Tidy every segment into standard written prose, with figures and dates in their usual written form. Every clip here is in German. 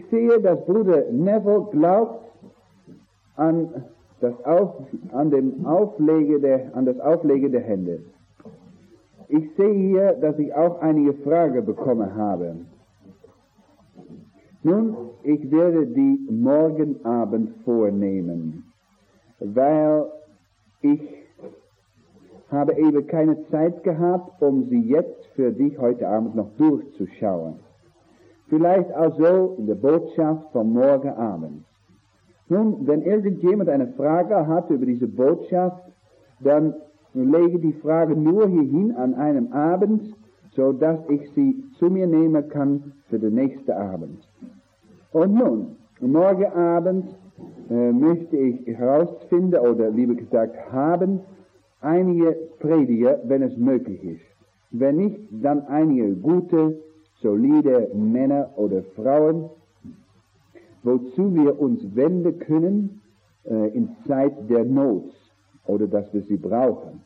sehe, dass Bruder Neville glaubt an das Auflegen der Hände. Ich sehe hier, dass ich auch einige Fragen bekommen habe. Nun, ich werde die morgen Abend vornehmen, weil ich habe eben keine Zeit gehabt, um sie jetzt für dich heute Abend noch durchzuschauen. Vielleicht also in der Botschaft von morgen Abend. Nun, wenn irgendjemand eine Frage hat über diese Botschaft, dann lege die Frage nur hierhin an einem Abend, so dass ich sie zu mir nehmen kann für den nächsten Abend. Und nun, morgen Abend möchte ich herausfinden, oder lieber gesagt haben, einige Prediger, wenn es möglich ist. Wenn nicht, dann einige gute, solide Männer oder Frauen, wozu wir uns wenden können in Zeit der Not oder dass wir sie brauchen.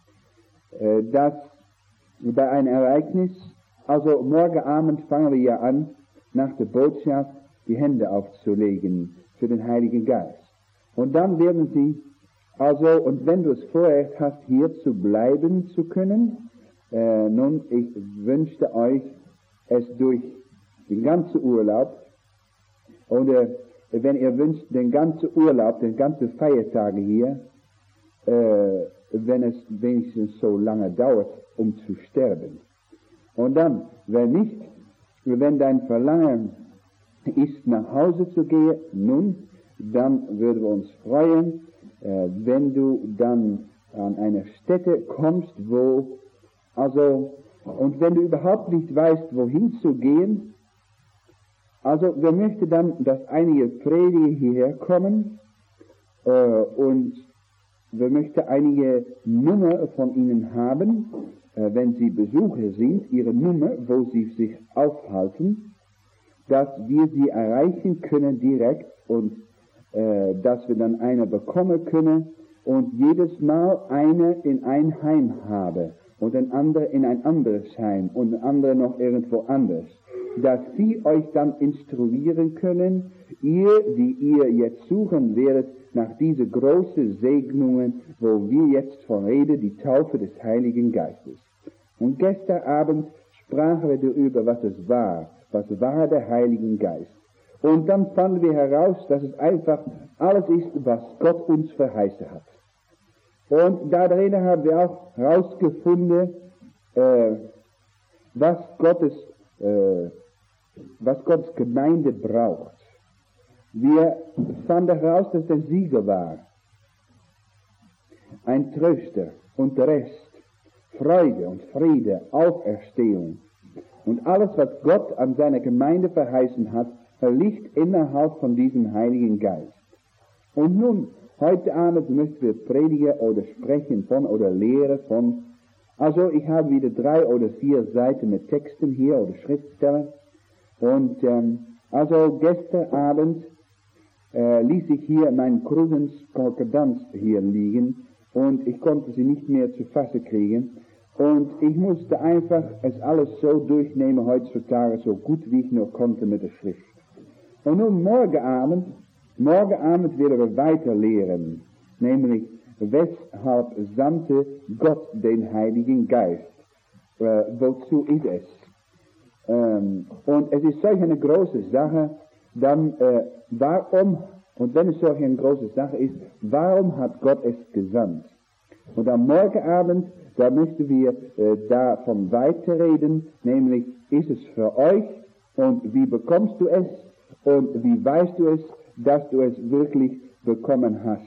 Dass bei einem Ereignis, also morgen Abend fangen wir ja an, nach der Botschaft die Hände aufzulegen für den Heiligen Geist. Und dann werden sie, also, und wenn du es Vorrecht hast, hier zu bleiben zu können, nun, ich wünschte euch es durch den ganzen Urlaub, oder wenn ihr wünscht, den ganzen Urlaub, den ganzen Feiertage hier, wenn es wenigstens so lange dauert, um zu sterben. Und dann, wenn nicht, wenn dein Verlangen ist, nach Hause zu gehen, nun, dann würden wir uns freuen, wenn du dann an eine Stätte kommst, wo, also, und wenn du überhaupt nicht weißt, wohin zu gehen, also wir möchten dann, dass einige Prediger hierher kommen und wir möchten einige Nummer von ihnen haben, wenn sie Besucher sind, ihre Nummer, wo sie sich aufhalten, dass wir sie erreichen können direkt und dass wir dann eine bekommen können und jedes Mal eine in ein Heim habe und ein anderer in ein anderes Heim und ein anderer noch irgendwo anders, dass sie euch dann instruieren können, ihr, die ihr jetzt suchen werdet, nach diese großen Segnungen, wo wir jetzt von reden, die Taufe des Heiligen Geistes. Und gestern Abend sprachen wir darüber, was war der Heilige Geist. Und dann fanden wir heraus, dass es einfach alles ist, was Gott uns verheißen hat. Und darin haben wir auch herausgefunden, was Gottes Gemeinde braucht. Wir fanden heraus, dass der Sieger war, ein Tröster und Rest, Freude und Friede, Auferstehung. Und alles, was Gott an seiner Gemeinde verheißen hat, liegt innerhalb von diesem Heiligen Geist. Und nun, heute Abend möchten wir predigen oder sprechen von oder lehren von. Also ich habe wieder 3 oder 4 Seiten mit Texten hier oder Schriftstellen. Und also gestern Abend ließ ich hier meinen Krudens Konkordanz hier liegen und ich konnte sie nicht mehr zu fassen kriegen. Und ich musste einfach es alles so durchnehmen heutzutage, so gut wie ich nur konnte mit der Schrift. Und nun morgen Abend werden wir weiter lehren, nämlich weshalb sandte Gott den Heiligen Geist. Wozu ist es? Und es ist solch eine große Sache, dann warum, und wenn es solch eine große Sache ist, warum hat Gott es gesandt? Und am Morgenabend, da möchten wir davon weiterreden, nämlich ist es für euch und wie bekommst du es und wie weißt du es, dass du es wirklich bekommen hast.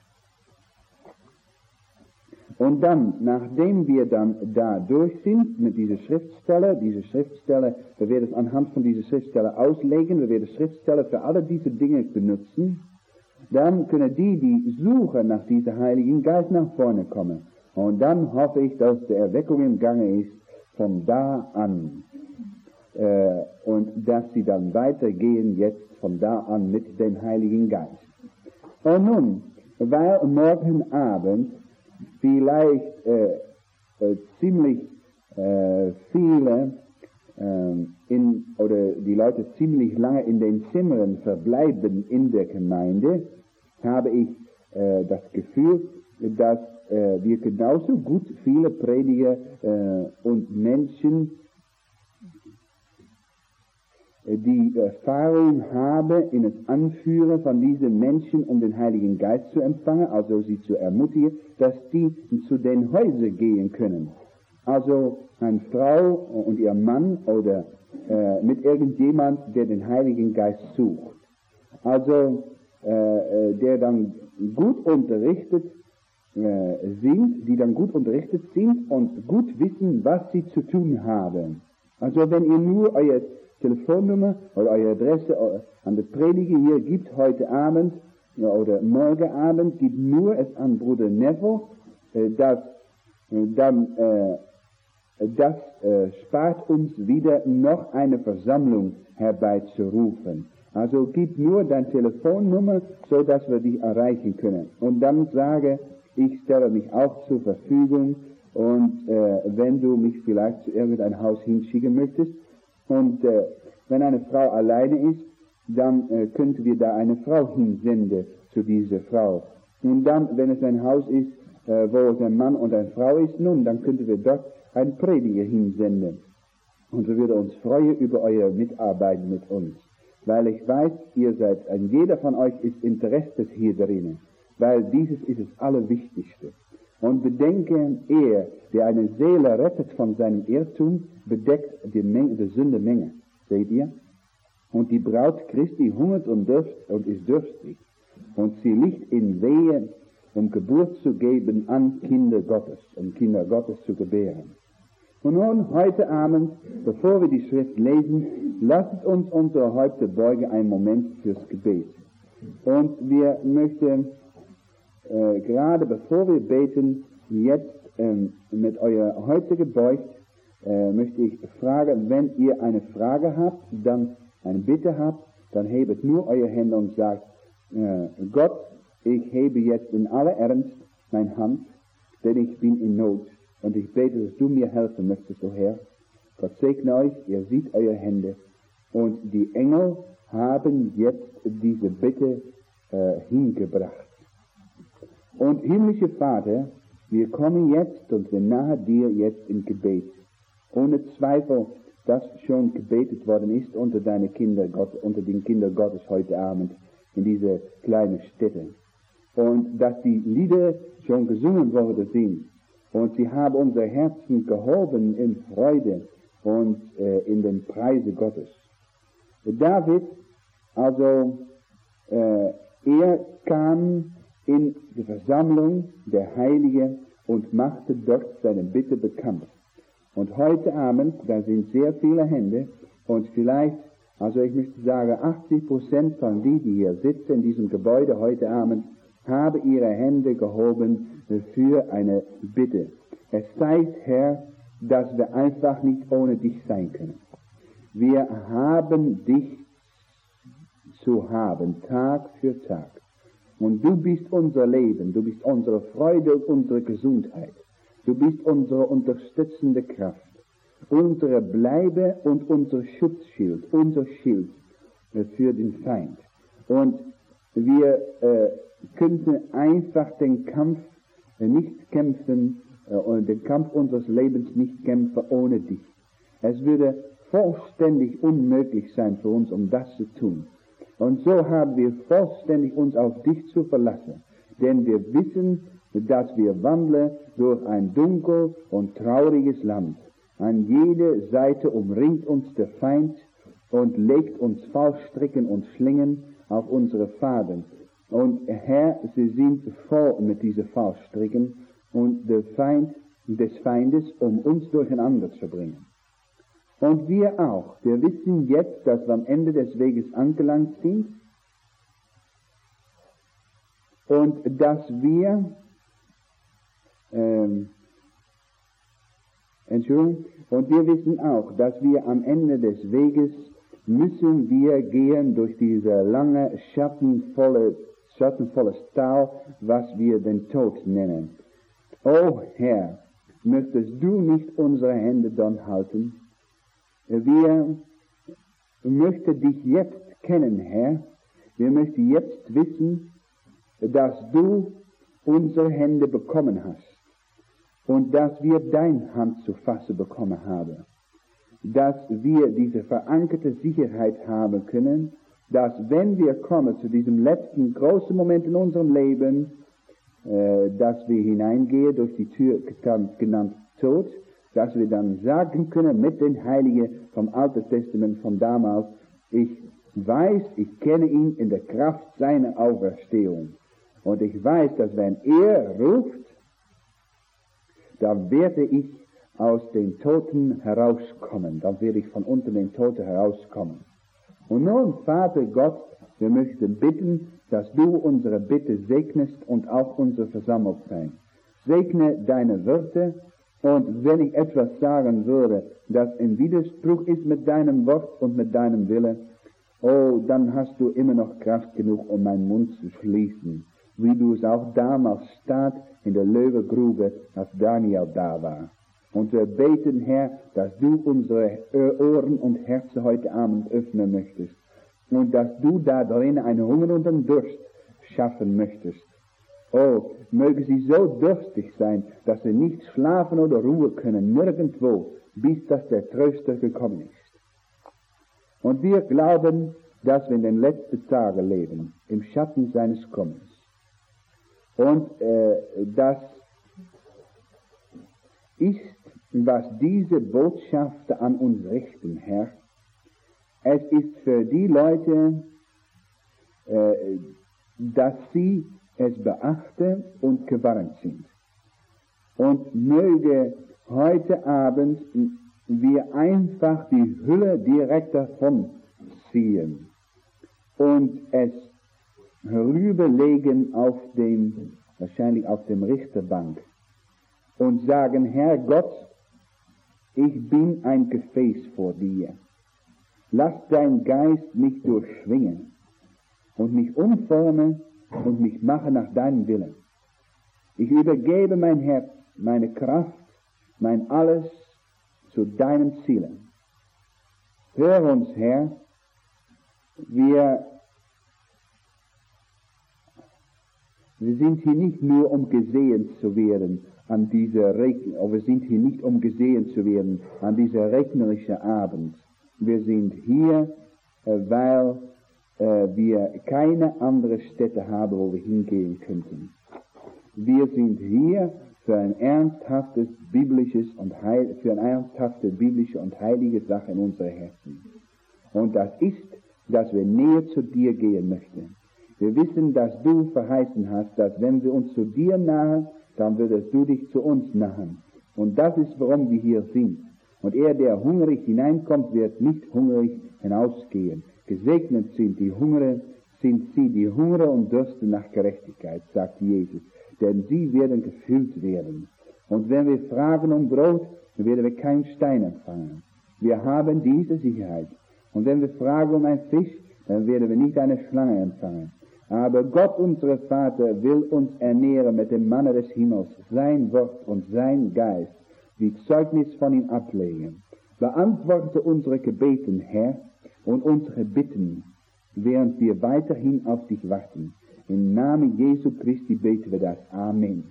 Und dann, nachdem wir dann da durch sind mit dieser Schriftstelle, wir werden es anhand von dieser Schriftstelle auslegen, wir werden Schriftstelle für alle diese Dinge benutzen, dann können die suchen nach diesem Heiligen Geist nach vorne kommen. Und dann hoffe ich, dass die Erweckung im Gange ist von da an. Und dass sie dann weitergehen jetzt von da an mit dem Heiligen Geist. Und nun, weil morgen Abend vielleicht ziemlich viele oder die Leute ziemlich lange in den Zimmern verbleiben in der Gemeinde, habe ich das Gefühl, dass wir genauso gut viele Prediger und Menschen, die Erfahrung haben in das Anführen von diesen Menschen, um den Heiligen Geist zu empfangen, also sie zu ermutigen, dass die zu den Häusern gehen können. Also eine Frau und ihr Mann oder mit irgendjemand, der den Heiligen Geist sucht. Also der dann gut unterrichtet sind, die dann gut unterrichtet sind und gut wissen, was sie zu tun haben. Also wenn ihr nur eure Telefonnummer oder eure Adresse an der Prediger hier gibt heute Abend oder morgen Abend, gibt nur es an Bruder Neville, das spart uns wieder noch eine Versammlung herbeizurufen. Also gib nur deine Telefonnummer, so dass wir dich erreichen können. Und dann sage, ich stelle mich auch zur Verfügung und wenn du mich vielleicht zu irgendein Haus hinschicken möchtest und wenn eine Frau alleine ist, dann könnten wir da eine Frau hinsenden zu dieser Frau. Und dann, wenn es ein Haus ist, wo es ein Mann und eine Frau ist, nun, dann könnten wir dort einen Prediger hinsenden. Und wir würden uns freuen über euer Mitarbeiten mit uns. Weil ich weiß, ihr seid, jeder von euch ist interessiert hier drinnen. Weil dieses ist das Allerwichtigste. Und bedenke, er, der eine Seele rettet von seinem Irrtum, bedeckt die Sündemenge. Seht ihr? Und die Braut Christi hungert und ist durstig. Und sie liegt in Wehe, um Geburt zu geben an Kinder Gottes, um Kinder Gottes zu gebären. Und nun, heute Abend, bevor wir die Schrift lesen, lasst uns unsere Häupter beugen einen Moment fürs Gebet. Und wir möchten, gerade bevor wir beten, jetzt mit euer Häupter gebeugt, möchte ich fragen, wenn ihr eine Frage habt, dann eine Bitte habt, dann hebet nur eure Hände und sagt, Gott, ich hebe jetzt in aller Ernst meine Hand, denn ich bin in Not. Und ich bete, dass du mir helfen möchtest, o Herr. Gott segne euch, ihr seht eure Hände. Und die Engel haben jetzt diese Bitte hingebracht. Und himmlischer Vater, wir kommen jetzt und wir nahen dir jetzt im Gebet. Ohne Zweifel, dass schon gebetet worden ist unter den Kindern Gottes heute Abend in dieser kleinen Stätte. Und dass die Lieder schon gesungen worden sind. Und sie haben unser Herzen gehoben in Freude und in den Preise Gottes. David, also, er kam in die Versammlung der Heiligen und machte dort seine Bitte bekannt. Und heute Abend, da sind sehr viele Hände und vielleicht, also ich möchte sagen, 80% von die hier sitzen in diesem Gebäude heute Abend, haben ihre Hände gehoben für eine Bitte. Es zeigt, Herr, dass wir einfach nicht ohne dich sein können. Wir haben dich zu haben, Tag für Tag. Und du bist unser Leben, du bist unsere Freude und unsere Gesundheit. Du bist unsere unterstützende Kraft, unsere Bleibe und unser Schutzschild, unser Schild für den Feind. Und wir könnten einfach den Kampf nicht kämpfen, den Kampf unseres Lebens nicht kämpfen ohne dich. Es würde vollständig unmöglich sein für uns, um das zu tun. Und so haben wir vollständig uns auf dich zu verlassen, denn wir wissen, dass wir wandeln durch ein dunkel und trauriges Land. An jeder Seite umringt uns der Feind und legt uns Fallstricken und Schlingen auf unsere Faden. Und Herr, sie sind voll mit diesen Fallstricken und der Feind des Feindes, um uns durcheinander zu bringen. Und wir auch. Wir wissen jetzt, dass wir am Ende des Weges angelangt sind und dass wir und wir wissen auch, dass wir am Ende des Weges müssen wir gehen durch diese lange, schattenvolles Tal, was wir den Tod nennen. O Herr, möchtest du nicht unsere Hände dann halten? wir möchten dich jetzt kennen, Herr. Wir möchten jetzt wissen, dass du unsere Hände bekommen hast und dass wir deine Hand zu fassen bekommen haben. Dass wir diese verankerte Sicherheit haben können, dass wenn wir kommen zu diesem letzten großen Moment in unserem Leben, dass wir hineingehen durch die Tür genannt Tod, dass wir dann sagen können mit den Heiligen vom Alten Testament von damals, ich weiß, ich kenne ihn in der Kraft seiner Auferstehung. Und ich weiß, dass wenn er ruft, dann werde ich aus den Toten herauskommen. Dann werde ich von unter den Toten herauskommen. Und nun, Vater Gott, wir möchten bitten, dass du unsere Bitte segnest und auch unser Versammeltsein. Segne deine Wörter, und wenn ich etwas sagen würde, das in Widerspruch ist mit deinem Wort und mit deinem Wille, oh, dann hast du immer noch Kraft genug, um meinen Mund zu schließen, wie du es auch damals tat in der Löwengrube, als Daniel da war. Und wir beten, Herr, dass du unsere Ohren und Herzen heute Abend öffnen möchtest und dass du da drin einen Hunger und einen Durst schaffen möchtest. Oh, möge sie so durstig sein, dass sie nicht schlafen oder ruhen können, nirgendwo, bis dass der Tröster gekommen ist. Und wir glauben, dass wir in den letzten Tagen leben, im Schatten seines Kommens. Und das ist, was diese Botschaft an uns richten, Herr. Es ist für die Leute, dass sie es beachten und gewarnt sind. Und möge heute Abend wir einfach die Hülle direkt davon ziehen und es herüberlegen wahrscheinlich auf dem Richterbank und sagen, Herr Gott, ich bin ein Gefäß vor dir. Lass dein Geist mich durchschwingen und mich umformen und mich machen nach deinem Willen. Ich übergebe mein Herz, meine Kraft, mein Alles zu deinen Zielen. Hör uns, Herr, wir sind hier nicht nur, um gesehen zu werden an dieser wir sind hier nicht, um gesehen zu werden an dieser regnerischen Abend. Wir sind hier, weil wir keine andere Stätte haben, wo wir hingehen könnten. Wir sind hier für ein ernsthaftes biblische und heilige Sache in unsere Herzen. Und das ist, dass wir näher zu dir gehen möchten. Wir wissen, dass du verheißen hast, dass wenn wir uns zu dir nahen, dann würdest du dich zu uns nahen. Und das ist, warum wir hier sind. Und er, der hungrig hineinkommt, wird nicht hungrig hinausgehen. Gesegnet sind sie, die hungern und dürsten nach Gerechtigkeit, sagt Jesus. Denn sie werden gefüllt werden. Und wenn wir fragen um Brot, dann werden wir keinen Stein empfangen. Wir haben diese Sicherheit. Und wenn wir fragen um einen Fisch, dann werden wir nicht eine Schlange empfangen. Aber Gott, unser Vater, will uns ernähren mit dem Manna des Himmels, sein Wort und sein Geist, wie Zeugnis von ihm ablegen. Beantworte unsere Gebeten, Herr, und unsere Bitten, während wir weiterhin auf dich warten. Im Namen Jesu Christi beten wir das. Amen.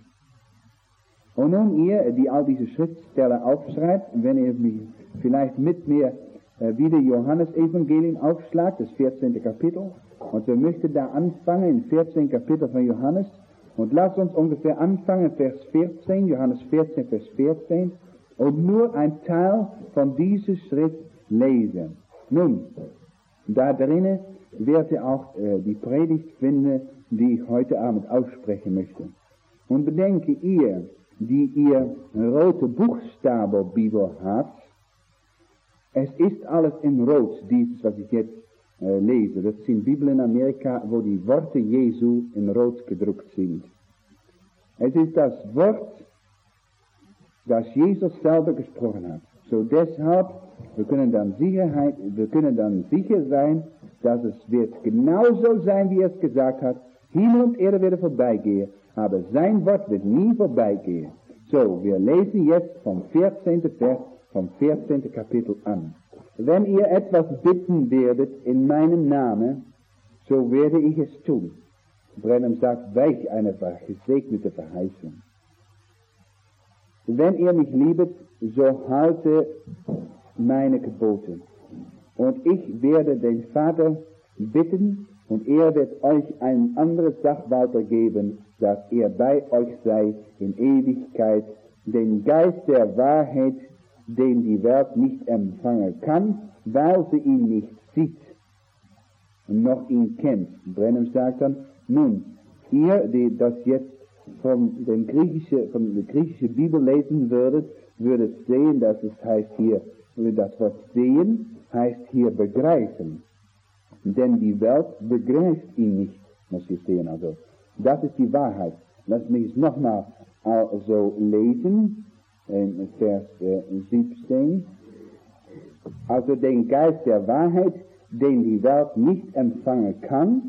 Und nun ihr, die all diese Schriftstellen aufschreibt, wenn ihr mich vielleicht mit mir wieder Johannes-Evangelium aufschlagt, das 14. Kapitel, und wir möchten da anfangen im 14. Kapitel von Johannes, und lasst uns ungefähr anfangen, Vers 14, Johannes 14, Vers 14, und nur ein Teil von diesem Schritt lesen. Nun, da drinnen werdet ihr auch die Predigt finden, die ich heute Abend aussprechen möchte. Und bedenke ihr, die ihr rote Buchstaben-Bibel habt, es ist alles in Rot, dieses, was ich jetzt lese. Das sind Bibeln in Amerika, wo die Worte Jesu in Rot gedruckt sind. Es ist das Wort, das Jesus selber gesprochen hat. So deshalb, wir können dann sicher sein, dass es wird genauso sein, wie er es gesagt hat. Himmel und Erde werden vorbeigehen, aber sein Wort wird nie vorbeigehen. So, wir lesen jetzt vom 14. Vers, vom 14. Kapitel an. wenn ihr etwas bitten werdet in meinem Namen, so werde ich es tun. Branham sagt, welch eine gesegnete Verheißung. Wenn ihr mich liebet, so halte meine Gebote. Und ich werde den Vater bitten, und er wird euch ein anderes Sachwalter geben, dass er bei euch sei in Ewigkeit, den Geist der Wahrheit, den die Welt nicht empfangen kann, weil sie ihn nicht sieht und noch ihn kennt. Branham sagt dann, nun, ihr, die das jetzt von der griechischen Bibel lesen würdet sehen, dass es heißt hier, das Wort sehen heißt hier begreifen. Denn die Welt begreift ihn nicht, muss ich sehen. Also, das ist die Wahrheit. Lass mich es nochmal also lesen, in Vers 17. Also den Geist der Wahrheit, den die Welt nicht empfangen kann,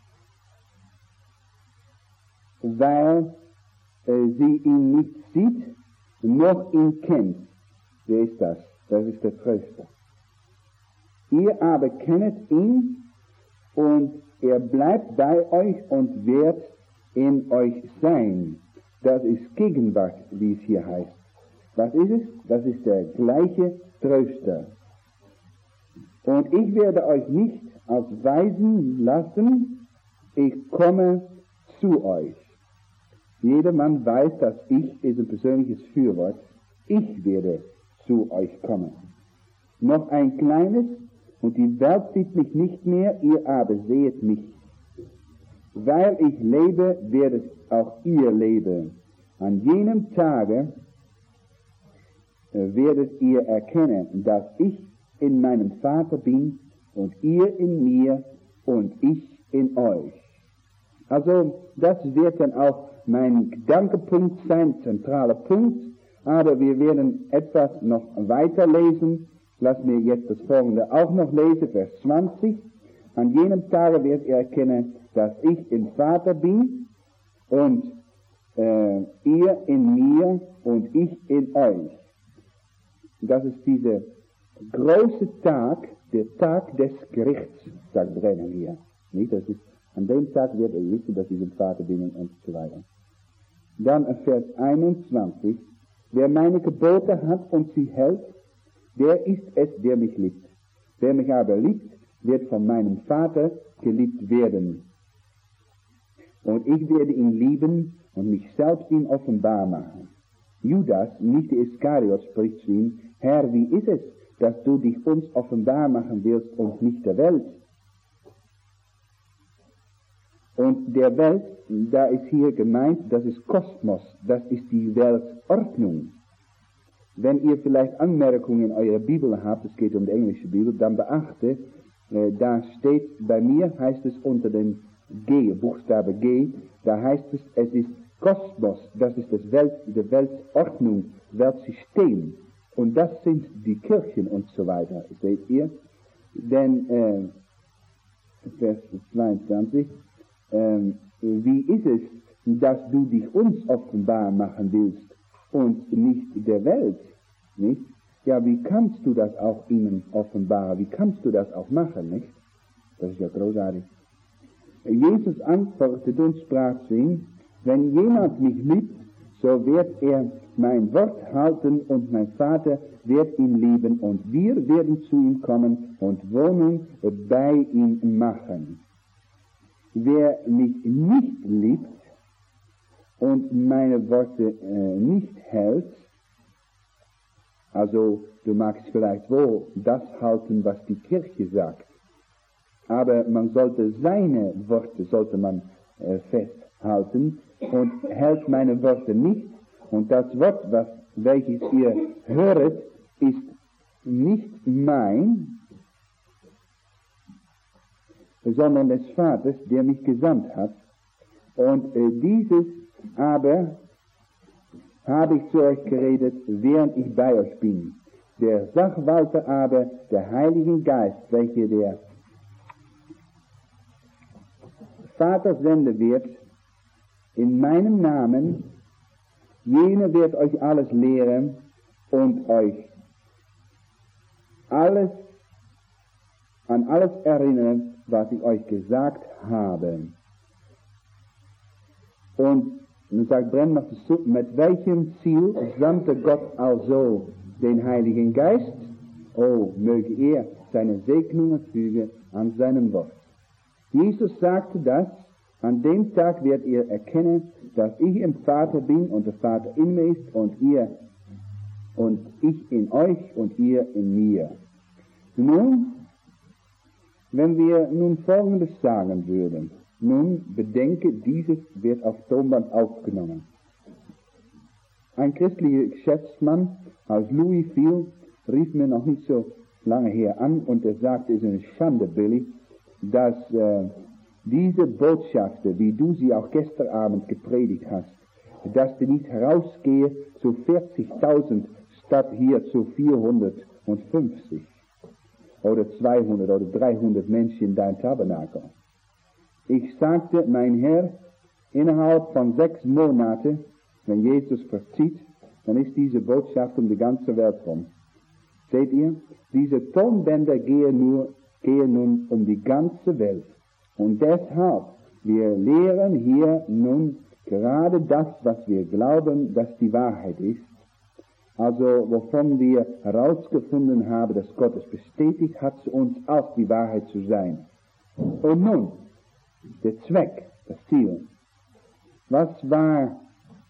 weil sie ihn nicht sieht, noch ihn kennt. Wer ist das? Das ist der Tröster. Ihr aber kennet ihn, und er bleibt bei euch und wird in euch sein. Das ist Gegenwart, wie es hier heißt. Was ist es? Das ist der gleiche Tröster. Und ich werde euch nicht als Weisen lassen, ich komme zu euch. Jedermann weiß, dass ich ist ein persönliches Fürwort. Ich werde zu euch kommen. Noch ein kleines, und die Welt sieht mich nicht mehr, ihr aber seht mich. Weil ich lebe, werdet auch ihr leben. An jenem Tage werdet ihr erkennen, dass ich in meinem Vater bin und ihr in mir und ich in euch. Also das wird dann auch mein Gedankenpunkt sein, zentraler Punkt, aber wir werden etwas noch weiterlesen. Lass mir jetzt das folgende auch noch lesen, Vers 20. An jenem Tage werdet ihr erkennen, dass ich im Vater bin und ihr in mir und ich in euch. Das ist dieser große Tag, der Tag des Gerichts, sagt Branham hier. Nicht? Das ist, an dem Tag wird er wissen, dass ich im Vater bin und so weiter. Dann Vers 21. Wer meine Gebote hat und sie hält, der ist es, der mich liebt. Wer mich aber liebt, wird von meinem Vater geliebt werden. Und ich werde ihn lieben und mich selbst ihm offenbar machen. Judas, nicht der Iskariot, spricht zu ihm, Herr, wie ist es, dass du dich uns offenbar machen willst und nicht der Welt? Und der Welt, da ist hier gemeint, das ist Kosmos, das ist die Weltordnung. Wenn ihr vielleicht Anmerkungen in eurer Bibel habt, es geht um die englische Bibel, dann beachte, da steht bei mir, heißt es unter dem G, Buchstabe G, da heißt es, es ist Kosmos, das ist die Weltordnung, Weltsystem. Und das sind die Kirchen und so weiter, seht ihr? Denn, Vers 22, wie ist es, dass du dich uns offenbar machen willst und nicht der Welt, nicht? Ja, wie kannst du das auch ihnen offenbaren? Wie kannst du das auch machen, nicht? Das ist ja großartig. Jesus antwortete und sprach zu ihm, wenn jemand mich liebt, so wird er mein Wort halten und mein Vater wird ihn lieben und wir werden zu ihm kommen und Wohnung bei ihm machen. Wer mich nicht liebt und meine Worte nicht hält, also du magst vielleicht wohl das halten, was die Kirche sagt, aber man sollte seine Worte festhalten und hält meine Worte nicht. Und das Wort, welches ihr höret, ist nicht mein, sondern des Vaters, der mich gesandt hat. Und dieses aber habe ich zu euch geredet, während ich bei euch bin. Der Sachwalter aber, der Heilige Geist, welcher der Vater senden wird, in meinem Namen, jener wird euch alles lehren und euch alles an alles erinnern, was ich euch gesagt habe. Und nun sagt Brennmacher, mit welchem Ziel sandte Gott also den Heiligen Geist? Oh, möge er seine Segnungen fügen an seinem Wort. Jesus sagte das: An dem Tag werdet ihr erkennen, dass ich im Vater bin und der Vater in mir ist und ich in euch und ihr in mir. Nun, wenn wir nun Folgendes sagen würden: Nun, bedenke, dieses wird auf Tonband aufgenommen. Ein christlicher Geschäftsmann aus Louisville rief mir noch nicht so lange her an und er sagte, es ist eine Schande, Billy, dass diese Botschaften, wie du sie auch gestern Abend gepredigt hast, dass die nicht herausgehe zu 40.000 statt hier zu 450 oder 200 oder 300 Menschen in dein Tabernakel. Ich sagte, mein Herr, innerhalb von 6 Monaten, wenn Jesus verzieht, dann ist diese Botschaft um die ganze Welt rum. Seht ihr, diese Tonbänder gehen nun um die ganze Welt. Und deshalb, wir lehren hier nun gerade das, was wir glauben, dass die Wahrheit ist. Also, wovon wir herausgefunden haben, dass Gott es bestätigt hat, zu uns auch die Wahrheit zu sein. Und nun, der Zweck, das Ziel. Was war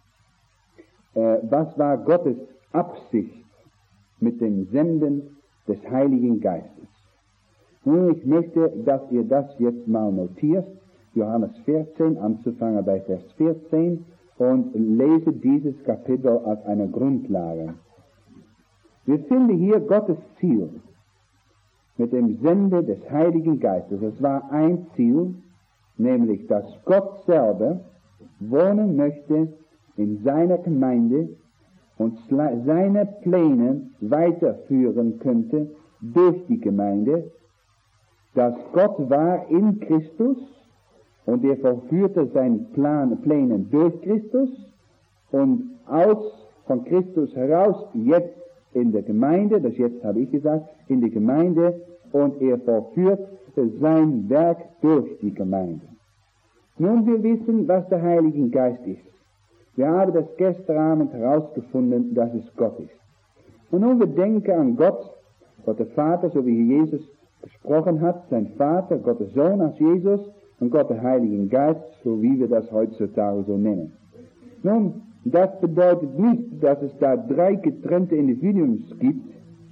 Gottes Absicht mit dem Senden des Heiligen Geistes? Nun, ich möchte, dass ihr das jetzt mal notiert, Johannes 14, anzufangen bei Vers 14, und lese dieses Kapitel als eine Grundlage. Wir finden hier Gottes Ziel mit dem Senden des Heiligen Geistes. Es war ein Ziel, nämlich, dass Gott selber wohnen möchte in seiner Gemeinde und seine Pläne weiterführen könnte durch die Gemeinde, dass Gott war in Christus und er verführte seine Pläne durch Christus und von Christus heraus jetzt in der Gemeinde, das jetzt habe ich gesagt, in die Gemeinde, und er verführt sein Werk durch die Gemeinde. Nun, wir wissen, was der Heilige Geist ist. Wir haben das gestern Abend herausgefunden, dass es Gott ist. Und nun, wir denken an Gott der Vater, so wie Jesus gesprochen hat, sein Vater, Gott der Sohn als Jesus und Gott der Heilige Geist, so wie wir das heutzutage so nennen. Nun, das bedeutet nicht, dass es da 3 getrennte Individuen gibt,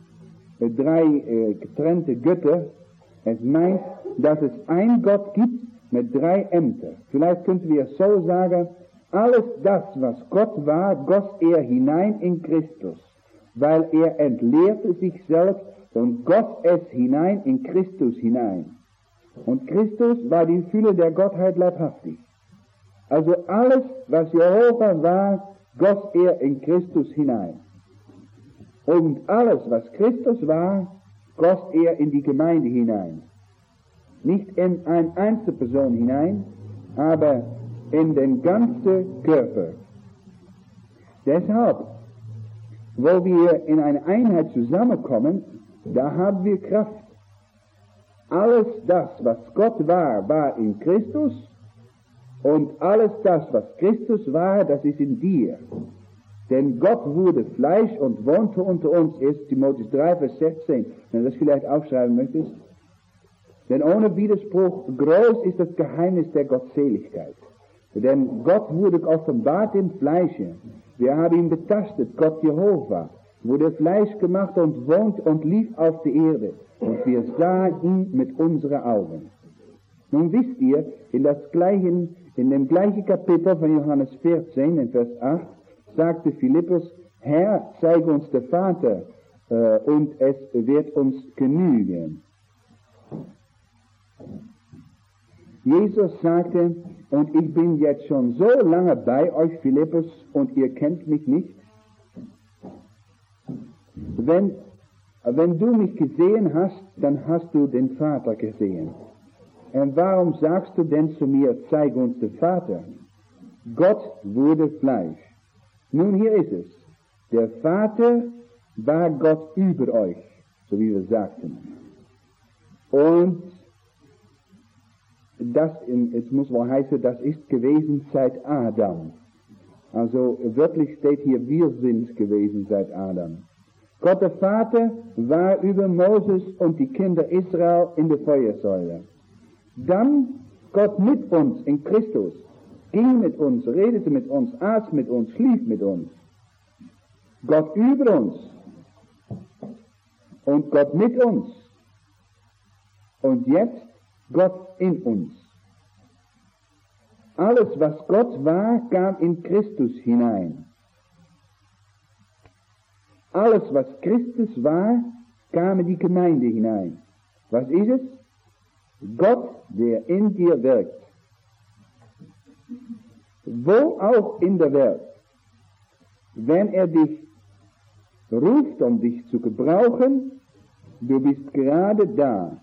3 getrennte Götter. Es meint, dass es ein Gott gibt mit 3 Ämtern. Vielleicht könnten wir so sagen, alles das, was Gott war, goss er hinein in Christus, weil er entleerte sich selbst und goss es hinein in Christus hinein. Und Christus war die Fülle der Gottheit leibhaftig. Also alles, was Jehova war, goss er in Christus hinein. Und alles, was Christus war, goss er in die Gemeinde hinein. Nicht in eine Einzelperson hinein, aber in den ganzen Körper. Deshalb, wo wir in eine Einheit zusammenkommen, da haben wir Kraft. Alles das, was Gott war, war in Christus, und alles das, was Christus war, das ist in dir. Denn Gott wurde Fleisch und wohnte unter uns, 1. Timotheus 3, Vers 16, wenn du das vielleicht aufschreiben möchtest. Denn ohne Widerspruch, groß ist das Geheimnis der Gottseligkeit. Denn Gott wurde offenbart im Fleische. Wir haben ihn betastet, Gott Jehova, wurde Fleisch gemacht und wohnt und lief auf der Erde. Und wir sahen ihn mit unseren Augen. Nun wisst ihr, in dem gleichen Kapitel von Johannes 14, in Vers 8, sagte Philippus, Herr, zeige uns den Vater, und es wird uns genügen. Jesus sagte, und ich bin jetzt schon so lange bei euch, Philippus, und ihr kennt mich nicht. Wenn du mich gesehen hast, dann hast du den Vater gesehen. Und warum sagst du denn zu mir, zeig uns den Vater? Gott wurde Fleisch. Nun, hier ist es. Der Vater war Gott über euch, so wie wir sagten. Und es muss wohl heißen, das ist gewesen seit Adam. Also wörtlich steht hier, wir sind gewesen seit Adam. Gott der Vater war über Moses und die Kinder Israel in der Feuersäule. Dann Gott mit uns in Christus, ging mit uns, redete mit uns, aß mit uns, schlief mit uns. Gott über uns und Gott mit uns. Und jetzt Gott in uns. Alles, was Gott war, kam in Christus hinein. Alles, was Christus war, kam in die Gemeinde hinein. Was ist es? Gott, der in dir wirkt. Wo auch in der Welt, wenn er dich ruft, um dich zu gebrauchen, du bist gerade da.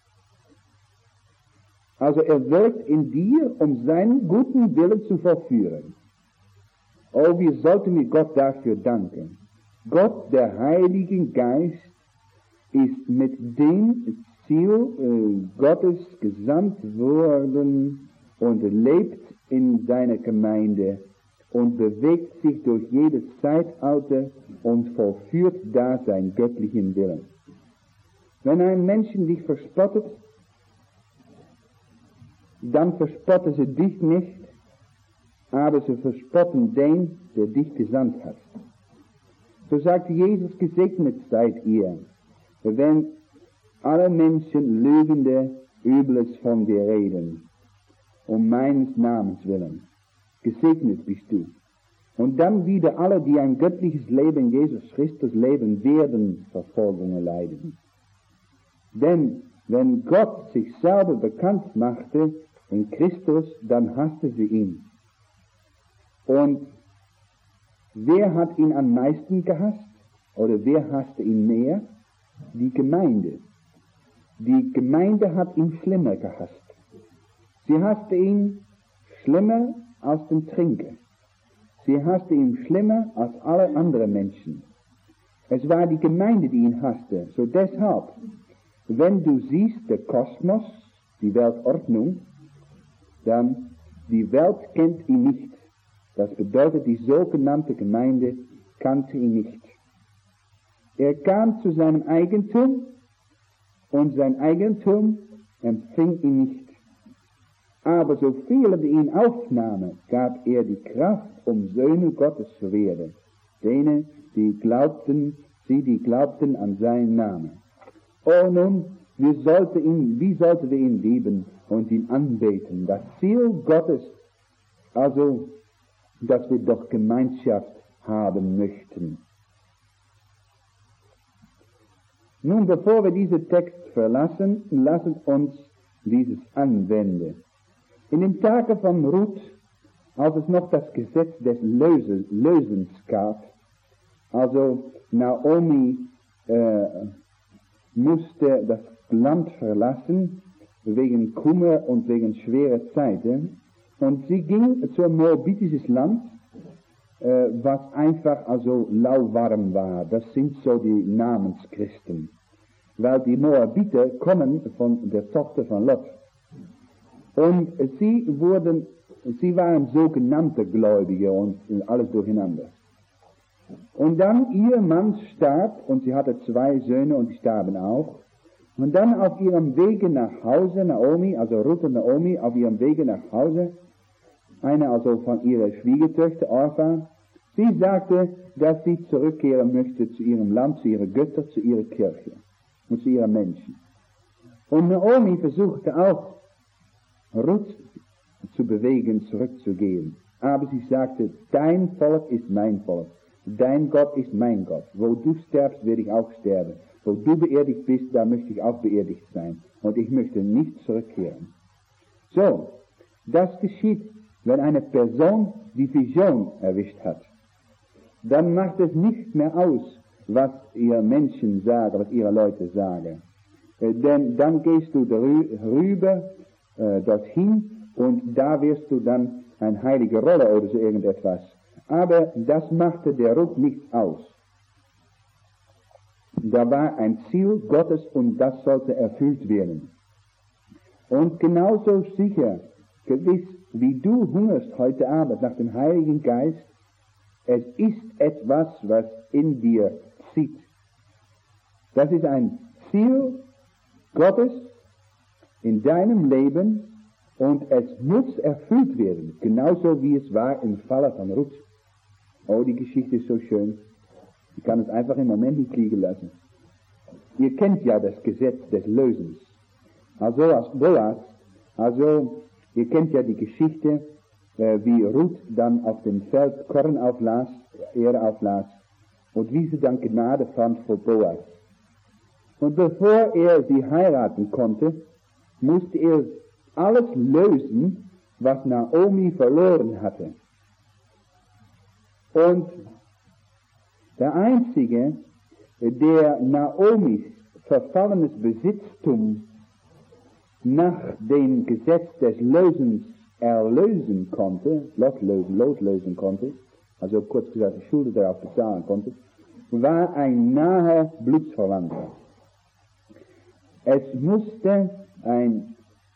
Also er wirkt in dir, um seinen guten Willen zu vollführen. Oh, wir sollten mir Gott dafür danken. Gott, der Heilige Geist, ist mit dem Ziel Gottes gesandt worden und lebt in seiner Gemeinde und bewegt sich durch jedes Zeitalter und vollführt da seinen göttlichen Willen. Wenn ein Mensch dich verspottet, dann verspotten sie dich nicht, aber sie verspotten den, der dich gesandt hat. So sagt Jesus, gesegnet seid ihr, wenn alle Menschen Lügende Übles von dir reden, um meines Namens willen. Gesegnet bist du. Und dann wieder alle, die ein göttliches Leben in Jesus Christus leben, werden Verfolgungen leiden. Denn wenn Gott sich selber bekannt machte in Christus, dann hasste sie ihn. Und wer hat ihn am meisten gehasst? Oder wer hasste ihn mehr? Die Gemeinde. Die Gemeinde hat ihn schlimmer gehasst. Sie hasste ihn schlimmer als den Trinker. Sie hasste ihn schlimmer als alle anderen Menschen. Es war die Gemeinde, die ihn hasste. So deshalb, wenn du siehst, der Kosmos, die Weltordnung, dann die Welt kennt ihn nicht. Das bedeutet, die sogenannte Gemeinde kannte ihn nicht. Er kam zu seinem Eigentum und sein Eigentum empfing ihn nicht. Aber so viele, die ihn aufnahmen, gab er die Kraft, um Söhne Gottes zu werden. Denen, die glaubten an seinen Namen. Oh nun, wie sollten wir ihn lieben und ihn anbeten? Das Ziel Gottes, also, dass wir doch Gemeinschaft haben möchten. Nun, bevor wir diesen Text verlassen, lasst uns dieses anwenden. In den Tagen von Ruth, als es noch das Gesetz des Lösens gab, also Naomi musste das Land verlassen, wegen Kummer und wegen schwerer Zeiten, und sie ging zu moabitisches Land, was einfach also lauwarm war. Das sind so die Namenschristen. Weil die Moabiter kommen von der Tochter von Lot. Und sie waren sogenannte Gläubige und alles durcheinander. Und dann ihr Mann starb und sie hatte 2 Söhne und die starben auch. Und dann auf ihrem Wege nach Hause, Naomi, also Ruth und Naomi, auf ihrem Wege nach Hause, eine also von ihrer Schwiegertöchter, Orpha, sie sagte, dass sie zurückkehren möchte zu ihrem Land, zu ihrer Götter, zu ihrer Kirche und zu ihren Menschen. Und Naomi versuchte auch, Ruth zu bewegen, zurückzugehen. Aber sie sagte, dein Volk ist mein Volk, dein Gott ist mein Gott. Wo du sterbst, werde ich auch sterben. Wo du beerdigt bist, da möchte ich auch beerdigt sein. Und ich möchte nicht zurückkehren. So, das geschieht, wenn eine Person die Vision erwischt hat. Dann macht es nicht mehr aus, was ihre Menschen sagen, was ihre Leute sagen. Denn dann gehst du rüber, dorthin, und da wirst du dann eine heilige Rolle oder so irgendetwas. Aber das machte der Ruth nichts aus. Da war ein Ziel Gottes und das sollte erfüllt werden. Und genauso sicher, gewiss, wie du hungerst heute Abend nach dem Heiligen Geist, es ist etwas, was in dir zieht. Das ist ein Ziel Gottes in deinem Leben und es muss erfüllt werden, genauso wie es war im Falle von Ruth. Oh, die Geschichte ist so schön. Ich kann es einfach im Moment nicht liegen lassen. Ihr kennt ja das Gesetz des Lösens. Also als Boas, ihr kennt ja die Geschichte, wie Ruth dann auf dem Feld Korn auflas, Ehre auflas, und wie sie dann Gnade fand vor Boas. Und bevor er sie heiraten konnte, musste er alles lösen, was Naomi verloren hatte. Und der Einzige, der Naomis verfallenes Besitztum nach dem Gesetz des Lösens erlösen konnte, loslösen konnte, also kurz gesagt die Schulden darauf bezahlen konnte, war ein naher Blutsverwandter. Es musste ein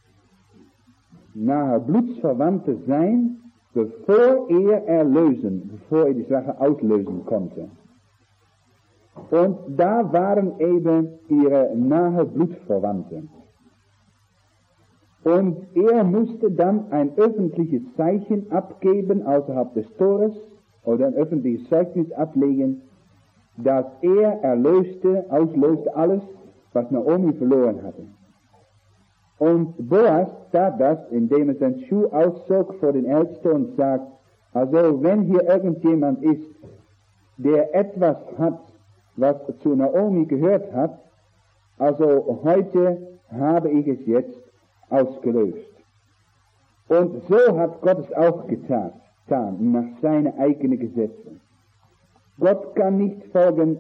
naher Blutsverwandter sein, bevor er die Sache auslösen konnte. Und da waren eben ihre nahe Blutsverwandte. Und er musste dann ein öffentliches Zeichen abgeben außerhalb des Tores oder ein öffentliches Zeugnis ablegen, dass er auslöste alles, was Naomi verloren hatte. Und Boas tat das, indem er seinen Schuh auszog vor den Ältesten und sagt, also wenn hier irgendjemand ist, der etwas hat, was zu Naomi gehört hat, also heute habe ich es jetzt ausgelöst. Und so hat Gott es auch getan, nach seinen eigenen Gesetzen. Gott kann nicht folgen,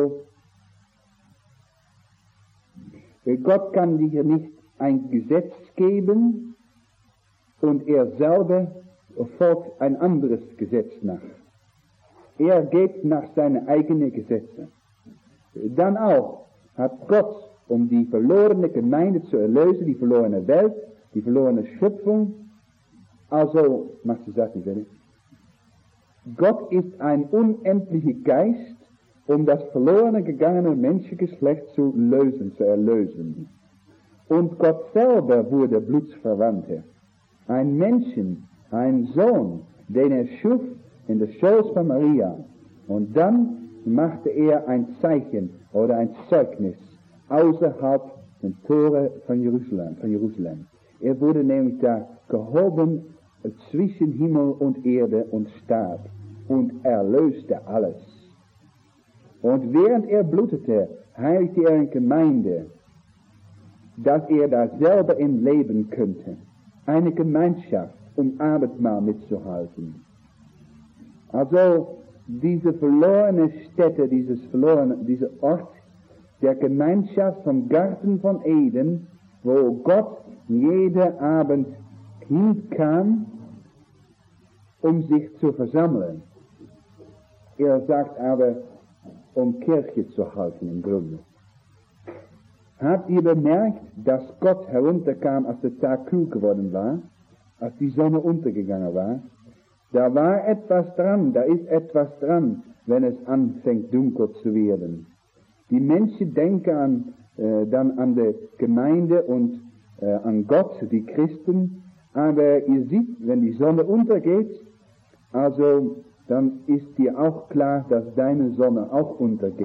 Gott kann dir nicht ein Gesetz geben und er selber folgt ein anderes Gesetz nach. Er geht nach seinen eigenen Gesetzen. Dann auch hat Gott, um die verlorene Gemeinde zu erlösen, die verlorene Welt, die verlorene Schöpfung, machst du das nicht, oder? Gott ist ein unendlicher Geist, um das verlorene gegangene Menschengeschlecht zu erlösen. Und Gott selber wurde Blutsverwandter. Ein Menschen, ein Sohn, den er schuf in der Schoß von Maria. Und dann machte er ein Zeichen oder ein Zeugnis außerhalb der Tore von Jerusalem. Er wurde nämlich da gehoben zwischen Himmel und Erde und starb und erlöste alles. Und während er blutete, heiligte er eine Gemeinde, dass er da selber im Leben könnte. Eine Gemeinschaft, um Abendmahl mitzuhalten. Also diese verlorene Stätte, dieser Ort der Gemeinschaft vom Garten von Eden, wo Gott jeden Abend hinkam, um sich zu versammeln. Er sagt aber, um Kirche zu halten im Grunde. Habt ihr bemerkt, dass Gott herunterkam, als der Tag kühl geworden war, als die Sonne untergegangen war? Da war etwas dran, da ist etwas dran, wenn es anfängt dunkel zu werden. Die Menschen denken dann an die Gemeinde und an Gott, die Christen, aber ihr seht, wenn die Sonne untergeht, dann ist dir auch klar, dass deine Sonne auch untergeht.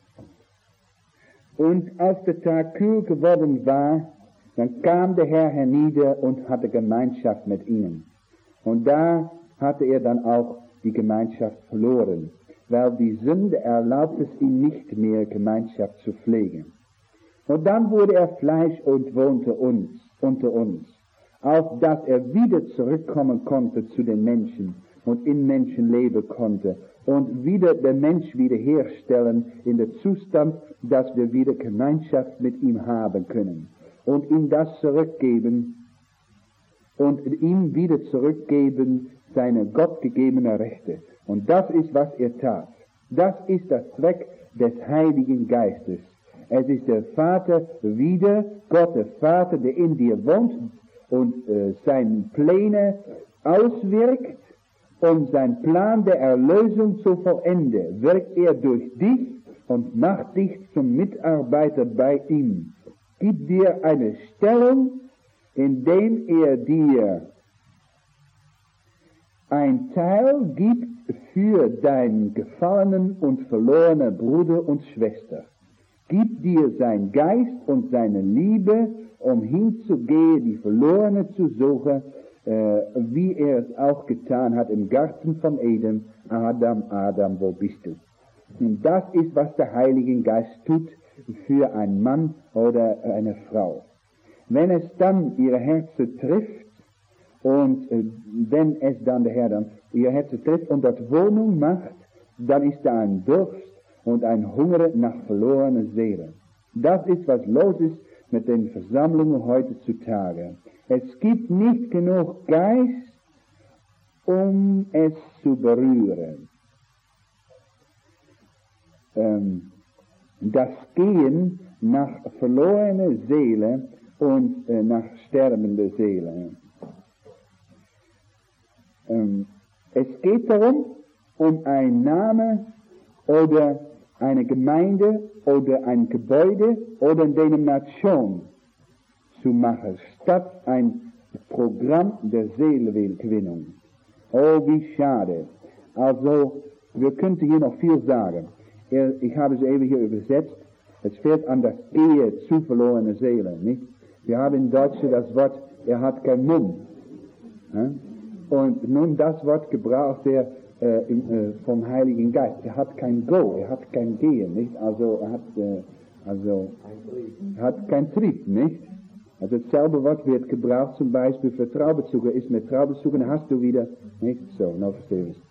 Und als der Tag kühl geworden war, dann kam der Herr hernieder und hatte Gemeinschaft mit ihnen. Und da hatte er dann auch die Gemeinschaft verloren, weil die Sünde erlaubt es ihm nicht mehr, Gemeinschaft zu pflegen. Und dann wurde er Fleisch und wohnte unter uns, auf dass er wieder zurückkommen konnte zu den Menschen und in Menschen leben konnte und wieder den Mensch wiederherstellen in den Zustand, dass wir wieder Gemeinschaft mit ihm haben können und ihm das zurückgeben und ihm wieder zurückgeben seine gottgegebenen Rechte. Und das ist, was er tat. Das ist der Zweck des Heiligen Geistes. Es ist der Vater wieder, Gott der Vater, der in dir wohnt und seine Pläne auswirkt, um seinen Plan der Erlösung zu vollenden. Wirkt er durch dich und macht dich zum Mitarbeiter bei ihm. Gibt dir eine Stellung, indem er dir ein Teil gibt für deinen gefallenen und verlorenen Bruder und Schwester. Gibt dir sein Geist und seine Liebe, um hinzugehen, die Verlorene zu suchen, wie er es auch getan hat im Garten von Eden. Adam, Adam, wo bist du? Und das ist, was der Heilige Geist tut für einen Mann oder eine Frau. Wenn es dann ihre Herzen trifft, und wenn es dann der Herr dann ihr Herzen trifft und dort Wohnung macht, dann ist da ein Durst und ein Hunger nach verlorenen Seelen. Das ist, was los ist mit den Versammlungen heutzutage. Es gibt nicht genug Geist, um es zu berühren. Das Gehen nach verlorenen Seelen und nach sterbenden Seelen. Es geht darum, um einen Namen oder eine Gemeinde oder ein Gebäude oder eine Denomination zu machen, statt ein Programm der Seelengewinnung. Oh, wie schade. Also, wir könnten hier noch viel sagen. Ich habe es eben hier übersetzt. Es fehlt an das Ehe zu verlorene Seelen, nicht? Wir haben in Deutsch das Wort, er hat keinen Mund. Und nun das Wort gebraucht er vom Heiligen Geist. Er hat kein Go, er hat kein Gehen, nicht? Also er hat kein Trieb, nicht? Also dasselbe Wort wird gebraucht zum Beispiel für Traubezucker. Ist mit Traubezucker, dann hast du wieder, nicht? So, noch verstehe ich.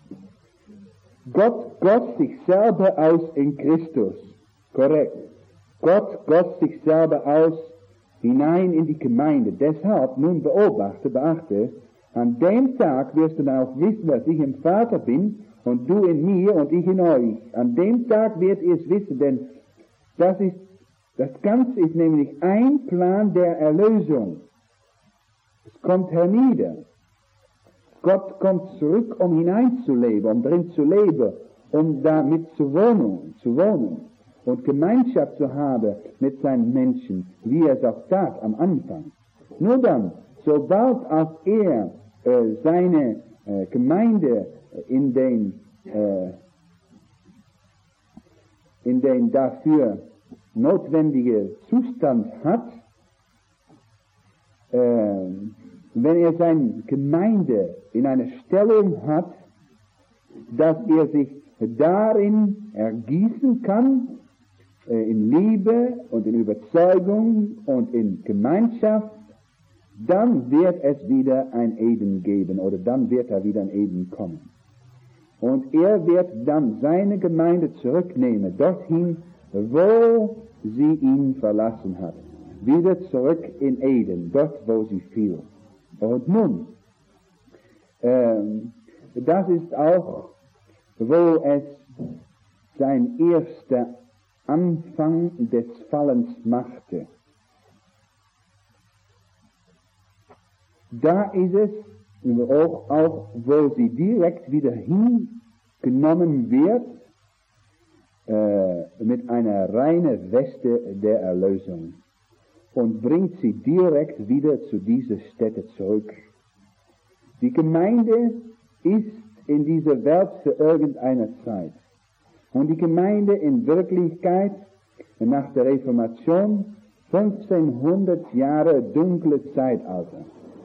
Gott sich selber aus in Christus. Korrekt. Gott sich selber aus hinein in die Gemeinde. Deshalb, nun beachte, an dem Tag wirst du dann auch wissen, dass ich im Vater bin und du in mir und ich in euch. An dem Tag wird ihr es wissen, denn das Ganze ist nämlich ein Plan der Erlösung. Es kommt hernieder. Gott kommt zurück, um hineinzuleben, um drin zu leben, um damit zu wohnen und Gemeinschaft zu haben mit seinen Menschen, wie er es auch tat am Anfang. Nur dann, sobald auch er seine Gemeinde in den dafür notwendige Zustand hat, wenn er seine Gemeinde in einer Stellung hat, dass er sich darin ergießen kann, in Liebe und in Überzeugung und in Gemeinschaft, dann wird es wieder ein Eden geben, oder dann wird da wieder ein Eden kommen. Und er wird dann seine Gemeinde zurücknehmen, dorthin, wo sie ihn verlassen hat. Wieder zurück in Eden, dort wo sie fiel. Und nun, das ist auch, wo es sein erster Anfang des Fallens machte. Da ist es auch, wo sie direkt wieder hingenommen wird, mit einer reinen Weste der Erlösung und bringt sie direkt wieder zu dieser Stätte zurück. Die Gemeinde ist in dieser Welt für irgendeine Zeit. Und die Gemeinde in Wirklichkeit nach der Reformation 1500 Jahre dunkle Zeitalter.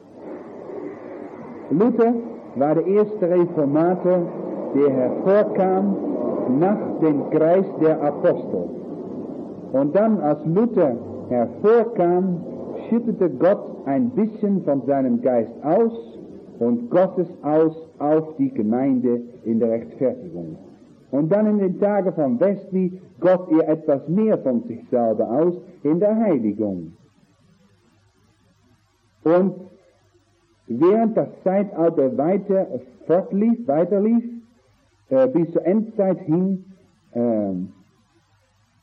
Luther war der erste Reformator, der hervorkam nach dem Kreis der Apostel. Und dann, als Luther hervorkam, schüttete Gott ein bisschen von seinem Geist aus und Gottes aus auf die Gemeinde in der Rechtfertigung. Und dann in den Tagen von Wesley Gott ihr etwas mehr von sich selber aus in der Heiligung. Und während das Zeitalter weiterlief, bis zur Endzeit hin,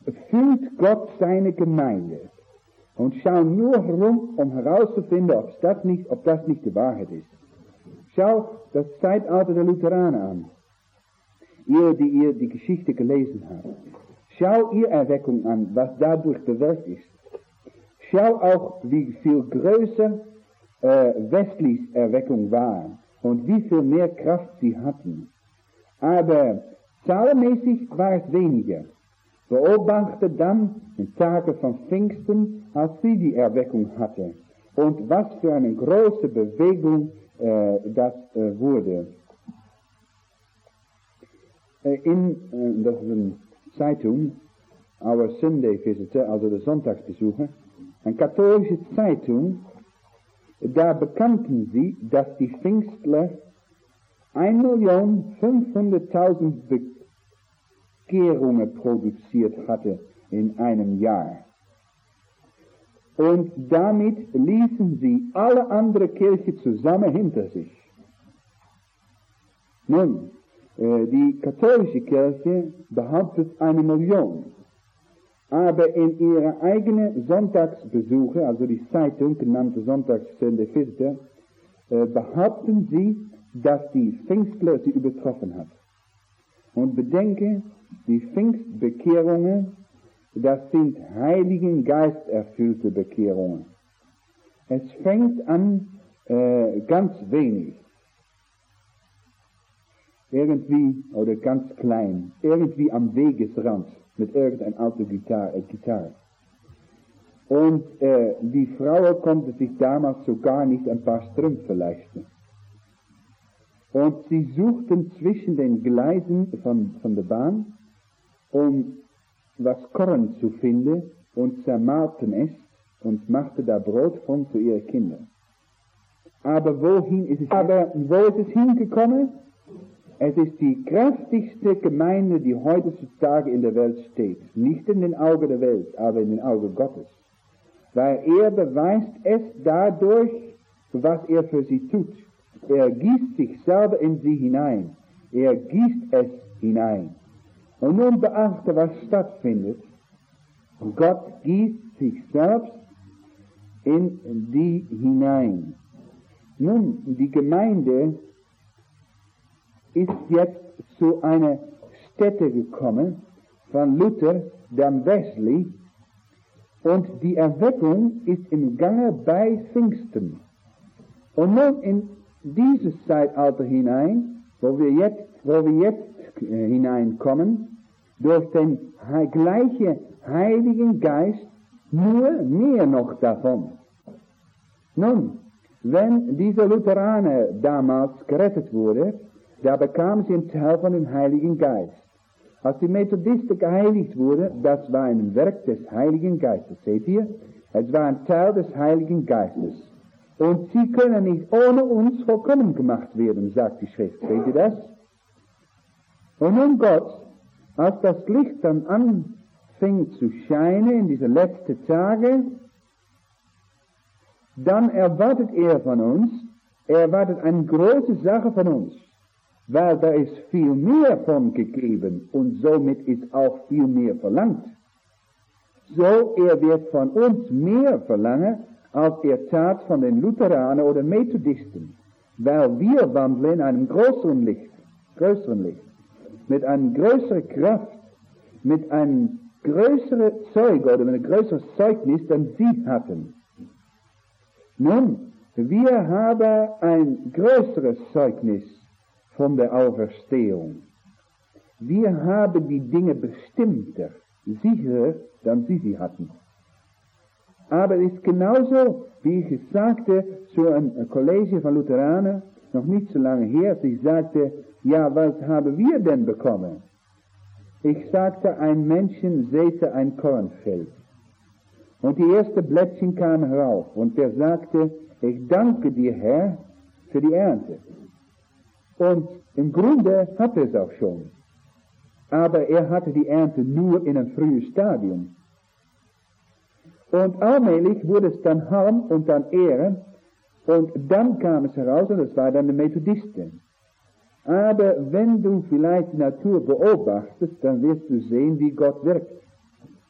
füllt Gott seine Gemeinde. Und schau nur herum, um herauszufinden, ob das nicht die Wahrheit ist. Schau das Zeitalter der Lutheraner an. Ihr, die ihr die Geschichte gelesen habt. Schau ihr Erweckung an, was dadurch bewirkt ist. Schau auch, wie viel größer Wesleys Erweckung war und wie viel mehr Kraft sie hatten. Aber zahlenmäßig war es weniger. Beobachte dann den Tage von Pfingsten, als sie die Erweckung hatte. Und was für eine große Bewegung das wurde. Das ist eine Zeitung, Our Sunday Visitor, also der Sonntagsbesucher, eine katholische Zeitung, da bekannten sie, dass die Pfingstler 1.500.000 Bekehrungen produziert hatte in einem Jahr. Und damit ließen sie alle andere Kirche zusammen hinter sich. Nun, die katholische Kirche behauptet 1 Million. Aber in ihrer eigenen Sonntagsbesuche, also die Zeitung, genannte Sonntags-Sunday Visitor, behaupten sie, dass die Pfingstler sie übertroffen hat. Und bedenke, die Pfingstbekehrungen, das sind Heiligen Geist erfüllte Bekehrungen. Es fängt an ganz wenig. Irgendwie, oder ganz klein, irgendwie am Wegesrand mit irgendeiner alten Gitarre. Und die Frau konnte sich damals sogar nicht ein paar Strümpfe leisten. Und sie suchten zwischen den Gleisen von der Bahn, um was Korn zu finden, und zermalten es und machte da Brot von für ihre Kinder. Aber wo ist es hingekommen? Es ist die kräftigste Gemeinde, die heutzutage in der Welt steht. Nicht in den Augen der Welt, aber in den Augen Gottes. Weil er beweist es dadurch, was er für sie tut. Er gießt sich selber in sie hinein. Er gießt es hinein. Und nun beachte, was stattfindet. Gott gießt sich selbst in die hinein. Nun, die Gemeinde ist jetzt zu einer Stätte gekommen, von Luther, dann Wesley, und die Erweckung ist im Gange bei Pfingsten. Und nun in dieses Zeitalter hinein, wo wir jetzt hineinkommen, durch den gleichen Heiligen Geist, nur mehr noch davon. Nun, wenn dieser Lutheraner damals gerettet wurde, da bekamen sie einen Teil von dem Heiligen Geist. Als die Methodisten geheiligt wurden, das war ein Werk des Heiligen Geistes. Seht ihr? Es war ein Teil des Heiligen Geistes. Und sie können nicht ohne uns vollkommen gemacht werden, sagt die Schrift. Seht ihr das? Und nun Gott, als das Licht dann anfing zu scheinen in diese letzten Tage, dann erwartet er von uns, er erwartet eine große Sache von uns. Weil da ist viel mehr von gegeben und somit ist auch viel mehr verlangt. So, er wird von uns mehr verlangen, als er tat von den Lutheranern oder Methodisten, weil wir wandeln in einem größeren Licht, mit einer größeren Kraft, mit einem größeren Zeug oder mit einem größeren Zeugnis, das sie hatten. Nun, wir haben ein größeres Zeugnis von der Auferstehung. Wir haben die Dinge bestimmter, sicherer, dann sie hatten. Aber es ist genauso, wie ich es sagte, zu einem Kollege von Lutheranern, noch nicht so lange her, als ich sagte, ja, was haben wir denn bekommen? Ich sagte, ein Menschen säte ein Kornfeld. Und die ersten Blättchen kamen herauf. Und er sagte, ich danke dir, Herr, für die Ernte. Und im Grunde hatte er es auch schon. Aber er hatte die Ernte nur in einem frühen Stadium. Und allmählich wurde es dann Harm und dann Ehre. Und dann kam es heraus, und das war dann die Methodisten. Aber wenn du vielleicht die Natur beobachtest, dann wirst du sehen, wie Gott wirkt.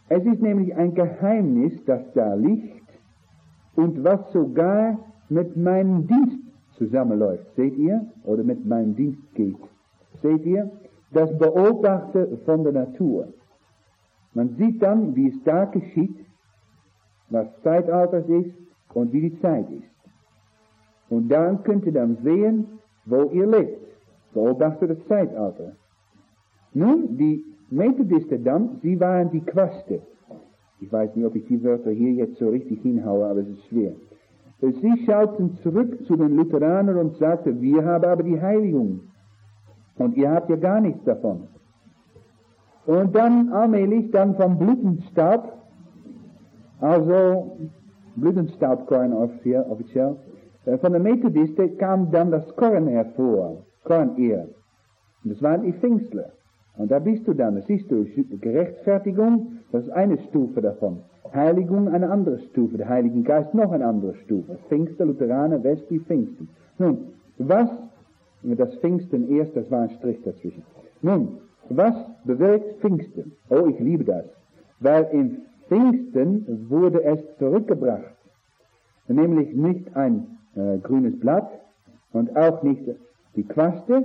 Es ist nämlich ein Geheimnis, das da liegt und was sogar mit meinem Dienst zusammenläuft. Seht ihr? Oder mit meinem Dienst geht. Seht ihr? Das Beobachten von der Natur. Man sieht dann, wie es da geschieht, was Zeitalter ist und wie die Zeit ist. Und daran könnt ihr dann sehen, wo ihr lebt. Beobachtet das Zeitalter. Nun, die Methodisten dann, sie waren die Quaste. Ich weiß nicht, ob ich die Wörter hier jetzt so richtig hinhaue, aber es ist schwer. Sie schauten zurück zu den Lutheranern und sagten, wir haben aber die Heiligung. Und ihr habt ja gar nichts davon. Und dann allmählich, dann vom Blütenstaub, also Blütenstaubkorn offiziell, von der Methodisten kam dann das Korn hervor, Kornehr. Und das waren die Pfingstler. Und da bist du dann, das siehst du, Gerechtfertigung, das ist eine Stufe davon. Heiligung eine andere Stufe, der Heiligen Geist noch eine andere Stufe. Pfingster, Lutheraner, Westi, Pfingsten. Nun, was, das Pfingsten erst, das war ein Strich dazwischen. Nun, was bewirkt Pfingsten? Oh, ich liebe das. Weil im Pfingsten wurde es zurückgebracht. Nämlich nicht ein grünes Blatt und auch nicht die Quaste.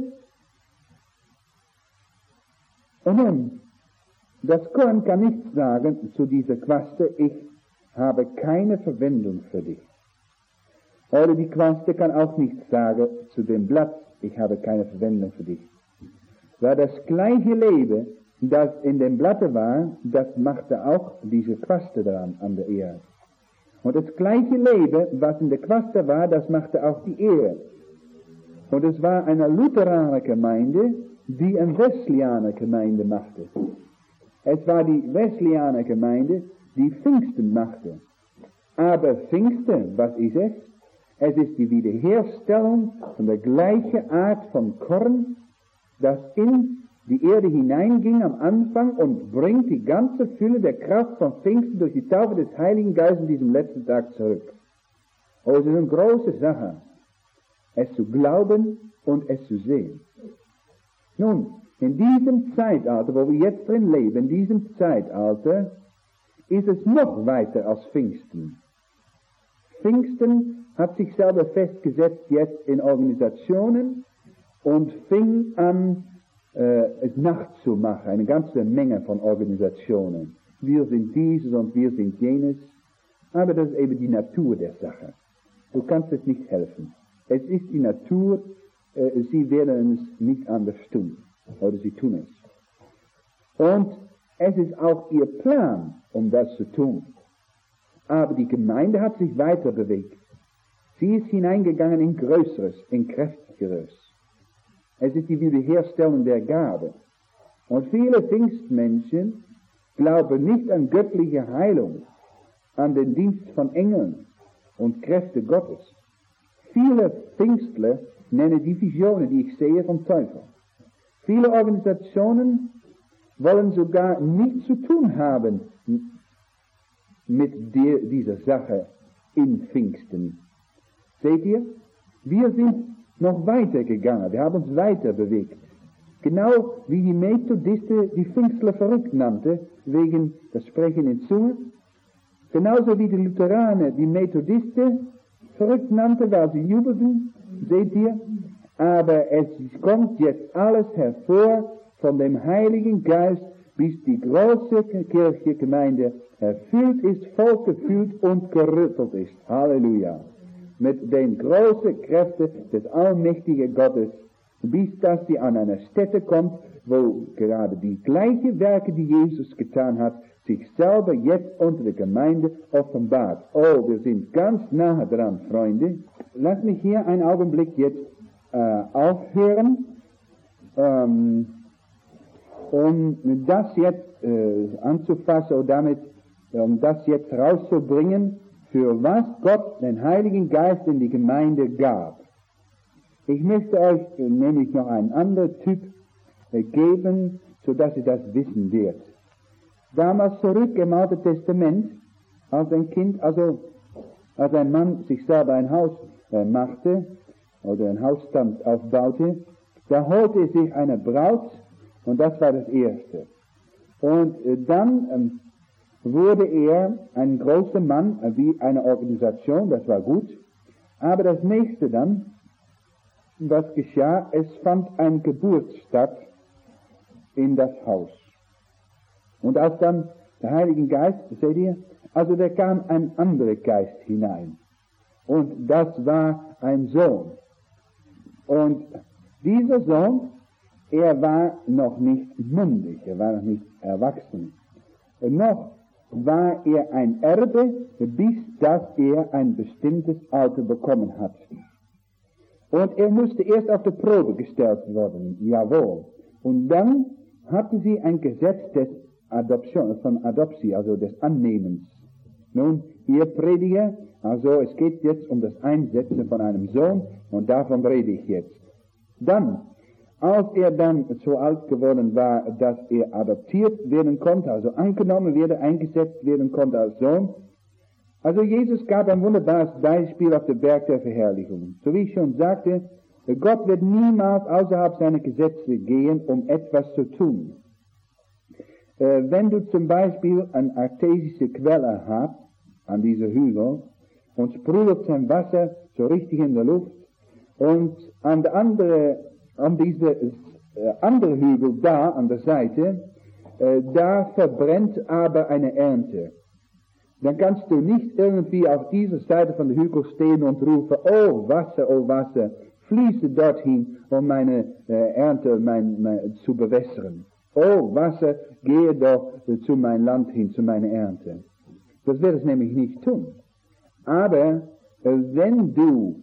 Und nun, das Korn kann nicht sagen zu dieser Quaste, ich habe keine Verwendung für dich. Oder die Quaste kann auch nicht sagen zu dem Blatt, ich habe keine Verwendung für dich. Weil das gleiche Leben, das in dem Blatte war, das machte auch diese Quaste daran an der Erde. Und das gleiche Leben, was in der Quaste war, das machte auch die Erde. Und es war eine Lutheraner Gemeinde, die eine Wesleyaner Gemeinde machte. Es war die Wesleyaner Gemeinde, die Pfingsten machte. Aber Pfingsten, was ist es? Es ist die Wiederherstellung von der gleichen Art von Korn, das in die Erde hineinging am Anfang und bringt die ganze Fülle der Kraft von Pfingsten durch die Taufe des Heiligen Geistes in diesem letzten Tag zurück. Oh, es ist eine große Sache, es zu glauben und es zu sehen. Nun, in diesem Zeitalter, wo wir jetzt drin leben, in diesem Zeitalter, ist es noch weiter als Pfingsten. Pfingsten hat sich selber festgesetzt jetzt in Organisationen und fing an, es nachzumachen, eine ganze Menge von Organisationen. Wir sind dieses und wir sind jenes, aber das ist eben die Natur der Sache. Du kannst es nicht helfen. Es ist die Natur, sie werden es nicht anders tun, oder sie tun es. Und es ist auch ihr Plan, um das zu tun. Aber die Gemeinde hat sich weiter bewegt. Sie ist hineingegangen in Größeres, in Kräftigeres. Es ist die Wiederherstellung der Gabe. Und viele Pfingstmenschen glauben nicht an göttliche Heilung, an den Dienst von Engeln und Kräfte Gottes. Viele Pfingstler nennen die Visionen, die ich sehe, vom Teufel. Viele Organisationen wollen sogar nichts zu tun haben mit dieser Sache in Pfingsten. Seht ihr? Wir sind noch weiter gegangen, wir haben uns weiter bewegt. Genau wie die Methodisten die Pfingstler verrückt nannte, wegen das Sprechen in Zungen. Genauso wie die Lutheraner die Methodisten verrückt nannte, weil sie jubelten, seht ihr? Aber es kommt jetzt alles hervor von dem Heiligen Geist, bis die große Kirchengemeinde erfüllt ist, vollgefüllt und gerüttelt ist. Halleluja. Mit den großen Kräften des allmächtigen Gottes, bis dass sie an einer Stätte kommt, wo gerade die gleichen Werke, die Jesus getan hat, sich selber jetzt unter der Gemeinde offenbart. Oh, wir sind ganz nahe dran, Freunde. Lass mich hier einen Augenblick jetzt aufhören, um das jetzt anzufassen und damit, um das jetzt rauszubringen, für was Gott den Heiligen Geist in die Gemeinde gab. Ich möchte euch nämlich noch einen anderen Typ geben, sodass ihr das wissen werdet. Damals zurück im Alten Testament, als ein Kind, also als ein Mann sich selber ein Haus machte oder einen Hausstand aufbaute, da holte er sich eine Braut und das war das Erste. Und dann wurde er ein großer Mann, wie eine Organisation, das war gut. Aber das nächste dann, was geschah, es fand eine Geburt statt in das Haus. Und als dann der Heilige Geist, seht ihr, also da kam ein anderer Geist hinein. Und das war ein Sohn. Und dieser Sohn, er war noch nicht mündig, er war noch nicht erwachsen. Noch war er ein Erbe, bis dass er ein bestimmtes Alter bekommen hat. Und er musste erst auf die Probe gestellt werden, jawohl. Und dann hatten sie ein Gesetz des Adoptie, also des Annehmens. Nun, ihr Prediger, also es geht jetzt um das Einsetzen von einem Sohn, und davon rede ich jetzt. Dann, als er dann so alt geworden war, dass er adoptiert werden konnte, also angenommen werden, eingesetzt werden konnte als Sohn, also Jesus gab ein wunderbares Beispiel auf dem Berg der Verherrlichung. So wie ich schon sagte, Gott wird niemals außerhalb seiner Gesetze gehen, um etwas zu tun. Wenn du zum Beispiel eine artesische Quelle hast, an dieser Hügel, und sprudelt sein Wasser so richtig in der Luft, und an diese andere Hügel da, an der Seite, da verbrennt aber eine Ernte. Dann kannst du nicht irgendwie auf dieser Seite von der Hügel stehen und rufen, oh Wasser, fließe dorthin, um meine Ernte zu bewässern. Oh Wasser, gehe doch zu mein Land hin, zu meiner Ernte. Das wird es nämlich nicht tun. Aber wenn du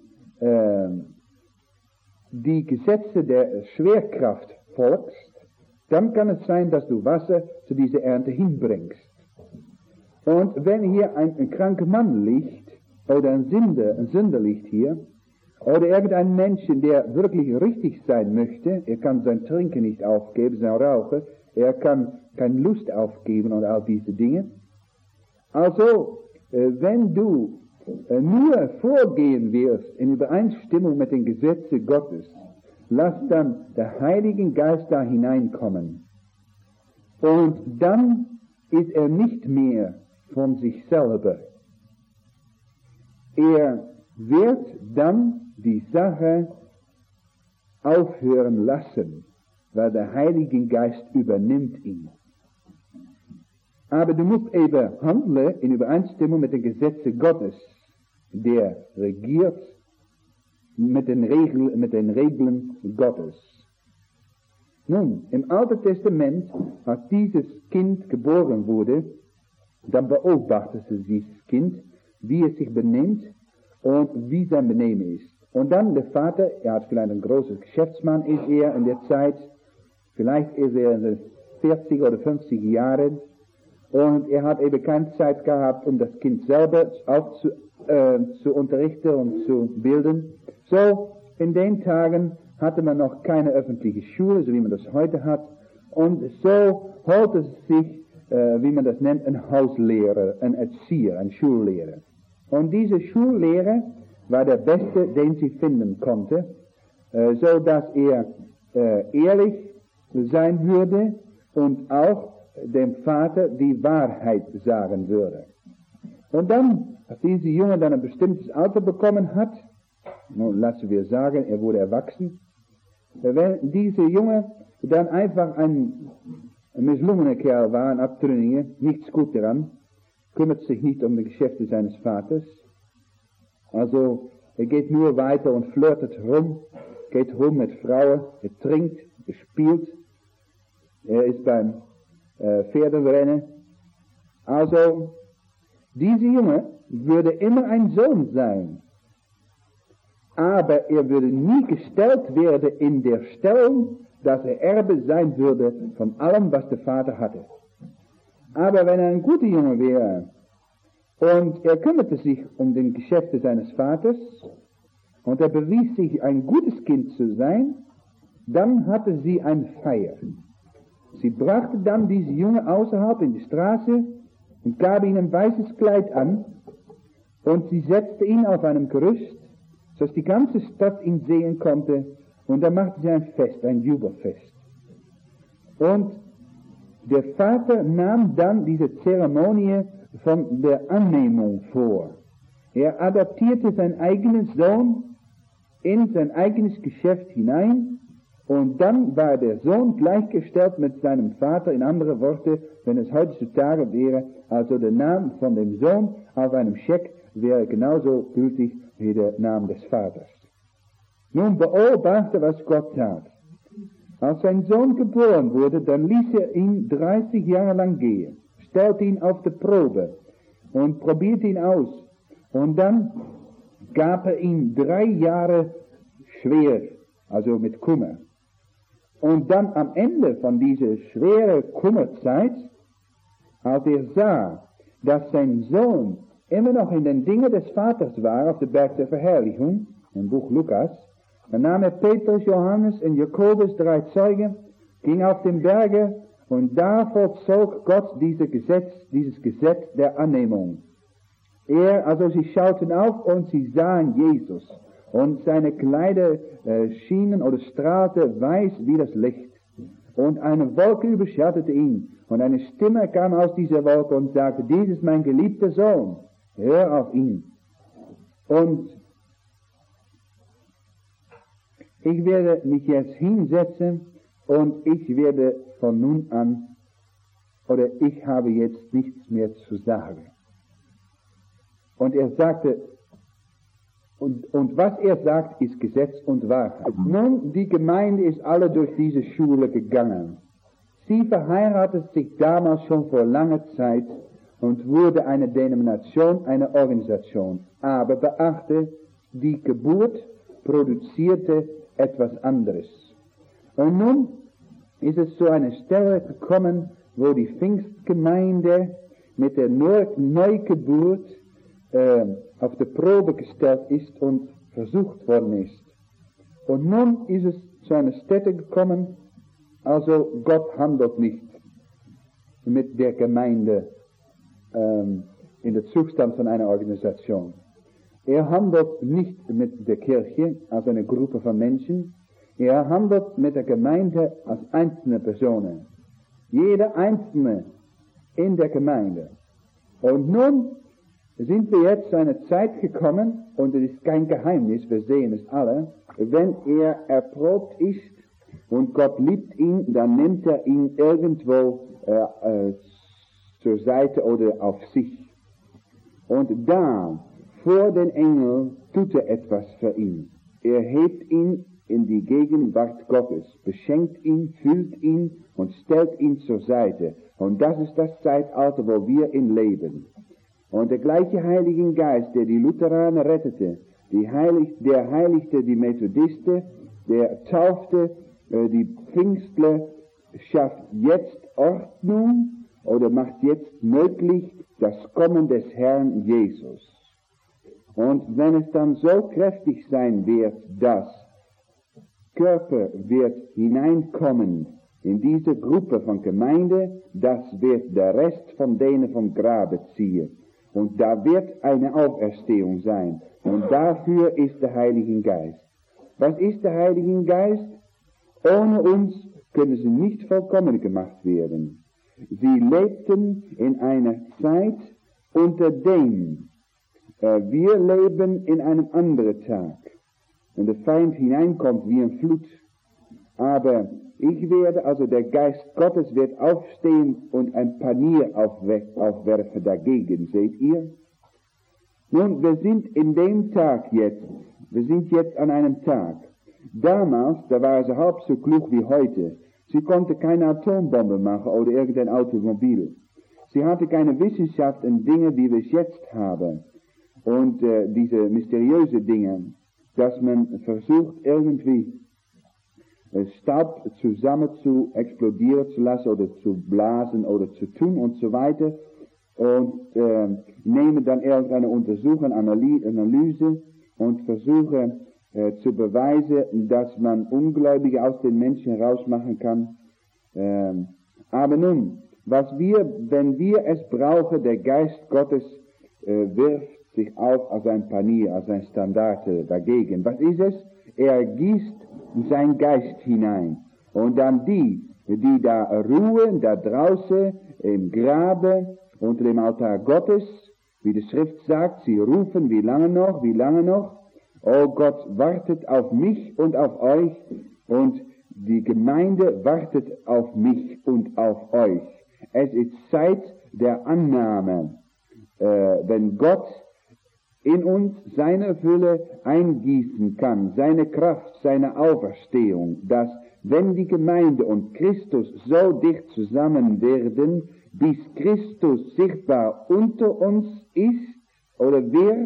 die Gesetze der Schwerkraft folgst, dann kann es sein, dass du Wasser zu dieser Ernte hinbringst. Und wenn hier ein kranker Mann liegt, oder ein Sünder liegt hier, oder irgendein Menschen, der wirklich richtig sein möchte, er kann sein Trinken nicht aufgeben, sein Rauchen, er kann keine Lust aufgeben und all diese Dinge. Also, wenn du nur vorgehen wirst in Übereinstimmung mit den Gesetzen Gottes, lass dann der Heilige Geist da hineinkommen. Und dann ist er nicht mehr von sich selber. Er wird dann die Sache aufhören lassen, weil der Heilige Geist übernimmt ihn. Aber du musst eben handeln in Übereinstimmung mit den Gesetzen Gottes, der regiert mit den Regeln Gottes. Nun, im Alten Testament, als dieses Kind geboren wurde, dann beobachtete dieses Kind, wie es sich benimmt und wie sein Benehmen ist. Und dann der Vater, er hat vielleicht ein großer Geschäftsmann, ist er in der Zeit, vielleicht ist er in den 40 oder 50 Jahren, und er hat eben keine Zeit gehabt, um das Kind selber auch zu unterrichten und zu bilden. So, in den Tagen hatte man noch keine öffentliche Schule, so wie man das heute hat. Und so holte es sich, wie man das nennt, ein Hauslehrer, ein Erzieher, ein Schullehrer. Und diese Schullehrer war der Beste, den sie finden konnte, so dass er ehrlich sein würde und auch dem Vater die Wahrheit sagen würde. Und dann, als dieser Junge dann ein bestimmtes Alter bekommen hat, nun lassen wir sagen, er wurde erwachsen, wenn dieser Junge dann einfach ein misslungener Kerl war, ein Abtrünniger, nichts gut daran, kümmert sich nicht um die Geschäfte seines Vaters, also er geht nur weiter und flirtet rum, geht rum mit Frauen, er trinkt, er spielt, er ist beim Pferderennen. Also, dieser Junge würde immer ein Sohn sein, aber er würde nie gestellt werden in der Stellung, dass er Erbe sein würde von allem, was der Vater hatte. Aber wenn er ein guter Junge wäre und er kümmerte sich um die Geschäfte seines Vaters und er bewies sich ein gutes Kind zu sein, dann hatte sie eine Feier. Sie brachte dann diesen Jungen außerhalb in die Straße und gab ihm ein weißes Kleid an und sie setzte ihn auf einem Gerüst, sodass die ganze Stadt ihn sehen konnte, und da machte sie ein Fest, ein Jubelfest. Und der Vater nahm dann diese Zeremonie von der Annehmung vor. Er adaptierte seinen eigenen Sohn in sein eigenes Geschäft hinein und dann war der Sohn gleichgestellt mit seinem Vater. In andere Worte, wenn es heutzutage wäre, also der Name von dem Sohn auf einem Scheck wäre genauso gültig wie der Name des Vaters. Nun beobachte, was Gott tat. Als sein Sohn geboren wurde, dann ließ er ihn 30 Jahre lang gehen, stellte ihn auf die Probe und probierte ihn aus. Und dann gab er ihm 3 Jahre schwer, also mit Kummer. Und dann am Ende von dieser schweren Kummerzeit, als er sah, dass sein Sohn immer noch in den Dingen des Vaters war, auf dem Berg der Verherrlichung, im Buch Lukas, dann nahm er Petrus, Johannes und Jakobus, 3 Zeugen, ging auf den Berge und da vollzog Gott dieses Gesetz der Annehmung. Also sie schauten auf und sie sahen Jesus und seine Kleider schienen oder strahlte weiß wie das Licht. Und eine Wolke überschattete ihn und eine Stimme kam aus dieser Wolke und sagte, dies ist mein geliebter Sohn, hör auf ihn. Und ich werde mich jetzt hinsetzen und ich werde von nun an, oder ich habe jetzt nichts mehr zu sagen. Und er sagte, und was er sagt, ist Gesetz und Wahrheit. Nun, die Gemeinde ist alle durch diese Schule gegangen. Sie verheiratet sich damals schon vor langer Zeit und wurde eine Denomination, eine Organisation. Aber beachte, die Geburt produzierte etwas anderes. Und nun ist es zu einer Stelle gekommen, wo die Pfingstgemeinde mit der Neugeburt auf die Probe gestellt ist und versucht worden ist. Und nun ist es zu einer Stätte gekommen, also Gott handelt nicht mit der Gemeinde in der Zustand von einer Organisation. Er handelt nicht mit der Kirche als eine Gruppe von Menschen, er handelt mit der Gemeinde als einzelne Personen. Jeder Einzelne in der Gemeinde. Und nun sind wir jetzt zu einer Zeit gekommen, und es ist kein Geheimnis, wir sehen es alle, wenn er erprobt ist und Gott liebt ihn, dann nimmt er ihn irgendwo zur Seite oder auf sich. Und da, vor den Engeln, tut er etwas für ihn. Er hebt ihn in die Gegenwart Gottes, beschenkt ihn, füllt ihn und stellt ihn zur Seite. Und das ist das Zeitalter, wo wir in leben. Und der gleiche Heilige Geist, der die Lutheraner rettete, der heiligte die Methodisten, der taufte die Pfingstler, schafft jetzt Ordnung oder macht jetzt möglich das Kommen des Herrn Jesus. Und wenn es dann so kräftig sein wird, dass Körper wird hineinkommen in diese Gruppe von Gemeinde, das wird der Rest von denen vom Grabe ziehen. Und da wird eine Auferstehung sein. Und dafür ist der Heilige Geist. Was ist der Heilige Geist? Ohne uns können sie nicht vollkommen gemacht werden. Sie lebten in einer Zeit unter dem. Wir leben in einem anderen Tag. Und der Feind hineinkommt wie ein Flut. Aber ich werde, also der Geist Gottes wird aufstehen und ein Panier aufwerfen dagegen, seht ihr? Nun, wir sind in dem Tag jetzt, wir sind jetzt an einem Tag. Damals, da war sie halb so klug wie heute. Sie konnte keine Atombombe machen oder irgendein Automobil. Sie hatte keine Wissenschaft und Dinge, wie wir es jetzt haben. Und diese mysteriösen Dinge, dass man versucht irgendwie Staub zusammen zu explodieren zu lassen oder zu blasen oder zu tun und so weiter und nehmen dann irgendeine Untersuchung, Analyse und versuchen zu beweisen, dass man Ungläubige aus den Menschen rausmachen kann. Aber nun, wenn wir es brauchen, der Geist Gottes wirft sich auf als ein Panier, als ein Standard dagegen. Was ist es? Er gießt sein Geist hinein. Und dann die die da ruhen, da draußen im Grabe unter dem Altar Gottes, wie die Schrift sagt, sie rufen, wie lange noch, wie lange noch? Oh, Gott wartet auf mich und auf euch, und die Gemeinde wartet auf mich und auf euch. Es ist Zeit der Annahme, wenn Gott in uns seine Fülle eingießen kann, seine Kraft, seine Auferstehung, dass wenn die Gemeinde und Christus so dicht zusammen werden, bis Christus sichtbar unter uns ist oder wird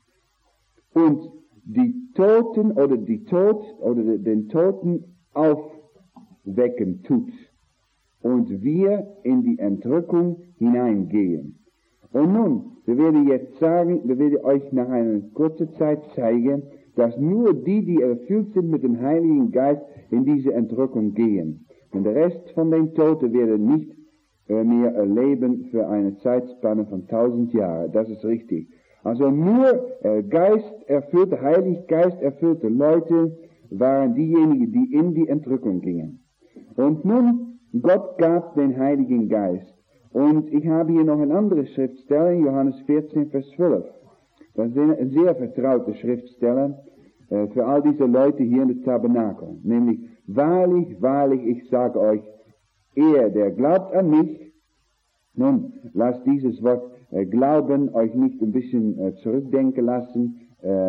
und die Toten oder den Toten aufwecken tut und wir in die Entrückung hineingehen. Und nun, wir werden jetzt sagen, wir werden euch nach einer kurzen Zeit zeigen, dass nur die erfüllt sind mit dem Heiligen Geist, in diese Entrückung gehen. Und der Rest von den Toten werden nicht mehr erleben für eine Zeitspanne von 1000 Jahren. Das ist richtig. Also nur Geisterfüllte, Heilig Geist erfüllte Leute waren diejenigen, die in die Entrückung gingen. Und nun, Gott gab den Heiligen Geist. Und ich habe hier noch eine andere Schriftstelle, Johannes 14, Vers 12. Das ist eine sehr vertraute Schriftstelle für all diese Leute hier in der Tabernakel. Nämlich, wahrlich, wahrlich, ich sage euch, der glaubt an mich, nun, lasst dieses Wort Glauben euch nicht ein bisschen zurückdenken lassen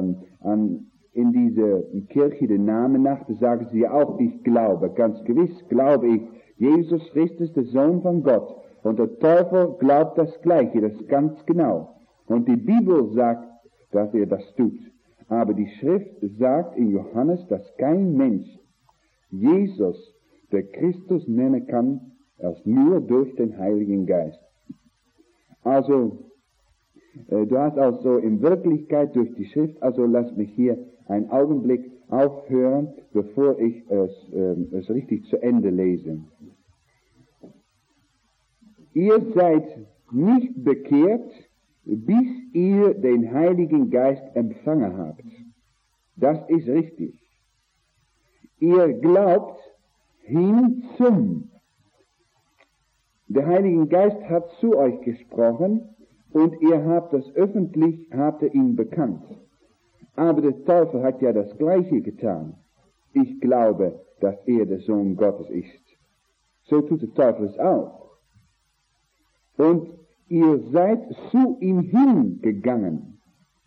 in diese Kirche den Namen nach, da sagen sie ja auch, ich glaube, ganz gewiss glaube ich, Jesus Christus, der Sohn von Gott. Und der Teufel glaubt das Gleiche, das ist ganz genau. Und die Bibel sagt, dass er das tut. Aber die Schrift sagt in Johannes, dass kein Mensch Jesus, der Christus, nennen kann, als nur durch den Heiligen Geist. Also, du hast also in Wirklichkeit durch die Schrift, also lass mich hier einen Augenblick aufhören, bevor ich es richtig zu Ende lese. Ihr seid nicht bekehrt, bis ihr den Heiligen Geist empfangen habt. Das ist richtig. Ihr glaubt hin zum. Der Heilige Geist hat zu euch gesprochen und ihr habt das öffentlich, habt ihr ihn bekannt. Aber der Teufel hat ja das Gleiche getan. Ich glaube, dass er der Sohn Gottes ist. So tut der Teufel es auch. Und ihr seid zu ihm hingegangen.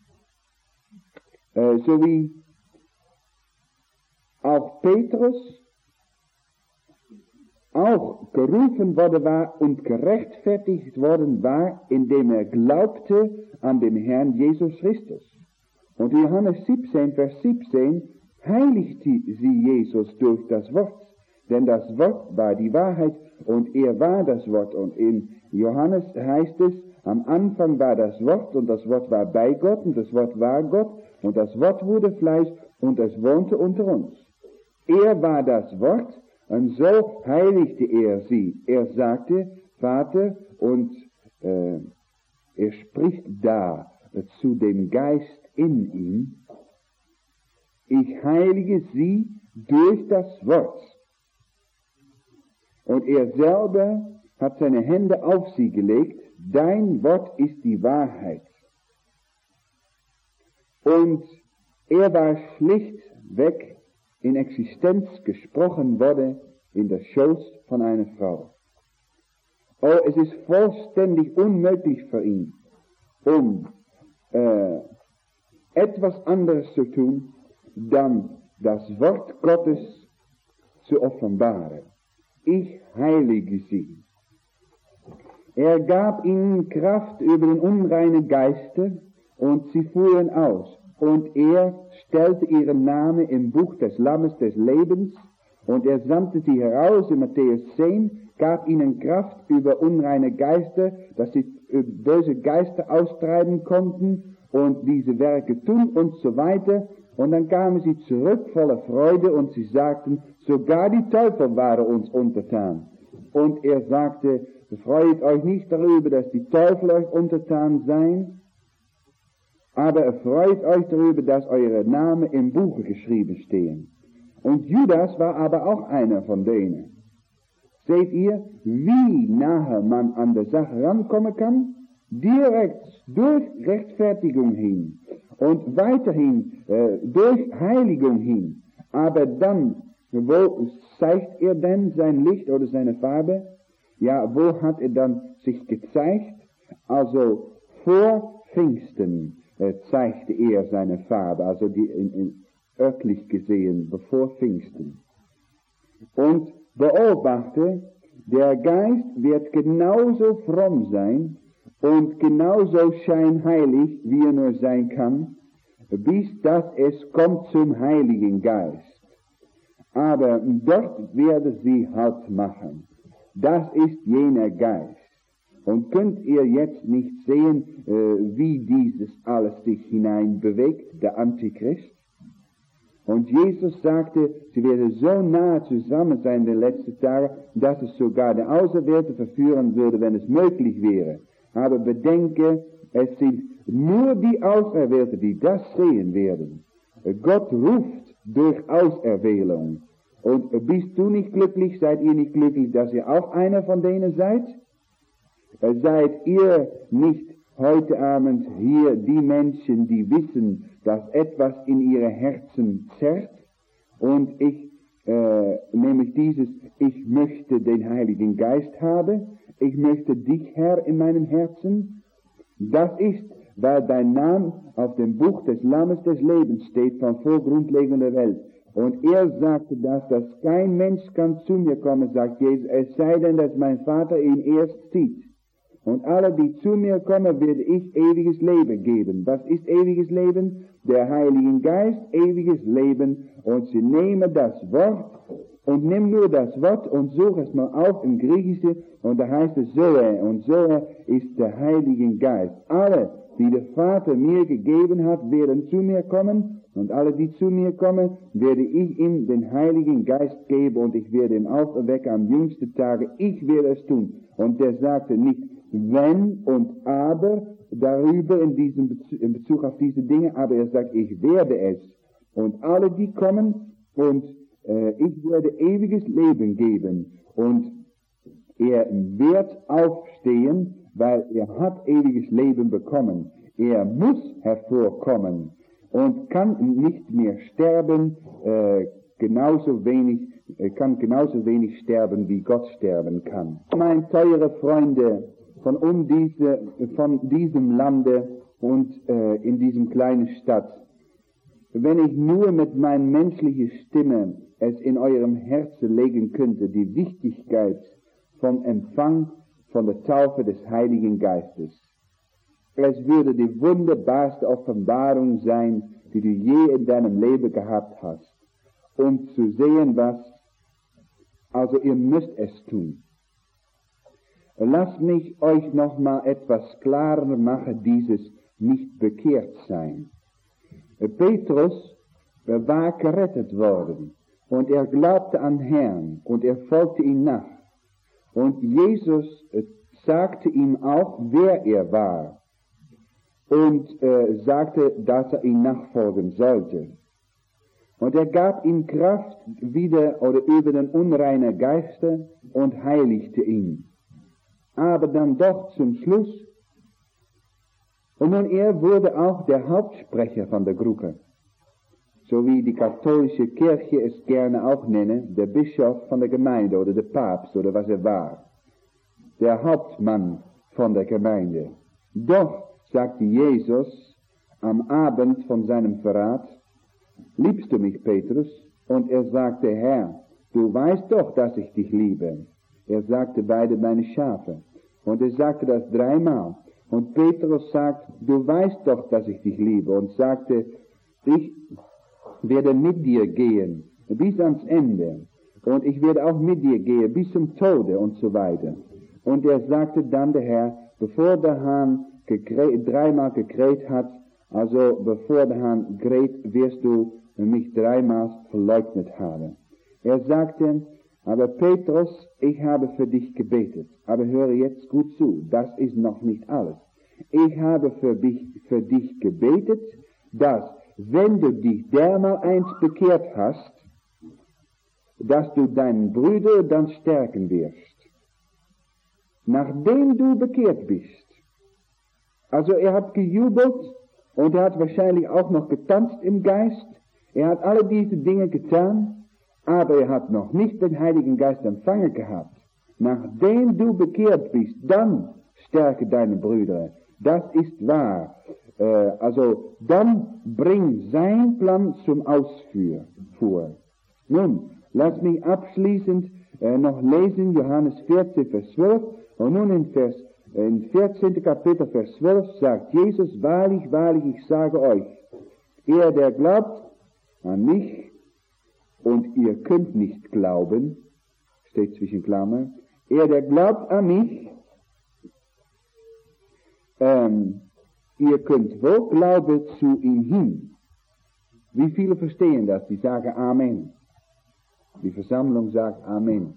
So wie auch Petrus auch gerufen worden war und gerechtfertigt worden war, indem er glaubte an den Herrn Jesus Christus. Und in Johannes 17, Vers 17 heiligte sie Jesus durch das Wort. Denn das Wort war die Wahrheit und er war das Wort. Und in Johannes heißt es, am Anfang war das Wort und das Wort war bei Gott und das Wort war Gott und das Wort wurde Fleisch und es wohnte unter uns. Er war das Wort und so heiligte er sie. Er sagte, Vater, und er spricht da zu dem Geist in ihm, ich heilige sie durch das Wort. Und er selber hat seine Hände auf sie gelegt, dein Wort ist die Wahrheit. Und er war schlichtweg in Existenz gesprochen worden in der Schoß von einer Frau. Oh, es ist vollständig unmöglich für ihn, etwas anderes zu tun, dann das Wort Gottes zu offenbaren. Ich heilige sie. Er gab ihnen Kraft über den unreinen Geister und sie fuhren aus. Und er stellte ihren Namen im Buch des Lammes des Lebens und er sandte sie heraus in Matthäus 10, gab ihnen Kraft über unreine Geister, dass sie böse Geister austreiben konnten und diese Werke tun und so weiter. Und dann kamen sie zurück voller Freude und sie sagten, sogar die Teufel waren uns untertan. Und er sagte, freut euch nicht darüber, dass die Teufel euch untertan seien, aber erfreut euch darüber, dass eure Namen im Buche geschrieben stehen. Und Judas war aber auch einer von denen. Seht ihr, wie nahe man an der Sache rankommen kann? Direkt durch Rechtfertigung hin und weiterhin durch Heiligung hin. Aber dann, wo zeigt er denn sein Licht oder seine Farbe? Ja, wo hat er dann sich gezeigt? Also vor Pfingsten zeigte er seine Farbe, also örtlich gesehen, bevor Pfingsten. Und beobachte, der Geist wird genauso fromm sein und genauso scheinheilig, wie er nur sein kann, bis dass es kommt zum Heiligen Geist. Aber dort werde sie Halt machen. Das ist jener Geist. Und könnt ihr jetzt nicht sehen, wie dieses alles sich hineinbewegt, der Antichrist? Und Jesus sagte, sie werden so nahe zusammen sein in den letzten Tagen, dass es sogar der Auserwählte verführen würde, wenn es möglich wäre. Aber bedenke, es sind nur die Auserwählte, die das sehen werden. Gott ruft durch Auserwählung. Und bist du nicht glücklich, seid ihr nicht glücklich, dass ihr auch einer von denen seid? Seid ihr nicht heute Abend hier die Menschen, die wissen, dass etwas in ihre Herzen zerrt? Und nämlich dieses, ich möchte den Heiligen Geist haben, ich möchte dich, Herr, in meinem Herzen. Das ist, weil dein Name auf dem Buch des Lammes des Lebens steht von vor Grundlegung der Welt. Und er sagte dass kein Mensch kann zu mir kommen, sagt Jesus, es sei denn, dass mein Vater ihn erst zieht. Und alle, die zu mir kommen, werde ich ewiges Leben geben. Was ist ewiges Leben? Der Heilige Geist, ewiges Leben. Und sie nehmen das Wort und nimm nur das Wort und such es mal auf im Griechischen und da heißt es Zoe. Und Zoe ist der Heilige Geist. Alle, die der Vater mir gegeben hat, werden zu mir kommen. Und alle, die zu mir kommen, werde ich ihm den Heiligen Geist geben und ich werde ihn auferwecken am jüngsten Tage. Ich werde es tun. Und der sagte nicht wenn und aber darüber in Bezug auf diese Dinge, aber er sagt, ich werde es. Und alle, die kommen und ich werde ewiges Leben geben. Und er wird aufstehen, weil er hat ewiges Leben bekommen. Er muss hervorkommen und kann nicht mehr sterben, kann genauso wenig sterben, wie Gott sterben kann. Meine teure Freunde von diesem Lande und in diesem kleinen Stadt, wenn ich nur mit meiner menschlichen Stimme es in eurem Herzen legen könnte, die Wichtigkeit vom Empfang von der Taufe des Heiligen Geistes. Es würde die wunderbarste Offenbarung sein, die du je in deinem Leben gehabt hast, um zu sehen, also ihr müsst es tun. Lasst mich euch noch mal etwas klarer machen, dieses nicht bekehrt sein. Petrus war gerettet worden und er glaubte an Herrn und er folgte ihm nach. Und Jesus sagte ihm auch, wer er war und sagte, dass er ihm nachfolgen sollte. Und er gab ihm Kraft wieder oder über den unreinen Geister und heiligte ihn. Aber dann doch zum Schluss, und nun er wurde auch der Hauptsprecher von der Gruppe, so wie die katholische Kirche es gerne auch nenne, der Bischof von der Gemeinde oder der Papst oder was er war, der Hauptmann von der Gemeinde. Doch, sagte Jesus am Abend von seinem Verrat, liebst du mich, Petrus? Und er sagte, Herr, du weißt doch, dass ich dich liebe. Er sagte, weide meine Schafe. Und er sagte das 3-mal. Und Petrus sagt, du weißt doch, dass ich dich liebe. Und sagte, ich werde mit dir gehen, bis ans Ende. Und ich werde auch mit dir gehen, bis zum Tode und so weiter. Und er sagte dann der Herr, bevor der Hahn 3-mal gekräht hat, also bevor der Hahn kräht, wirst du mich 3-mal verleugnet haben. Er sagte, aber Petrus, ich habe für dich gebetet. Aber höre jetzt gut zu, das ist noch nicht alles. Ich habe für dich gebetet, dass, wenn du dich dermal eins bekehrt hast, dass du deinen Bruder dann stärken wirst, nachdem du bekehrt bist. Also er hat gejubelt und er hat wahrscheinlich auch noch getanzt im Geist. Er hat alle diese Dinge getan, aber er hat noch nicht den Heiligen Geist empfangen gehabt. Nachdem du bekehrt bist, dann stärke deine Brüder. Das ist wahr. Also dann bring sein Plan zum Ausführ vor. Nun, lass mich abschließend noch lesen, Johannes 14, Vers 12. Und nun in 14. Kapitel, Vers 12 sagt Jesus, wahrlich, wahrlich, ich sage euch, er, der glaubt an mich, und ihr könnt nicht glauben, steht zwischen Klammern, er, der glaubt an mich, ihr könnt wohl glauben zu ihm hin. Wie viele verstehen das? Die sagen Amen. Die Versammlung sagt Amen.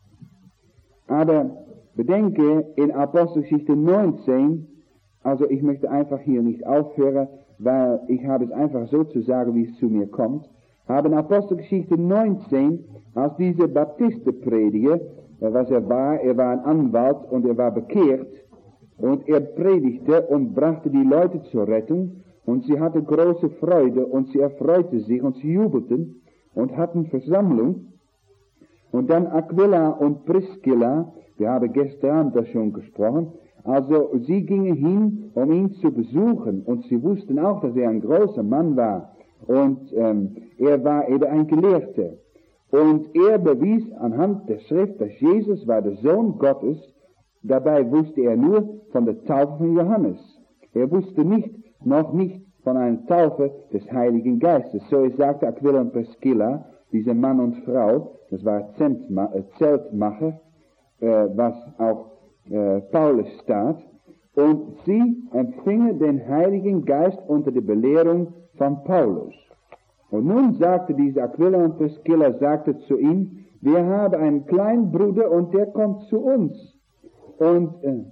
Aber bedenke, in Apostelgeschichte 19, also ich möchte einfach hier nicht aufhören, weil ich habe es einfach so zu sagen, wie es zu mir kommt, habe in Apostelgeschichte 19, als dieser Baptistenprediger, was er war ein Anwalt und er war bekehrt, und er predigte und brachte die Leute zur Rettung, und sie hatten große Freude, und sie erfreuten sich, und sie jubelten, und hatten Versammlung. Und dann Aquila und Priscilla, wir haben gestern Abend das schon gesprochen, also sie gingen hin, um ihn zu besuchen, und sie wussten auch, dass er ein großer Mann war, und er war eben ein Gelehrter. Und er bewies anhand der Schrift, dass Jesus war der Sohn Gottes. Dabei wusste er nur von der Taufe von Johannes. Er wusste noch nicht von einer Taufe des Heiligen Geistes. So es sagte Aquila und Priscilla, diese Mann und Frau, das war Zeltmacher, was auch Paulus staat, und sie empfingen den Heiligen Geist unter der Belehrung von Paulus. Und nun sagte diese Aquila und Priscilla, sagte zu ihm, wir haben einen kleinen Bruder und der kommt zu uns. Und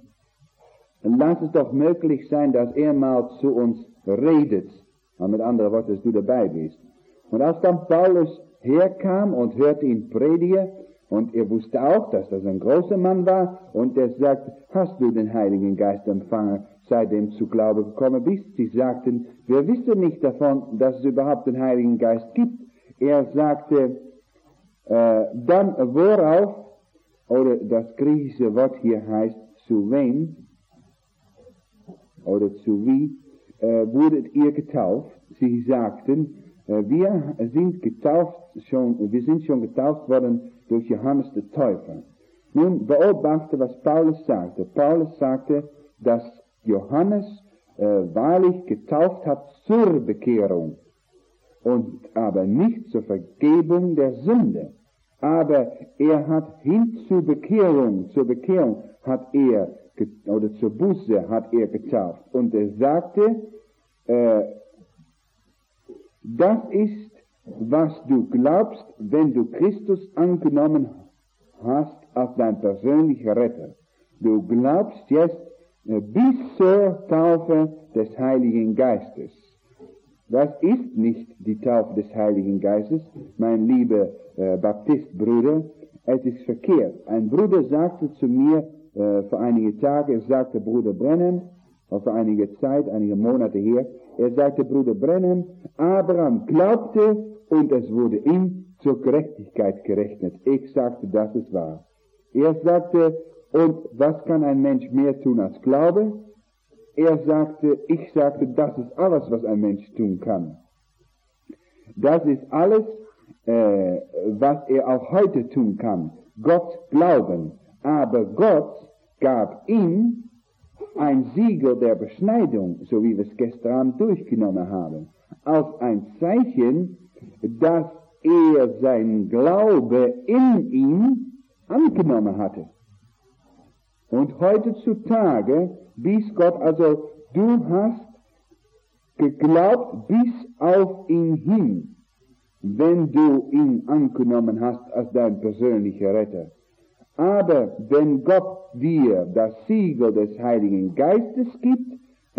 lass es doch möglich sein, dass er mal zu uns redet. Und mit anderen Worten, dass du dabei bist. Und als dann Paulus herkam und hörte ihn predigen, und er wusste auch, dass das ein großer Mann war, und er sagte, hast du den Heiligen Geist empfangen, seitdem du zu Glaube gekommen bist? Sie sagten, wir wissen nicht davon, dass es überhaupt den Heiligen Geist gibt. Er sagte, dann worauf, oder das griechische Wort hier heißt, zu wem, oder zu wie, wurdet ihr getauft? Sie sagten, wir sind schon getauft worden durch Johannes der Täufer. Nun beobachte, was Paulus sagte. Paulus sagte, dass Johannes wahrlich getauft hat zur Bekehrung, und aber nicht zur Vergebung der Sünde. Aber er hat hin zur Bekehrung hat er, oder zur Buße hat er getauft. Und er sagte, das ist, was du glaubst, wenn du Christus angenommen hast als dein persönlicher Retter. Du glaubst jetzt bis zur Taufe des Heiligen Geistes. Das ist nicht die Taufe des Heiligen Geistes, mein lieber Baptistbruder. Es ist verkehrt. Ein Bruder sagte zu mir vor einigen Tagen, er sagte Bruder Branham, vor einiger Zeit, einige Monate her, er sagte Bruder Branham, Abraham glaubte und es wurde ihm zur Gerechtigkeit gerechnet. Ich sagte, das ist wahr. Er sagte, und was kann ein Mensch mehr tun als Glaube? Ich sagte, das ist alles, was ein Mensch tun kann. Das ist alles, was er auch heute tun kann. Gott glauben. Aber Gott gab ihm ein Siegel der Beschneidung, so wie wir es gestern Abend durchgenommen haben, als ein Zeichen, dass er sein Glaube in ihm angenommen hatte. Und heutzutage, bis Gott, also du hast geglaubt bis auf ihn hin, wenn du ihn angenommen hast als dein persönlicher Retter. Aber wenn Gott dir das Siegel des Heiligen Geistes gibt,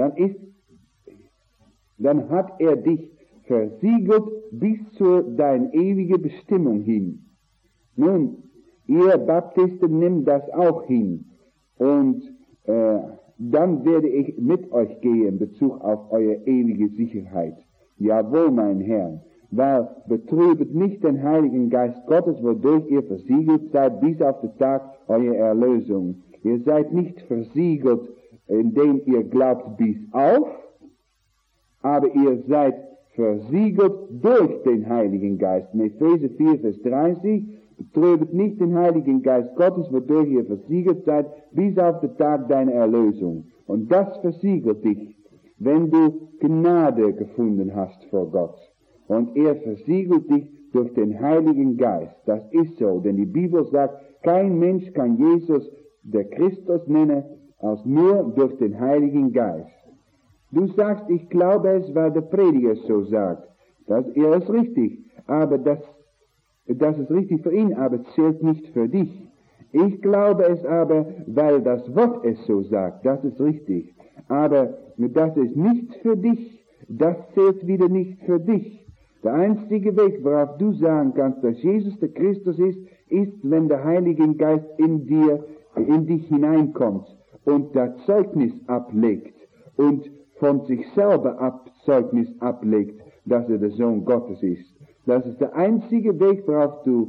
dann hat er dich versiegelt bis zu deiner ewigen Bestimmung hin. Nun, ihr Baptisten nehmt das auch hin und dann werde ich mit euch gehen in Bezug auf eure ewige Sicherheit. Jawohl, mein Herr, weil betrübet nicht den Heiligen Geist Gottes, wodurch ihr versiegelt seid bis auf den Tag eurer Erlösung. Ihr seid nicht versiegelt, indem ihr glaubt bis auf, aber ihr seid versiegelt durch den Heiligen Geist. In Epheser 4, Vers 30, betrübet nicht den Heiligen Geist Gottes, wodurch ihr versiegelt seid, bis auf den Tag deiner Erlösung. Und das versiegelt dich, wenn du Gnade gefunden hast vor Gott. Und er versiegelt dich durch den Heiligen Geist. Das ist so, denn die Bibel sagt, kein Mensch kann Jesus, der Christus nennen, als nur durch den Heiligen Geist. Du sagst, ich glaube es, weil der Prediger es so sagt. Das ist richtig, aber das ist richtig für ihn, aber es zählt nicht für dich. Ich glaube es aber, weil das Wort es so sagt, das ist richtig. Aber das ist nicht für dich, das zählt wieder nicht für dich. Der einzige Weg, worauf du sagen kannst, dass Jesus der Christus ist, wenn der Heilige Geist in dich hineinkommt und das Zeugnis ablegt und von sich selber Zeugnis ablegt, dass er der Sohn Gottes ist. Das ist der einzige Weg, worauf du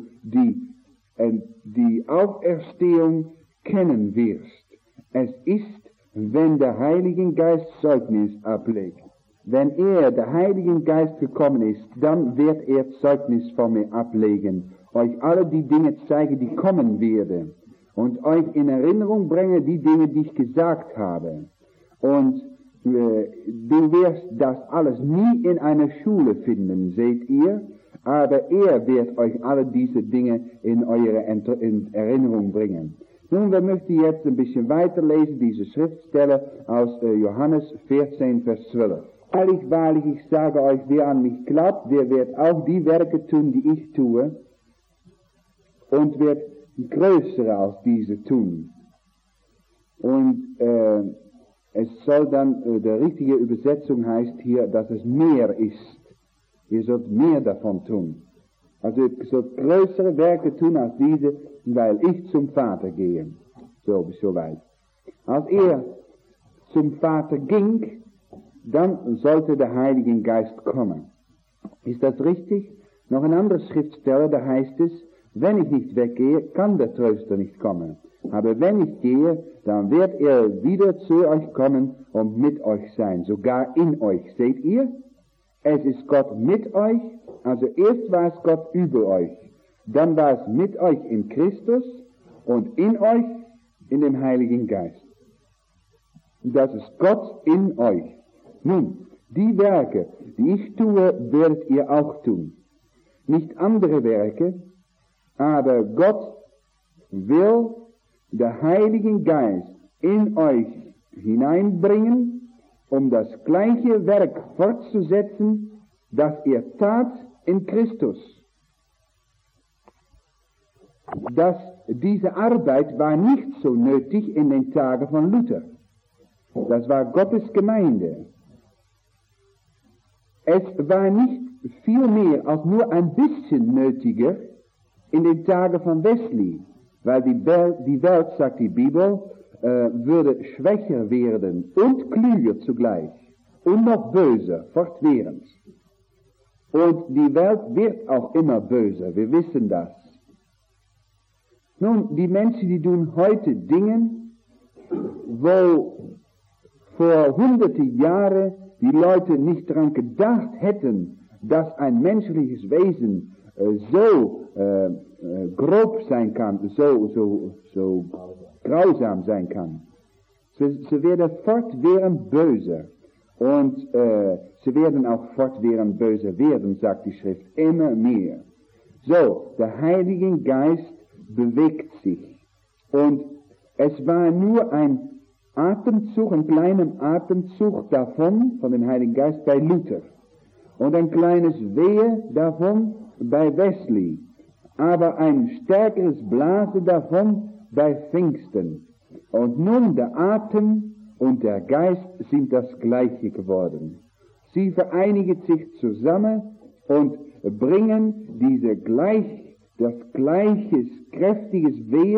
die Auferstehung kennen wirst. Es ist, wenn der Heilige Geist Zeugnis ablegt. Wenn der Heilige Geist gekommen ist, dann wird er Zeugnis von mir ablegen, euch alle die Dinge zeigen, die kommen werden, und euch in Erinnerung bringen die Dinge, die ich gesagt habe. Und du wirst das alles nie in einer Schule finden, seht ihr, aber er wird euch alle diese Dinge in Erinnerung bringen. Nun, wir möchten jetzt ein bisschen weiterlesen, diese Schriftstelle aus Johannes 14, Vers 12. Wahrlich, wahrlich, ich sage euch, wer an mich glaubt, der wird auch die Werke tun, die ich tue, und wird größere als diese tun. Und es soll dann, die richtige Übersetzung heißt hier, dass es mehr ist. Ihr sollt mehr davon tun. Also ihr sollt größere Werke tun als diese, weil ich zum Vater gehe. Soweit. Als er zum Vater ging, dann sollte der Heilige Geist kommen. Ist das richtig? Noch ein anderes Schriftstelle, da heißt es, wenn ich nicht weggehe, kann der Tröster nicht kommen. Aber wenn ich gehe, dann wird er wieder zu euch kommen und mit euch sein, sogar in euch. Seht ihr? Es ist Gott mit euch, also erst war es Gott über euch, dann war es mit euch in Christus und in euch in dem Heiligen Geist. Das ist Gott in euch. Nun, die Werke, die ich tue, werdet ihr auch tun. Nicht andere Werke, aber Gott will den Heiligen Geist in euch hineinbringen, um das gleiche Werk fortzusetzen, das er tat in Christus. Diese Arbeit war nicht so nötig in den Tagen von Luther. Das war Gottes Gemeinde. Es war nicht viel mehr als nur ein bisschen nötiger in den Tagen von Wesley, weil die Welt, sagt die Bibel, würde schwächer werden und klüger zugleich und noch böser, fortwährend. Und die Welt wird auch immer böser, wir wissen das. Nun, die Menschen, die tun heute Dinge, wo vor hunderte Jahre die Leute nicht daran gedacht hätten, dass ein menschliches Wesen so grob sein kann, so grausam sein kann. Sie werden fortwährend böser und sie werden auch fortwährend böser werden, sagt die Schrift, immer mehr. So, der Heilige Geist bewegt sich und es war nur ein Atemzug, ein kleiner Atemzug davon, von dem Heiligen Geist bei Luther und ein kleines Wehe davon bei Wesley, aber ein stärkeres Blasen davon bei Pfingsten. Und nun der Atem und der Geist sind das Gleiche geworden. Sie vereinigen sich zusammen und bringen diese das gleiche kräftige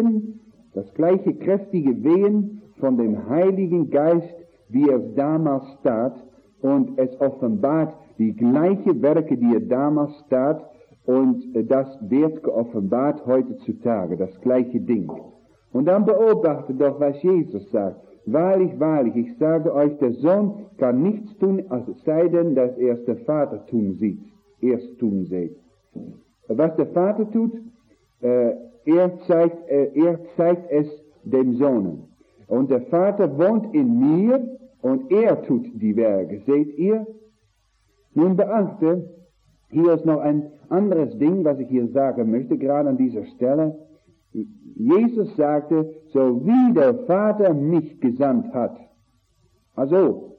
Wehen von dem Heiligen Geist, wie es damals tat, und es offenbart die gleiche Werke, die er damals tat, und das wird geoffenbart heutzutage, das gleiche Ding. Und dann beobachtet doch, was Jesus sagt. Wahrlich, wahrlich, ich sage euch, der Sohn kann nichts tun, als es sei denn, dass er es der Vater tun sieht. Was der Vater tut, er zeigt es dem Sohn. Und der Vater wohnt in mir und er tut die Werke. Seht ihr? Nun beachte, hier ist noch ein anderes Ding, was ich hier sagen möchte, gerade an dieser Stelle. Jesus sagte, so wie der Vater mich gesandt hat. Also,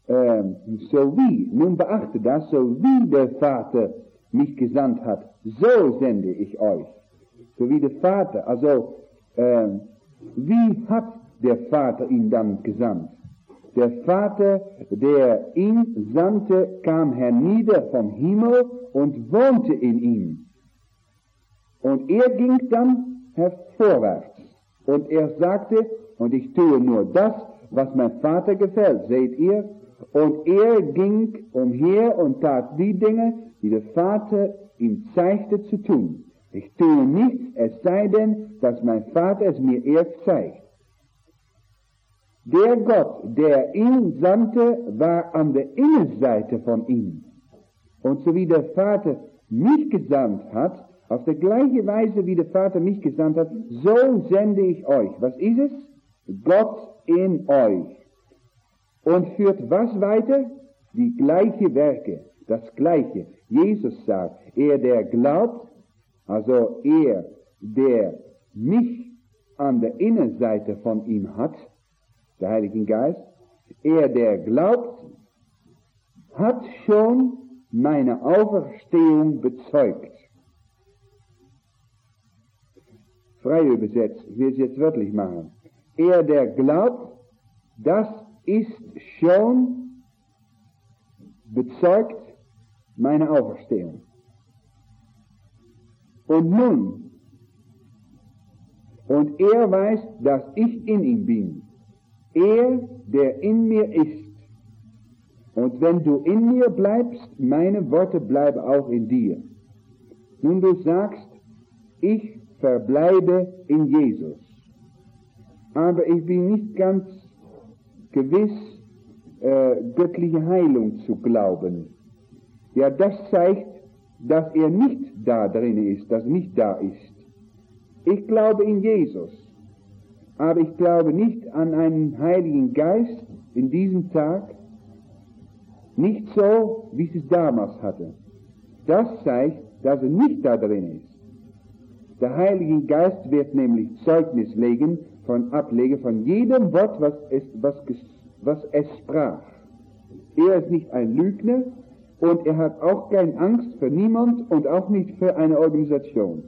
nun beachte das, so wie der Vater mich gesandt hat, so sende ich euch. So wie der Vater, also, wie hat der Vater ihn dann gesandt? Der Vater, der ihn sandte, kam hernieder vom Himmel und wohnte in ihm. Und er ging dann vorwärts. Und er sagte, und ich tue nur das, was mein Vater gefällt, seht ihr? Und er ging umher und tat die Dinge, die der Vater ihm zeigte zu tun. Ich tue nichts, es sei denn, dass mein Vater es mir erst zeigt. Der Gott, der ihn sandte, war an der Innenseite von ihm. Und so wie der Vater mich gesandt hat, auf der gleiche Weise wie der Vater mich gesandt hat, so sende ich euch. Was ist es? Gott in euch. Und führt was weiter? Die gleiche Werke, das Gleiche. Jesus sagt, er, der glaubt, also er, der mich an der Innenseite von ihm hat, der Heilige Geist, er, der glaubt, hat schon meine Auferstehung bezeugt. Frei übersetzt, ich will es jetzt wörtlich machen. Er, der glaubt, das ist schon bezeugt meine Auferstehung. Und nun, und er weiß, dass ich in ihm bin. Er, der in mir ist. Und wenn du in mir bleibst, meine Worte bleiben auch in dir. Nun du sagst, ich verbleibe in Jesus. Aber ich bin nicht ganz gewiss, göttliche Heilung zu glauben. Ja, das zeigt, dass er nicht da drin ist, dass nicht da ist. Ich glaube in Jesus. Aber ich glaube nicht an einen Heiligen Geist in diesem Tag, nicht so, wie es damals hatte. Das zeigt, dass er nicht da drin ist. Der Heilige Geist wird nämlich Zeugnis ablegen von jedem Wort, was es sprach. Er ist nicht ein Lügner und er hat auch keine Angst für niemand und auch nicht für eine Organisation.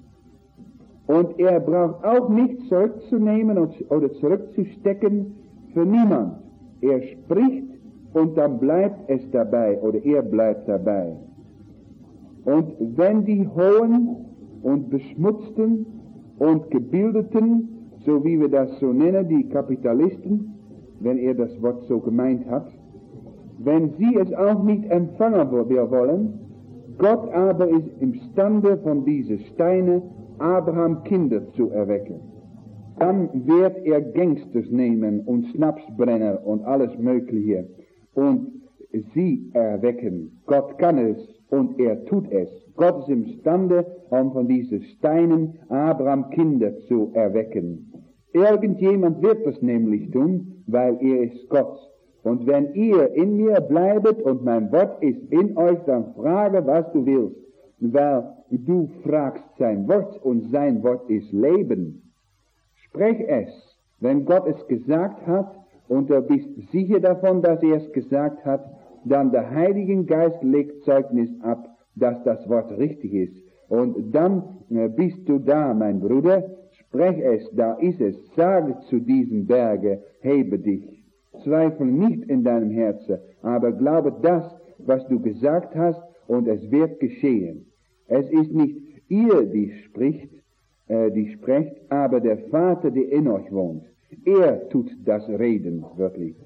Und er braucht auch nichts zurückzunehmen oder zurückzustecken für niemand. Er spricht und dann bleibt es dabei oder er bleibt dabei. Und wenn die Hohen und Beschmutzten und Gebildeten, so wie wir das so nennen, die Kapitalisten, wenn er das Wort so gemeint hat, wenn sie es auch nicht empfangen wollen, Gott aber ist imstande von diesen Steinen Abraham Kinder zu erwecken. Dann wird er Gangsters nehmen und Schnapsbrenner und alles Mögliche und sie erwecken. Gott kann es und er tut es. Gott ist imstande, um von diesen Steinen Abraham Kinder zu erwecken. Irgendjemand wird das nämlich tun, weil er ist Gott. Und wenn ihr in mir bleibet und mein Wort ist in euch, dann frage, was du willst. Weil du fragst sein Wort und sein Wort ist Leben. Sprech es, wenn Gott es gesagt hat und du bist sicher davon, dass er es gesagt hat, dann der Heilige Geist legt Zeugnis ab, dass das Wort richtig ist. Und dann bist du da, mein Bruder, sprech es, da ist es, sage zu diesem Berge, hebe dich. Zweifle nicht in deinem Herzen, aber glaube das, was du gesagt hast, und es wird geschehen. Es ist nicht ihr, die sprecht, aber der Vater, der in euch wohnt. Er tut das Reden, wirklich.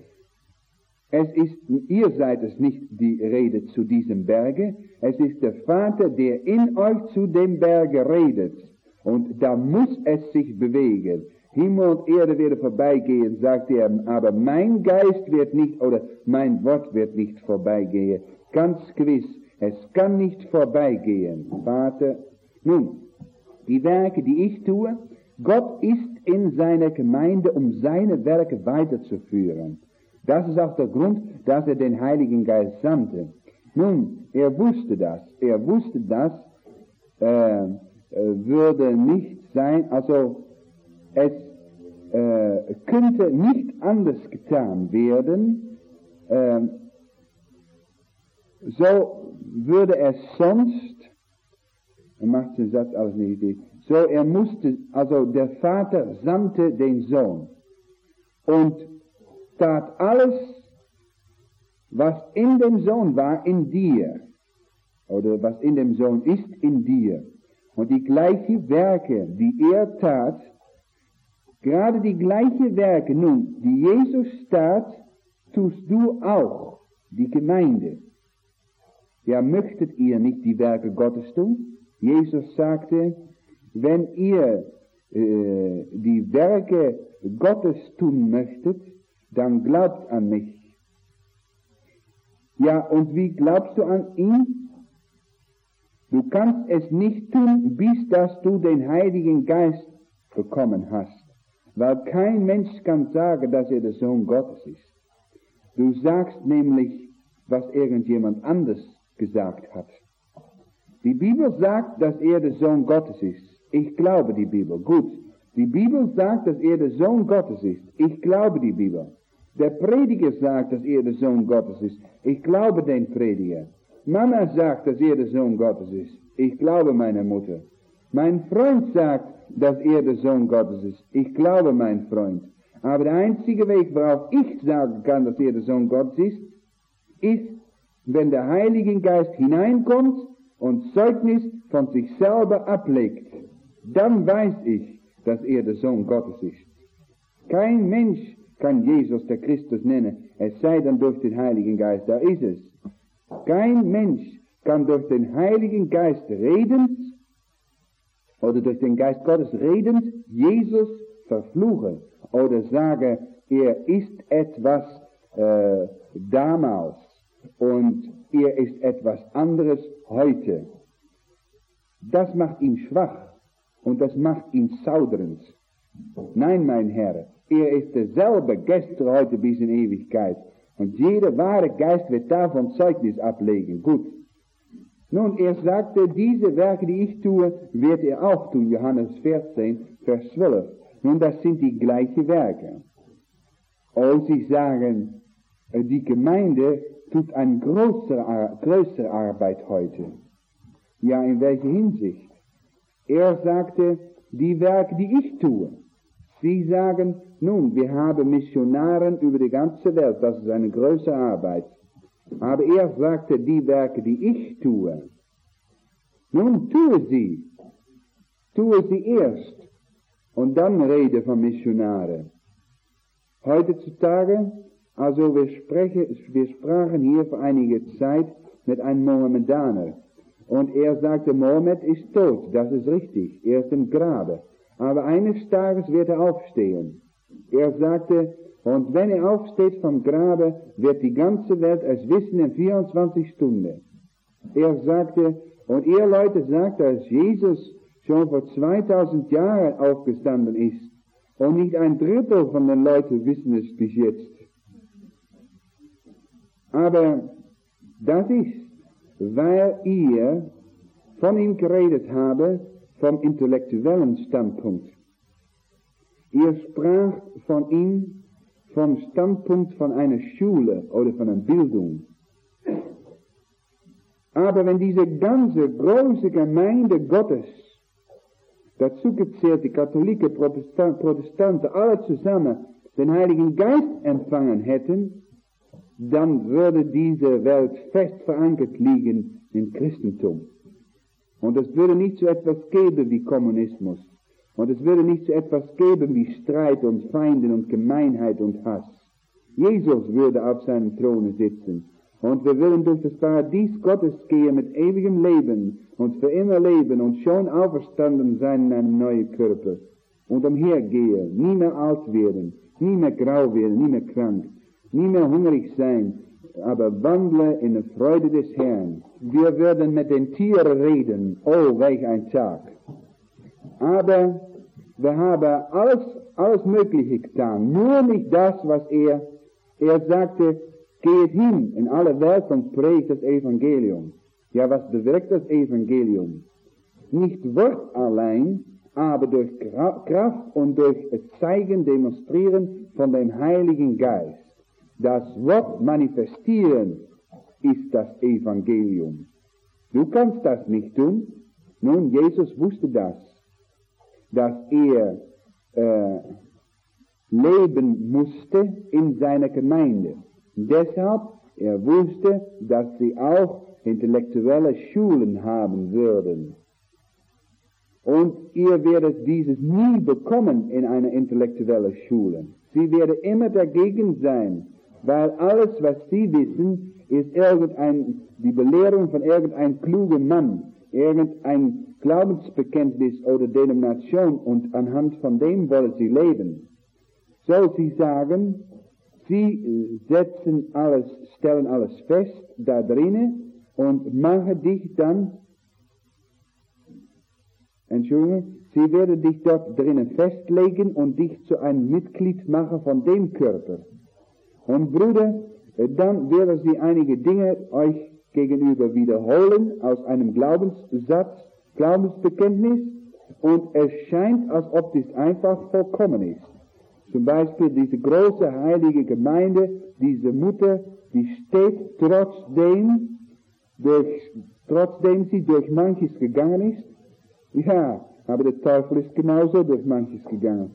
Ihr seid es nicht, die redet zu diesem Berge, es ist der Vater, der in euch zu dem Berge redet. Und da muss es sich bewegen. Himmel und Erde werden vorbeigehen, sagt er, aber mein Geist wird nicht, oder mein Wort wird nicht vorbeigehen. Ganz gewiss, es kann nicht vorbeigehen, Vater. Nun, die Werke, die ich tue, Gott ist in seiner Gemeinde, um seine Werke weiterzuführen. Das ist auch der Grund, dass er den Heiligen Geist sandte. Nun, er wusste das. Würde nicht sein, also es könnte nicht anders getan werden, so würde es sonst, er macht den Satz alles nicht, so er musste, also der Vater sandte den Sohn und tat alles, was in dem Sohn war, in dir, oder was in dem Sohn ist, in dir. Und die gleichen Werke, die er tat, gerade die gleichen Werke, nun, die Jesus tat, tust du auch, die Gemeinde. Ja, möchtet ihr nicht die Werke Gottes tun? Jesus sagte, wenn ihr die Werke Gottes tun möchtet, dann glaubt an mich. Ja, und wie glaubst du an ihn? Du kannst es nicht tun, bis dass du den Heiligen Geist bekommen hast. Weil kein Mensch kann sagen, dass er der Sohn Gottes ist. Du sagst nämlich, was irgendjemand anders gesagt hat. Die Bibel sagt, dass er der Sohn Gottes ist. Ich glaube die Bibel. Gut. Die Bibel sagt, dass er der Sohn Gottes ist. Ich glaube die Bibel. Der Prediger sagt, dass er der Sohn Gottes ist. Ich glaube den Prediger. Mama sagt, dass er der Sohn Gottes ist. Ich glaube meine Mutter. Mein Freund sagt, dass er der Sohn Gottes ist. Ich glaube mein Freund. Aber der einzige Weg, worauf ich sagen kann, dass er der Sohn Gottes ist, wenn der Heilige Geist hineinkommt und Zeugnis von sich selber ablegt. Dann weiß ich, dass er der Sohn Gottes ist. Kein Mensch kann Jesus der Christus nennen, es sei denn durch den Heiligen Geist, da ist es. Kein Mensch kann durch den Heiligen Geist redend, oder durch den Geist Gottes redend, Jesus verfluchen, oder sagen, er ist etwas damals, und er ist etwas anderes heute. Das macht ihn schwach, und das macht ihn zaudernd. Nein, mein Herr, er ist derselbe gestern, heute bis in Ewigkeit. Und jeder wahre Geist wird davon Zeugnis ablegen. Gut. Nun, er sagte, diese Werke, die ich tue, wird er auch tun. Johannes 14, Vers 12. Nun, das sind die gleichen Werke. Und sie sagen, die Gemeinde tut eine größere Arbeit heute. Ja, in welcher Hinsicht? Er sagte, die Werke, die ich tue. Sie sagen, nun, wir haben Missionaren über die ganze Welt, das ist eine größere Arbeit. Aber er sagte, die Werke, die ich tue, nun tue sie erst und dann rede von Missionaren. Heutzutage, also wir sprachen hier vor einiger Zeit mit einem Mohammedaner und er sagte, Mohammed ist tot, das ist richtig, er ist im Grabe. Aber eines Tages wird er aufstehen. Er sagte, und wenn er aufsteht vom Grabe, wird die ganze Welt es wissen in 24 Stunden. Er sagte, und ihr Leute sagt, dass Jesus schon vor 2000 Jahren aufgestanden ist. Und nicht ein Drittel von den Leuten wissen es bis jetzt. Aber das ist, weil ihr von ihm geredet habe, vom intellektuellen Standpunkt. Ihr spracht von ihm vom Standpunkt von einer Schule oder von einer Bildung. Aber wenn diese ganze große Gemeinde Gottes, dazu gezählt die Katholiken, Protestanten, alle zusammen den Heiligen Geist empfangen hätten, dann würde diese Welt fest verankert liegen im Christentum. Und es würde nicht so etwas geben wie Kommunismus. Und es würde nicht so etwas geben wie Streit und Feinden und Gemeinheit und Hass. Jesus würde auf seinem Throne sitzen. Und wir würden durch das Paradies Gottes gehen mit ewigem Leben und für immer leben und schon auferstanden sein in einem neuen Körper. Und umhergehen, nie mehr alt werden, nie mehr grau werden, nie mehr krank, nie mehr hungrig sein, aber wandle in der Freude des Herrn. Wir würden mit den Tieren reden, oh, welch ein Tag. Aber wir haben alles Mögliche getan, nur nicht das, was er sagte, geht hin in alle Welt und predigt das Evangelium. Ja, was bewirkt das Evangelium? Nicht Wort allein, aber durch Kraft und durch Zeigen, Demonstrieren von dem Heiligen Geist. Das Wort manifestieren ist das Evangelium. Du kannst das nicht tun. Nun, Jesus wusste das, dass er leben musste in seiner Gemeinde. Deshalb, er wusste, dass sie auch intellektuelle Schulen haben würden. Und ihr werdet dieses nie bekommen in einer intellektuellen Schule. Sie werden immer dagegen sein, weil alles, was sie wissen, ist die Belehrung von irgendeinem klugen Mann, irgendein Glaubensbekenntnis oder Denomination, und anhand von dem wollen sie leben. So, sie sagen, sie stellen alles fest da drinnen und machen dich dann, sie werden dich dort drinnen festlegen und dich zu einem Mitglied machen von dem Körper. Und Bruder, dann werden sie einige Dinge euch gegenüber wiederholen aus einem Glaubensbekenntnis, und es scheint, als ob dies einfach vollkommen ist. Zum Beispiel diese große heilige Gemeinde, diese Mutter, die steht trotzdem sie durch manches gegangen ist. Ja, aber der Teufel ist genauso durch manches gegangen.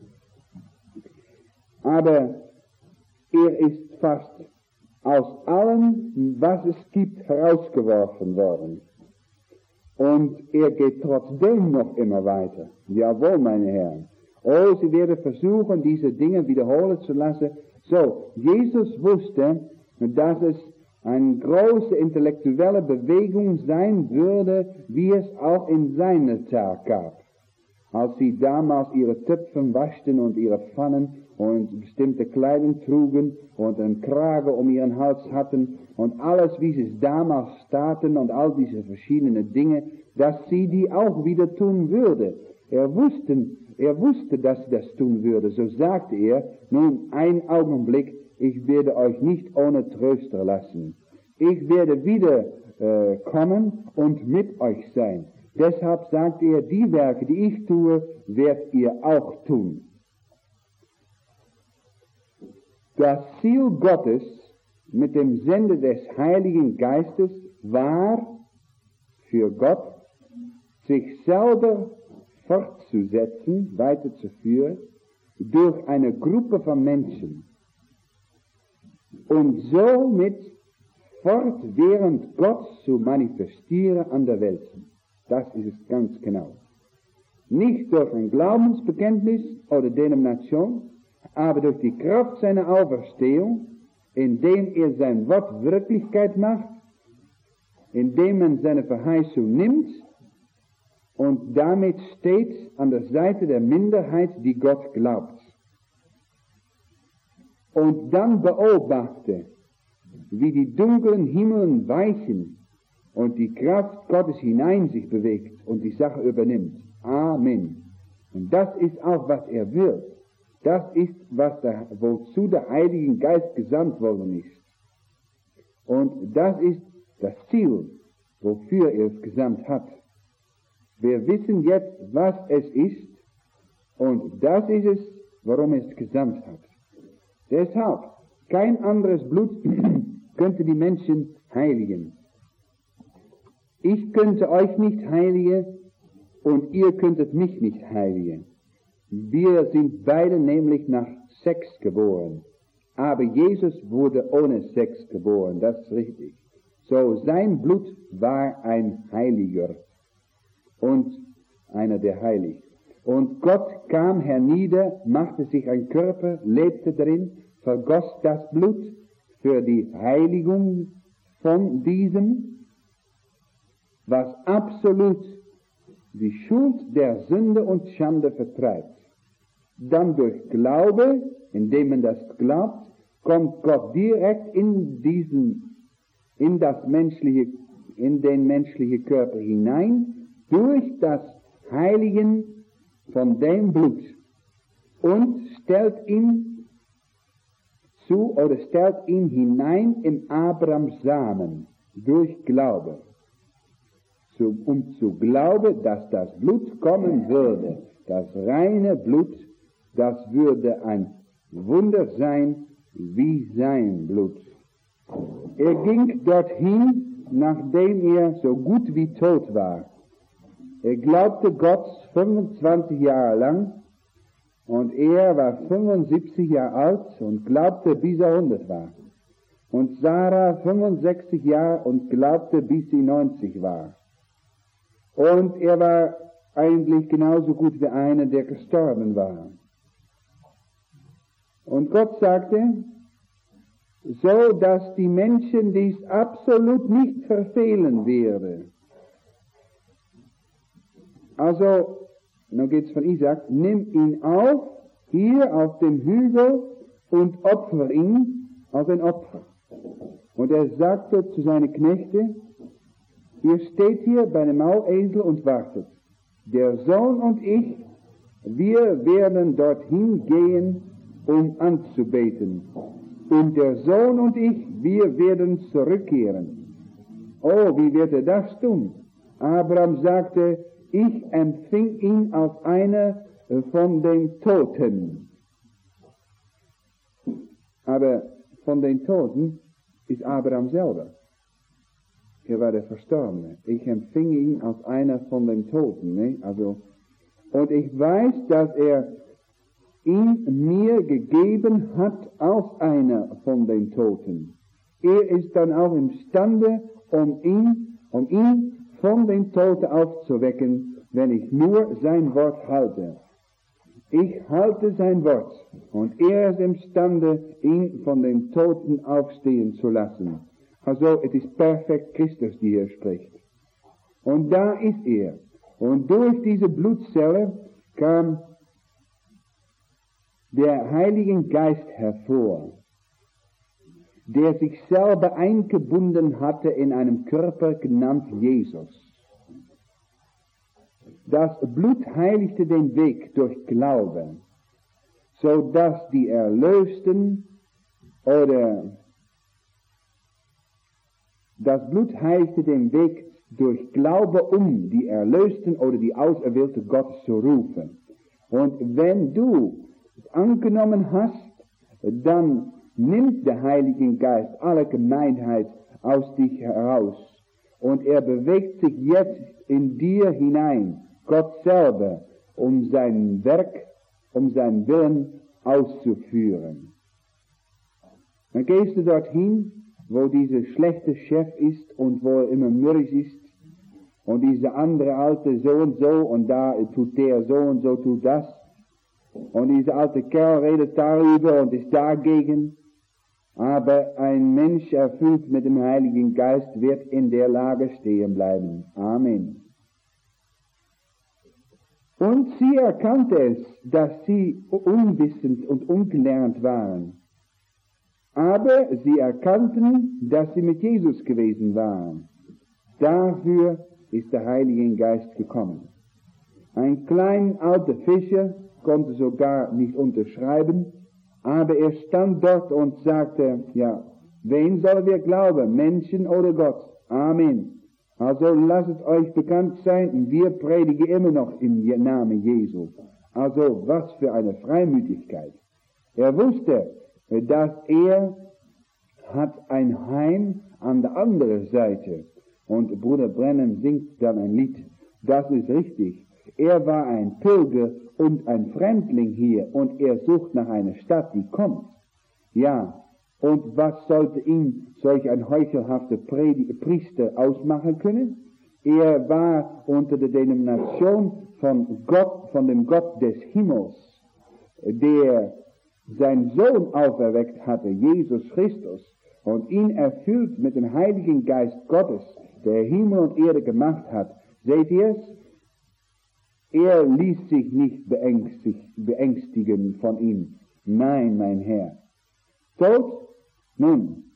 Aber er ist fast aus allem, was es gibt, herausgeworfen worden. Und er geht trotzdem noch immer weiter. Jawohl, meine Herren. Oh, sie werden versuchen, diese Dinge wiederholen zu lassen. So, Jesus wusste, dass es eine große intellektuelle Bewegung sein würde, wie es auch in seiner Zeit gab. Als sie damals ihre Töpfe waschten und ihre Pfannen und bestimmte Kleidung trugen und einen Kragen um ihren Hals hatten und alles, wie sie es damals taten und all diese verschiedenen Dinge, dass sie die auch wieder tun würde. Er wusste, dass sie das tun würde. So sagte er, nun, einen Augenblick, ich werde euch nicht ohne Tröster lassen. Ich werde wieder kommen und mit euch sein. Deshalb sagt er, die Werke, die ich tue, werdet ihr auch tun. Das Ziel Gottes mit dem Sende des Heiligen Geistes war für Gott, sich selber fortzusetzen, weiterzuführen, durch eine Gruppe von Menschen und somit fortwährend Gott zu manifestieren an der Welt. Das ist es ganz genau. Nicht durch ein Glaubensbekenntnis oder Denomination, aber durch die Kraft seiner Auferstehung, indem er sein Wort Wirklichkeit macht, indem man seine Verheißung nimmt und damit steht an der Seite der Minderheit, die Gott glaubt. Und dann beobachte, wie die dunklen Himmeln weichen und die Kraft Gottes hinein sich bewegt und die Sache übernimmt. Amen. Und das ist auch, was er will. Das ist, wozu der Heilige Geist gesandt worden ist. Und das ist das Ziel, wofür er es gesandt hat. Wir wissen jetzt, was es ist, und das ist es, warum er es gesandt hat. Deshalb, kein anderes Blut könnte die Menschen heiligen. Ich könnte euch nicht heiligen, und ihr könntet mich nicht heiligen. Wir sind beide nämlich nach Sex geboren. Aber Jesus wurde ohne Sex geboren, das ist richtig. So, sein Blut war ein Heiliger. und einer, der heiligt. Und Gott kam hernieder, machte sich ein Körper, lebte drin, vergoss das Blut für die Heiligung von diesem, was absolut die Schuld der Sünde und Schande vertreibt. Dann durch Glaube, indem man das glaubt, kommt Gott direkt in den menschlichen Körper hinein, durch das Heiligen von dem Blut und stellt ihn hinein in Abrahams Samen durch Glaube. Um zu glauben, dass das Blut kommen würde, das reine Blut, das würde ein Wunder sein wie sein Blut. Er ging dorthin, nachdem er so gut wie tot war. Er glaubte Gott 25 Jahre lang und er war 75 Jahre alt und glaubte, bis er 100 war. Und Sarah 65 Jahre und glaubte, bis sie 90 war. Und er war eigentlich genauso gut wie einer, der gestorben war. Und Gott sagte, so dass die Menschen dies absolut nicht verfehlen werden. Also, nun geht's von Isaac, nimm ihn auf, hier auf dem Hügel und opfer ihn als ein Opfer. Und er sagte zu seinen Knechten, ihr steht hier bei dem Maulesel und wartet. Der Sohn und ich, wir werden dorthin gehen, um anzubeten. Und der Sohn und ich, wir werden zurückkehren. Oh, wie wird er das tun? Abraham sagte, ich empfing ihn als einer von den Toten. Aber von den Toten ist Abraham selber. Er war der Verstorbene. Ich empfing ihn als einer von den Toten. Ne? Also, und ich weiß, dass er ihn mir gegeben hat als einer von den Toten. Er ist dann auch imstande, um ihn von den Toten aufzuwecken, wenn ich nur sein Wort halte. Ich halte sein Wort und er ist imstande, ihn von den Toten aufstehen zu lassen. Also, es ist perfekt Christus, die hier spricht. Und da ist er. Und durch diese Blutzelle kam der Heilige Geist hervor, der sich selber eingebunden hatte in einem Körper genannt Jesus. Das Blut heiligte den Weg durch Glaube, so dass die Erlösten das Blut heiligte den Weg durch Glaube, um die Erlösten oder die Auserwählte Gottes zu rufen. Und wenn du es angenommen hast, dann nimmt der Heilige Geist alle Gemeinheit aus dich heraus. Und er bewegt sich jetzt in dir hinein, Gott selber, um sein Werk, um seinen Willen auszuführen. Dann gehst du dorthin, wo dieser schlechte Chef ist und wo er immer mürrisch ist. Und dieser andere alte so und da tut der so und so tut das. Und dieser alte Kerl redet darüber und ist dagegen. Aber ein Mensch erfüllt mit dem Heiligen Geist wird in der Lage stehen bleiben. Amen. Und sie erkannte es, dass sie unwissend und ungelernt waren. Aber sie erkannten, dass sie mit Jesus gewesen waren. Dafür ist der Heilige Geist gekommen. Ein kleiner alter Fischer konnte sogar nicht unterschreiben, aber er stand dort und sagte, ja, wen sollen wir glauben, Menschen oder Gott? Amen. Also lasst euch bekannt sein, wir predigen immer noch im Namen Jesu. Also was für eine Freimütigkeit. Er wusste, dass er hat ein Heim an der anderen Seite. Und Bruder Brennan singt dann ein Lied. Das ist richtig. Er war ein Pilger und ein Fremdling hier und er sucht nach einer Stadt, die kommt. Ja, und was sollte ihn solch ein heuchelhafter Priester ausmachen können? Er war unter der Denomination von Gott, von dem Gott des Himmels, der seinen Sohn auferweckt hatte, Jesus Christus, und ihn erfüllt mit dem Heiligen Geist Gottes, der Himmel und Erde gemacht hat. Seht ihr es? Er ließ sich nicht beängstigen von ihm. Nein, mein Herr. Tod? Nun.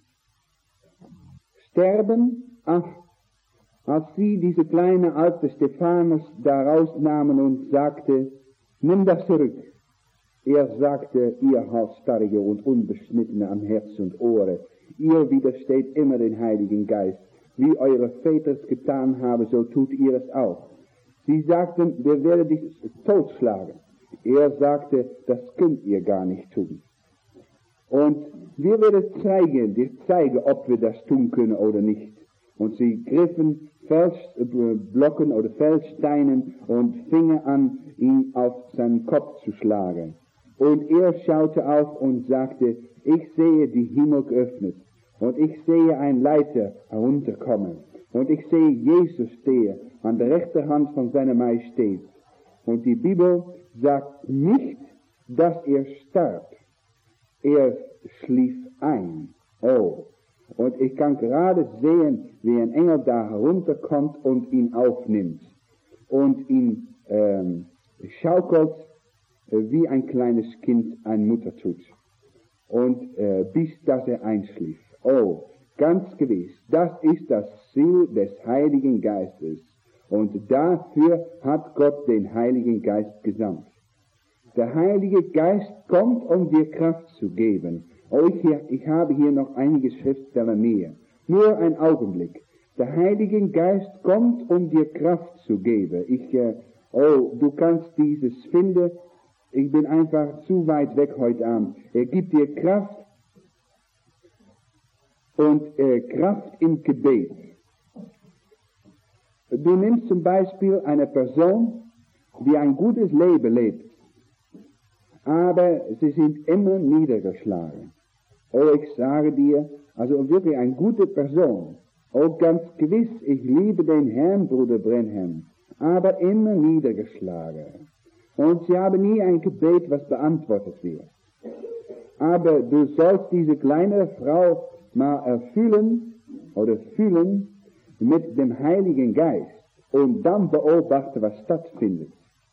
Sterben? Ach, als sie diese kleine alte Stephanus da rausnahmen und sagte, nimm das zurück. Er sagte, ihr Halsstarrige und Unbeschnittene an Herz und Ohre, ihr widersteht immer den Heiligen Geist. Wie eure Väter es getan haben, so tut ihr es auch. Sie sagten, wir werden dich totschlagen. Er sagte, das könnt ihr gar nicht tun. Und wir werden dir zeigen, ob wir das tun können oder nicht. Und sie griffen Felsblocken oder Felssteinen und fingen an, ihn auf seinen Kopf zu schlagen. Und er schaute auf und sagte, ich sehe die Himmel geöffnet. Und ich sehe ein Leiter herunterkommen. Und ich sehe Jesus stehen an der rechten Hand von seiner Majestät. Und die Bibel sagt nicht, dass er starb. Er schlief ein. Oh. Und ich kann gerade sehen, wie ein Engel da herunterkommt und ihn aufnimmt. Und ihn schaukelt, wie ein kleines Kind eine Mutter tut. Und bis dass er einschlief. Oh, ganz gewiss, das ist das Ziel des Heiligen Geistes. Und dafür hat Gott den Heiligen Geist gesandt. Der Heilige Geist kommt, um dir Kraft zu geben. Oh, ich habe hier noch einige Schriftstellen mehr. Nur ein Augenblick. Der Heilige Geist kommt, um dir Kraft zu geben. Du kannst dieses finden. Ich bin einfach zu weit weg heute Abend. Er gibt dir Kraft und Kraft im Gebet. Du nimmst zum Beispiel eine Person, die ein gutes Leben lebt, aber sie sind immer niedergeschlagen. Oh, ich sage dir, also wirklich eine gute Person. Oh, ganz gewiss, ich liebe den Herrn, Bruder Brenham, aber immer niedergeschlagen. Und sie haben nie ein Gebet, was beantwortet wird. Aber du sollst diese kleine Frau mal erfüllen mit dem Heiligen Geist und dann beobachten, was stattfindet.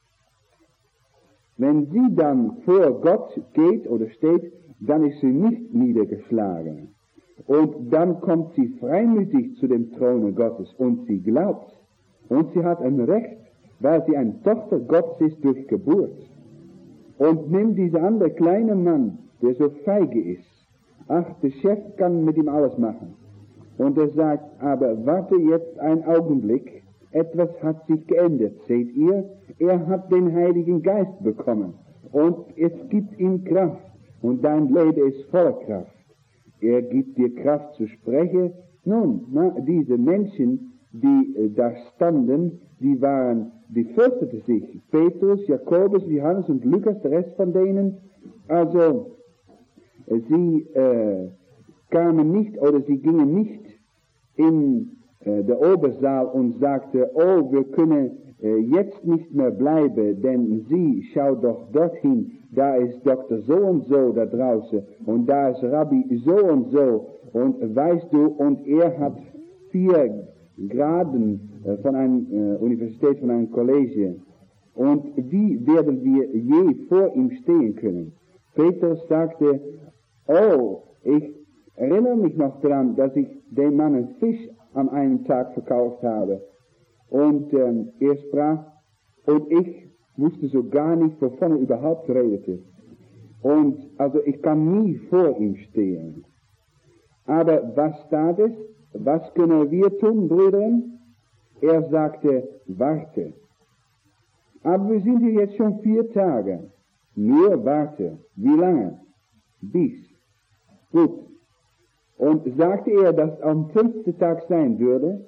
Wenn sie dann vor Gott geht oder steht, dann ist sie nicht niedergeschlagen. Und dann kommt sie freimütig zu dem Throne Gottes und sie glaubt. Und sie hat ein Recht, weil sie eine Tochter Gottes ist durch Geburt. Und nimm diesen anderen kleinen Mann, der so feige ist. Ach, der Chef kann mit ihm alles machen. Und er sagt, aber warte jetzt einen Augenblick, etwas hat sich geändert, seht ihr? Er hat den Heiligen Geist bekommen und es gibt ihm Kraft und dein Leben ist voller Kraft. Er gibt dir Kraft zu sprechen. Nun, diese Menschen, die da standen, die fürchteten sich. Petrus, Jakobus, Johannes und Lukas, der Rest von denen, also sie kamen nicht oder sie gingen nicht in der Obersaal und sagte, oh, wir können jetzt nicht mehr bleiben, denn sie, schau doch dorthin, da ist Dr. so und so da draußen und da ist Rabbi so und weißt du, und er hat 4 Graden von einer Universität, von einem College und wie werden wir je vor ihm stehen können? Petrus sagte, oh, ich erinnere mich noch daran, dass ich dem Mann einen Fisch an einem Tag verkauft habe. Und er sprach, und ich wusste so gar nicht, wovon er überhaupt redete. Und also ich kann nie vor ihm stehen. Aber was tat es? Was können wir tun, Brüder? Er sagte, warte. Aber wir sind hier jetzt schon 4 Tage. Nur warte. Wie lange? Bis. Gut. Und sagte er, dass am 5. Tag sein würde?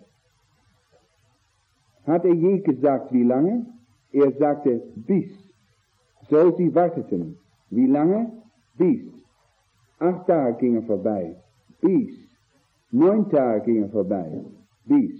Hat er je gesagt, wie lange? Er sagte, bis. So sie warteten. Wie lange? Bis. 8 Tage gingen vorbei. Bis. 9 Tage gingen vorbei. Bis.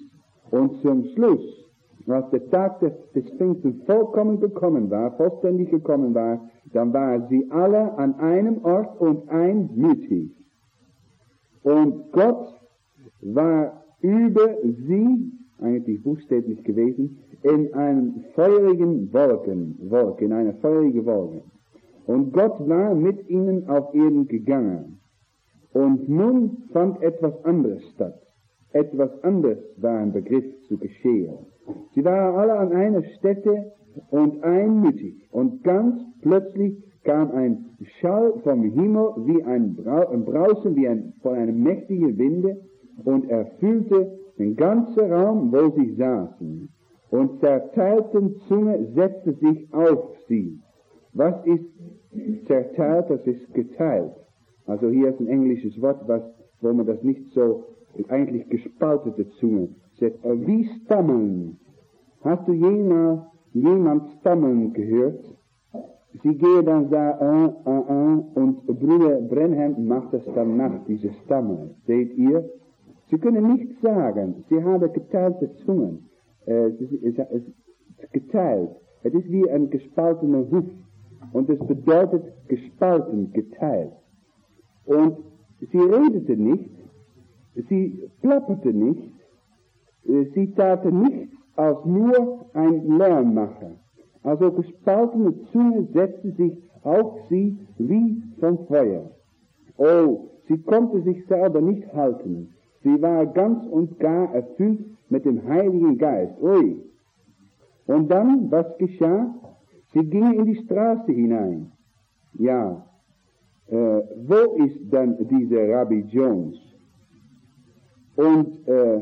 Und zum Schluss, als der Tag des Pfingsten vollkommen gekommen war, vollständig gekommen war, dann waren sie alle an einem Ort und einmütig. Und Gott war über sie, eigentlich buchstäblich gewesen, in einem feurigen Wolke, in einer feurigen Wolke. Und Gott war mit ihnen auf Erden gegangen. Und nun fand etwas anderes statt. Etwas anderes war im Begriff zu geschehen. Sie waren alle an einer Stätte und einmütig. Und ganz plötzlich kam ein Schall vom Himmel wie ein Brausen, von einem mächtigen Winde und erfüllte den ganzen Raum, wo sie saßen. Und zerteilten Zunge setzte sich auf sie. Was ist zerteilt? Das ist geteilt. Also hier ist ein englisches Wort, wo man das nicht so, eigentlich gespaltete Zunge. Wie stammeln. Hast du jemand stammeln gehört? Sie gehen dann da, und Bruder Branham macht das dann nach, diese Stammel. Seht ihr? Sie können nichts sagen. Sie haben geteilte Zungen. Es ist geteilt. Es ist wie ein gespaltener Huf. Und es bedeutet gespalten, geteilt. Und sie redete nicht, sie plapperte nicht, sie taten nichts als nur ein Lärmmacher. Also gespaltene Zunge setzte sich auf sie wie vom Feuer. Oh, sie konnte sich selber nicht halten. Sie war ganz und gar erfüllt mit dem Heiligen Geist. Ui. Und dann, was geschah? Sie gingen in die Straße hinein. Ja, wo ist dann dieser Rabbi Jones? Und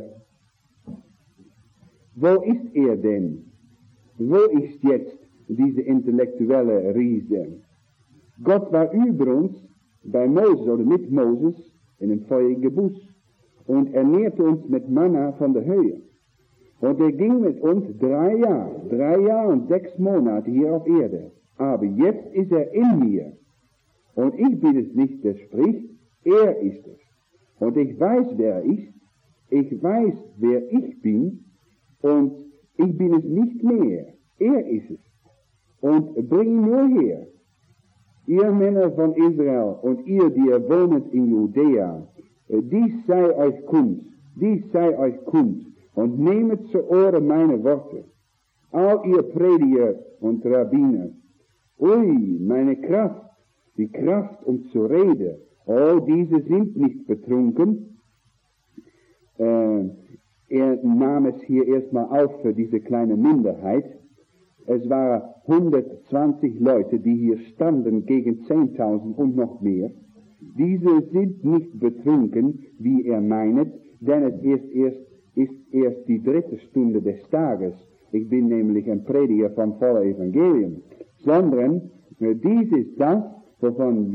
wo ist er denn? Wo ist jetzt diese intellektuelle Riese? Gott war über uns, bei Moses oder mit Moses, in einem feurigen Busch und ernährte uns mit Manna von der Höhe. Und er ging mit uns 3 Jahre und 6 Monate hier auf Erde. Aber jetzt ist er in mir. Und ich bin es nicht, der spricht, er ist es. Und ich weiß, wer er ist. Ich weiß, wer ich bin. Und ich bin es nicht mehr. Er ist es. Und bring ihn nur her. Ihr Männer von Israel und ihr, die ihr wohnet in Judäa, dies sei euch kund. Und nehmet zu Ohren meine Worte. All ihr Prediger und Rabbiner. Ui, meine Kraft, die Kraft zu reden. Oh, diese sind nicht betrunken. Er nahm es hier erstmal auf für diese kleine Minderheit. Es waren 120 Leute, die hier standen gegen 10.000 und noch mehr. Diese sind nicht betrunken, wie er meinet, denn es ist erst die 3. Stunde des Tages. Ich bin nämlich ein Prediger vom vollen Evangelium. Sondern dies ist das, wovon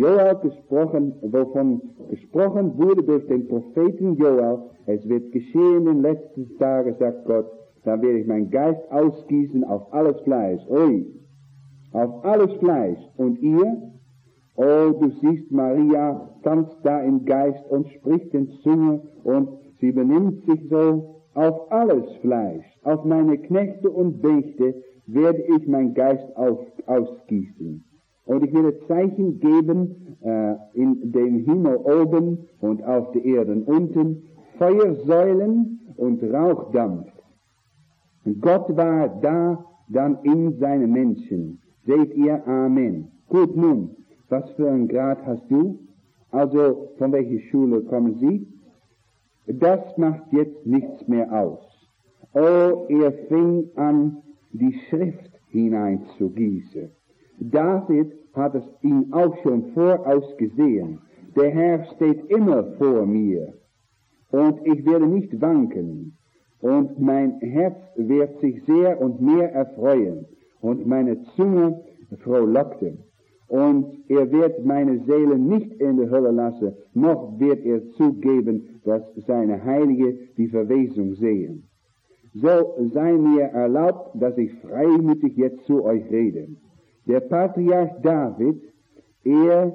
gesprochen wurde durch den Propheten Joel. Es wird geschehen in den letzten Tagen, sagt Gott, da werde ich meinen Geist ausgießen auf alles Fleisch. Ui, auf alles Fleisch. Und ihr, oh, du siehst, Maria tanzt da im Geist und spricht in Zunge und sie benimmt sich so. Auf alles Fleisch, auf meine Knechte und Bächte werde ich mein Geist ausgießen. Und ich werde Zeichen geben in dem Himmel oben und auf der Erde unten, Feuersäulen und Rauchdampf. Und Gott war da dann in seinen Menschen. Seht ihr? Amen. Gut, nun, was für einen Grad hast du? Also, von welcher Schule kommen Sie? Das macht jetzt nichts mehr aus. Oh, er fing an, die Schrift hineinzugießen. David hat es ihm auch schon vorausgesehen. Der Herr steht immer vor mir. Und ich werde nicht wanken. Und mein Herz wird sich sehr und mehr erfreuen. Und meine Zunge frohlockte. Und er wird meine Seele nicht in der Hölle lassen, noch wird er zugeben, dass seine Heilige die Verwesung sehen. So sei mir erlaubt, dass ich freimütig jetzt zu euch rede. Der Patriarch David, er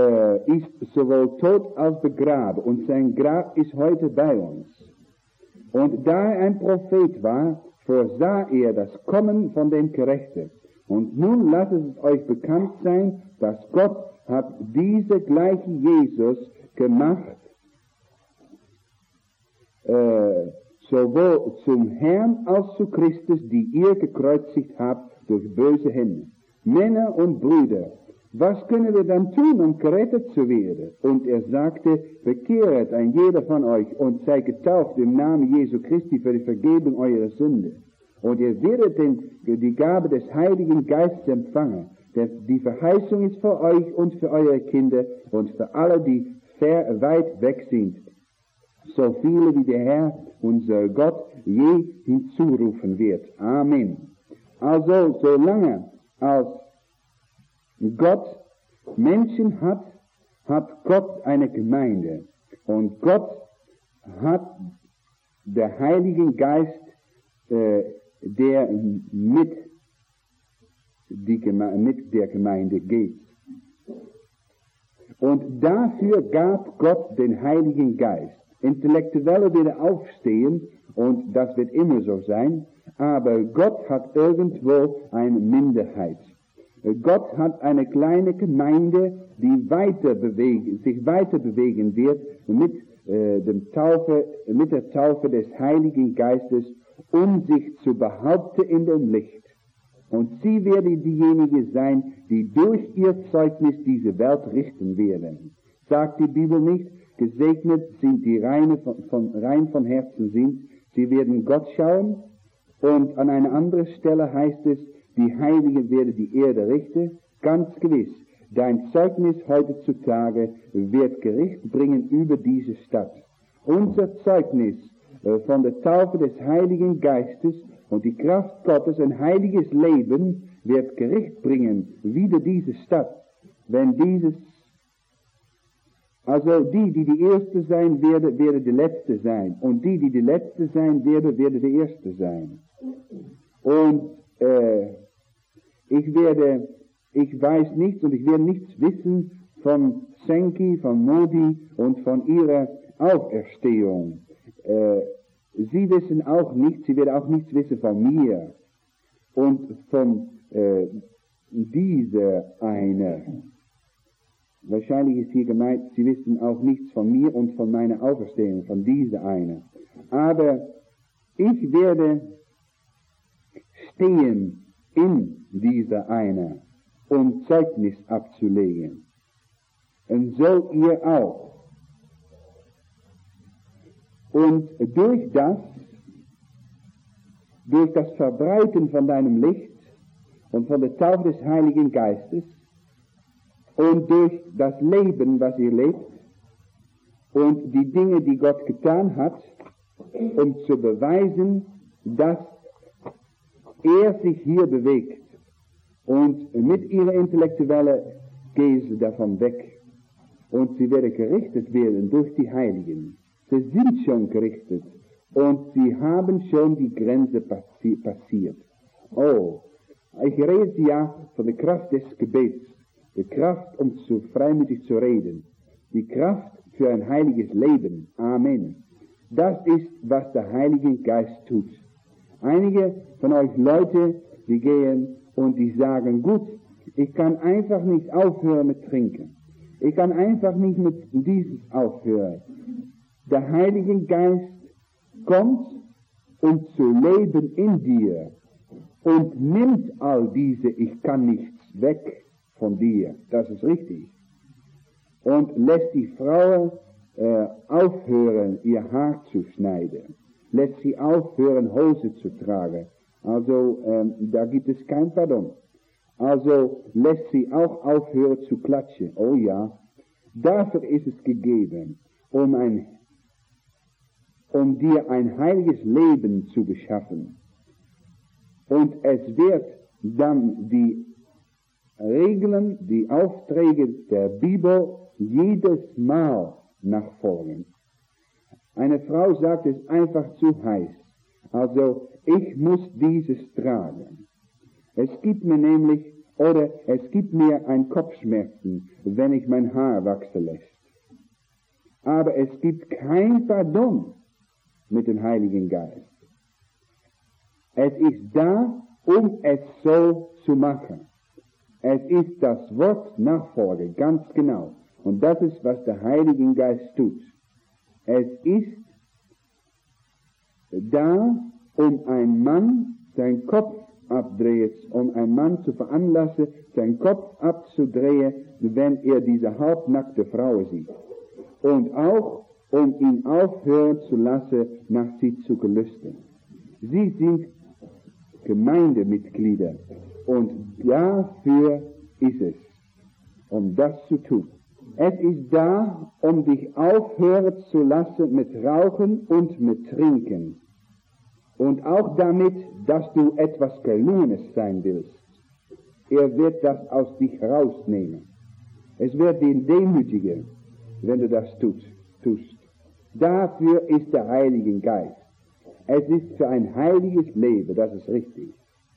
ist sowohl tot als begraben und sein Grab ist heute bei uns. Und da er ein Prophet war, vorsah er das Kommen von dem Gerechten. Und nun lasst es euch bekannt sein, dass Gott hat diese gleiche Jesus gemacht, sowohl zum Herrn als zu Christus, die ihr gekreuzigt habt durch böse Hände. Männer und Brüder, was können wir dann tun, um gerettet zu werden? Und er sagte, bekehret ein jeder von euch und seid getauft im Namen Jesu Christi für die Vergebung eurer Sünde. Und ihr werdet die Gabe des Heiligen Geistes empfangen. Denn die Verheißung ist für euch und für eure Kinder und für alle, die weit weg sind. So viele wie der Herr, unser Gott, je hinzurufen wird. Amen. Also, solange als Gott Menschen hat, hat Gott eine Gemeinde. Und Gott hat den Heiligen Geist, der mit der Gemeinde geht. Und dafür gab Gott den Heiligen Geist. Intellektuelle werden aufstehen, und das wird immer so sein, aber Gott hat irgendwo eine Minderheit. Gott hat eine kleine Gemeinde, die sich weiter bewegen wird mit der Taufe des Heiligen Geistes, um sich zu behaupten in dem Licht. Und sie werden diejenigen sein, die durch ihr Zeugnis diese Welt richten werden. Sagt die Bibel nicht, gesegnet sind die rein von Herzen sind, sie werden Gott schauen. Und an einer anderen Stelle heißt es, die Heiligen werden die Erde richten. Ganz gewiss, dein Zeugnis heutzutage wird Gericht bringen über diese Stadt. Unser Zeugnis von der Taufe des Heiligen Geistes und die Kraft Gottes, ein heiliges Leben, wird Gericht bringen wider diese Stadt. Wenn also die Erste sein werden, werden die Letzte sein. Und die Letzte sein werden, werden die Erste sein. Und ich weiß nichts und ich werde nichts wissen von Senki, von Modi und von ihrer Auferstehung. Sie wissen auch nichts, sie werden auch nichts wissen von mir und von dieser einer. Wahrscheinlich ist hier gemeint, sie wissen auch nichts von mir und von meiner Auferstehung, von dieser einer. Aber ich werde stehen in dieser einer, um Zeugnis abzulegen. Und so ihr auch. Und durch das Verbreiten von deinem Licht und von der Taufe des Heiligen Geistes und durch das Leben, was ihr lebt und die Dinge, die Gott getan hat, um zu beweisen, dass er sich hier bewegt. Und mit ihrer intellektuellen gehen sie davon weg. Und sie werden gerichtet werden durch die Heiligen. Sie sind schon gerichtet. Und sie haben schon die Grenze passiert. Oh, ich rede ja von der Kraft des Gebets. Die Kraft, um freimütig zu reden. Die Kraft für ein heiliges Leben. Amen. Das ist, was der Heilige Geist tut. Einige von euch Leute, die gehen und die sagen, gut, ich kann einfach nicht aufhören mit Trinken. Ich kann einfach nicht mit dieses aufhören. Der Heilige Geist kommt, um zu leben in dir und nimmt all diese, ich kann nichts weg von dir. Das ist richtig. Und lässt die Frau aufhören, ihr Haar zu schneiden. Lässt sie aufhören, Hose zu tragen. Also, da gibt es kein Pardon. Also, lässt sie auch aufhören zu klatschen. Oh ja, dafür ist es gegeben, um dir ein heiliges Leben zu beschaffen. Und es wird dann die Regeln, die Aufträge der Bibel jedes Mal nachfolgen. Eine Frau sagt, es ist einfach zu heiß. Also, ich muss dieses tragen. Es gibt mir ein Kopfschmerzen, wenn ich mein Haar wachsen lässt. Aber es gibt kein Pardon mit dem Heiligen Geist. Es ist da, um es so zu machen. Es ist das Wort Nachfolge, ganz genau. Und das ist, was der Heilige Geist tut. Es ist da, um ein Mann seinen Kopf abdrehen, um einen Mann zu veranlassen, seinen Kopf abzudrehen, wenn er diese halbnackte Frau sieht. Und auch, um ihn aufhören zu lassen, nach sie zu gelüsten. Sie sind Gemeindemitglieder. Und dafür ist es, um das zu tun. Es ist da, um dich aufhören zu lassen mit Rauchen und mit Trinken. Und auch damit, dass du etwas Gelungenes sein willst. Er wird das aus dich herausnehmen. Es wird dich demütigen, wenn du das tust. Dafür ist der Heilige Geist. Es ist für ein heiliges Leben, das ist richtig.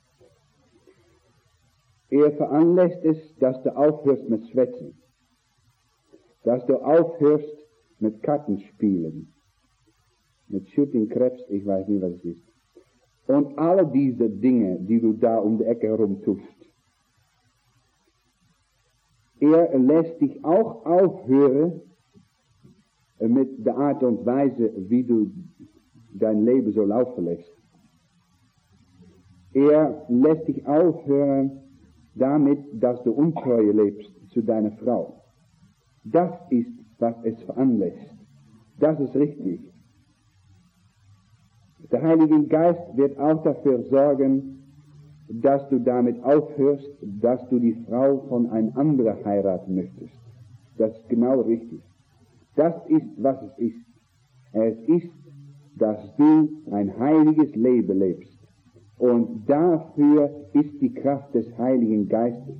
Er veranlasst es, dass du aufhörst mit Schwätzen. Dass du aufhörst mit Kartenspielen. Mit Shooting Krebs, ich weiß nicht, was es ist. Und alle diese Dinge, die du da um die Ecke herum tust. Er lässt dich auch aufhören mit der Art und Weise, wie du dein Leben so laufen lässt. Er lässt dich aufhören damit, dass du Untreue lebst zu deiner Frau. Das ist, was es veranlasst. Das ist richtig. Der Heilige Geist wird auch dafür sorgen, dass du damit aufhörst, dass du die Frau von einem anderen heiraten möchtest. Das ist genau richtig. Das ist, was es ist. Es ist, dass du ein heiliges Leben lebst. Und dafür ist die Kraft des Heiligen Geistes,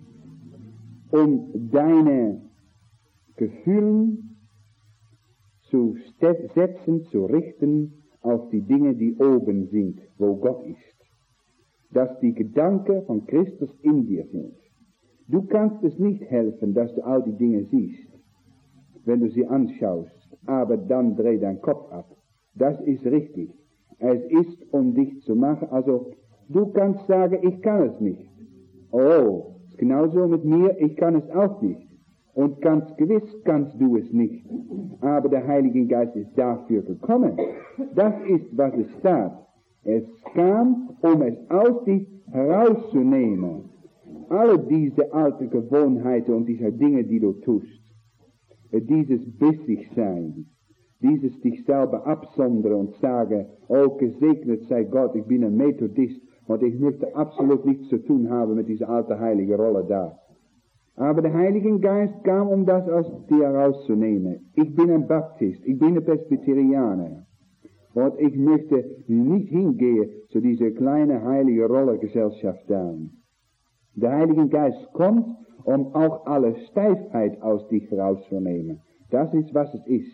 um deine Gefühle zu setzen, zu richten auf die Dinge, die oben sind, wo Gott ist. Dass die Gedanken von Christus in dir sind. Du kannst es nicht helfen, dass du all die Dinge siehst, wenn du sie anschaust, aber dann dreh dein Kopf ab. Das ist richtig. Es ist, um dich zu machen, also du kannst sagen, ich kann es nicht. Oh, ist genauso mit mir, ich kann es auch nicht. Und ganz gewiss kannst du es nicht. Aber der Heilige Geist ist dafür gekommen. Das ist, was es sagt. Es kam, um es aus dich herauszunehmen. Alle diese alten Gewohnheiten und diese Dinge, die du tust. Dieses Bissigsein. Dieses dich selber absondern und sagen, oh gesegnet sei Gott, ich bin ein Methodist und ich möchte absolut nichts zu tun haben mit dieser alten heilige Rolle da. Aber der Heilige Geist kam, um das aus dir herauszunehmen. Ich bin ein Baptist, ich bin ein Presbyterianer. Und ich möchte nicht hingehen zu dieser kleinen heilige Rollengesellschaft da. Der Heilige Geist kommt, um auch alle Steifheit aus dich herauszunehmen. Das ist, was es ist.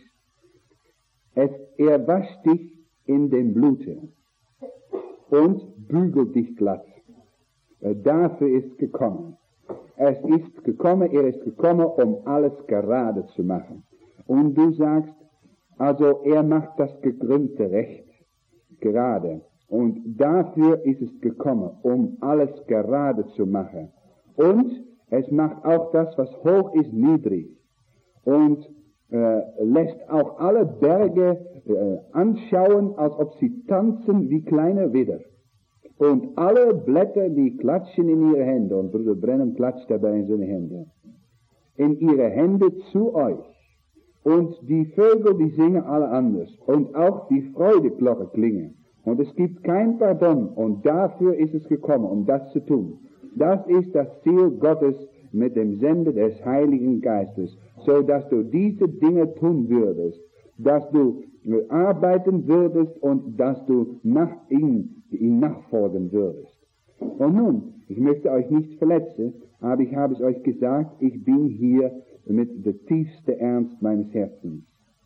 Er wascht dich in dem Blute und bügelt dich glatt. Dafür ist gekommen. Er ist gekommen, um alles gerade zu machen. Und du sagst, also er macht das gekrümmte Recht gerade. Und dafür ist es gekommen, um alles gerade zu machen. Und es macht auch das, was hoch ist, niedrig. Und lässt auch alle Berge anschauen, als ob sie tanzen wie kleine Widder. Und alle Blätter, die klatschen in ihre Hände, und Bruder Brennan klatscht dabei in seine Hände, in ihre Hände zu euch. Und die Vögel, die singen alle anders. Und auch die Freudeglocke klingen. Und es gibt kein Pardon. Und dafür ist es gekommen, um das zu tun. Das ist das Ziel Gottes mit dem Sende des Heiligen Geistes. So dass du diese Dinge tun würdest. Dass du arbeiten würdest und dass du ihm nachfolgen würdest. Und nun, ich möchte euch nicht verletzen, aber ich habe es euch gesagt, ich bin hier mit der tiefsten Ernst meines Herzens.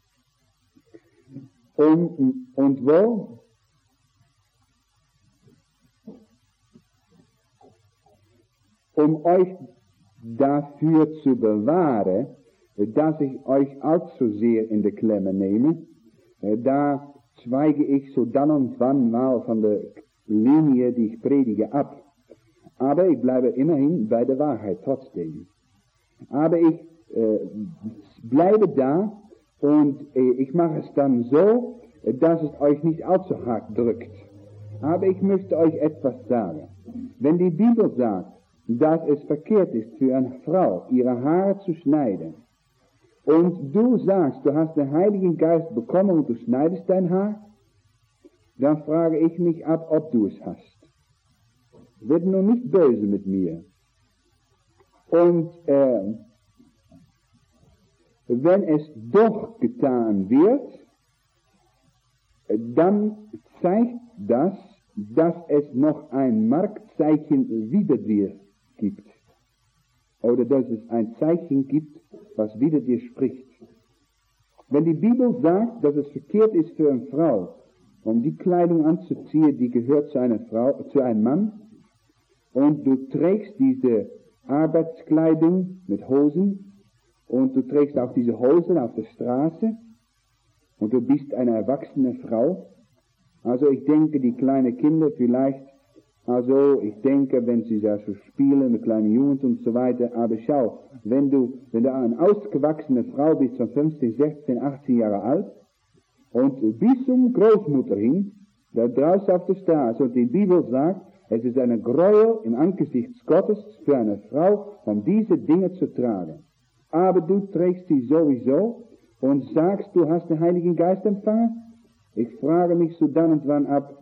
Und wo? Um euch dafür zu bewahren, dass ich euch allzu sehr in die Klemme nehme, da zweige ich so dann und wann mal von der Linie, die ich predige, ab. Aber ich bleibe immerhin bei der Wahrheit trotzdem. Aber ich bleibe da und ich mache es dann so, dass es euch nicht allzu hart drückt. Aber ich möchte euch etwas sagen. Wenn die Bibel sagt, dass es verkehrt ist für eine Frau, ihre Haare zu schneiden, und du sagst, du hast den Heiligen Geist bekommen und du schneidest dein Haar, dann frage ich mich ab, ob du es hast. Wird nun nicht böse mit mir. Und wenn es doch getan wird, dann zeigt das, dass es noch ein Marktzeichen wider dir gibt. Oder dass es ein Zeichen gibt, was wider dir spricht. Wenn die Bibel sagt, dass es verkehrt ist für eine Frau, um die Kleidung anzuziehen, die gehört zu einer Frau, zu einem Mann, und du trägst diese Arbeitskleidung mit Hosen, und du trägst auch diese Hosen auf der Straße, und du bist eine erwachsene Frau. Also ich denke, die kleinen Kinder vielleicht, also ich denke, wenn sie da so spielen, mit kleinen Jungs und so weiter, aber schau, wenn du eine ausgewachsene Frau bist von 15, 16, 18 Jahre alt, und bis zum Großmutter hin, da draußen auf der Straße, und die Bibel sagt, es ist eine Gräuel im Angesicht Gottes für eine Frau, um diese Dinge zu tragen. Aber du trägst sie sowieso und sagst, du hast den Heiligen Geist empfangen. Ich frage mich so dann und wann ab,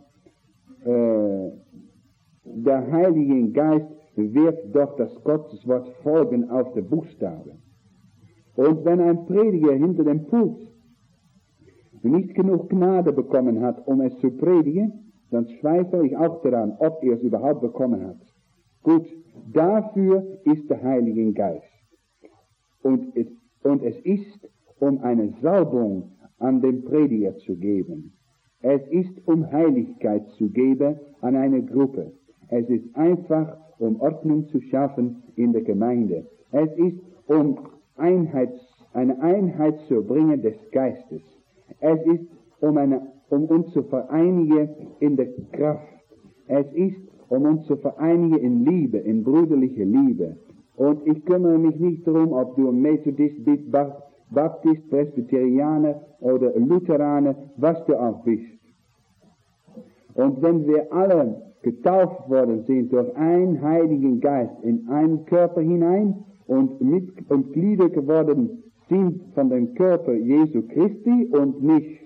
der Heilige Geist wird doch das Gotteswort folgen auf der Buchstabe. Und wenn ein Prediger hinter dem Pult nicht genug Gnade bekommen hat, um es zu predigen, dann zweifle ich auch daran, ob er es überhaupt bekommen hat. Gut, dafür ist der Heilige Geist. Und es ist, um eine Salbung an den Prediger zu geben. Es ist, um Heiligkeit zu geben an eine Gruppe. Es ist einfach, um Ordnung zu schaffen in der Gemeinde. Es ist, um eine Einheit zu bringen des Geistes. Es ist, um uns zu vereinigen in der Kraft. Es ist, um uns zu vereinigen in Liebe, in brüderliche Liebe. Und ich kümmere mich nicht darum, ob du ein Methodist bist, Baptist, Presbyterianer oder Lutheraner, was du auch bist. Und wenn wir alle getauft worden sind durch einen Heiligen Geist in einen Körper hinein und Glieder geworden sind von dem Körper Jesu Christi und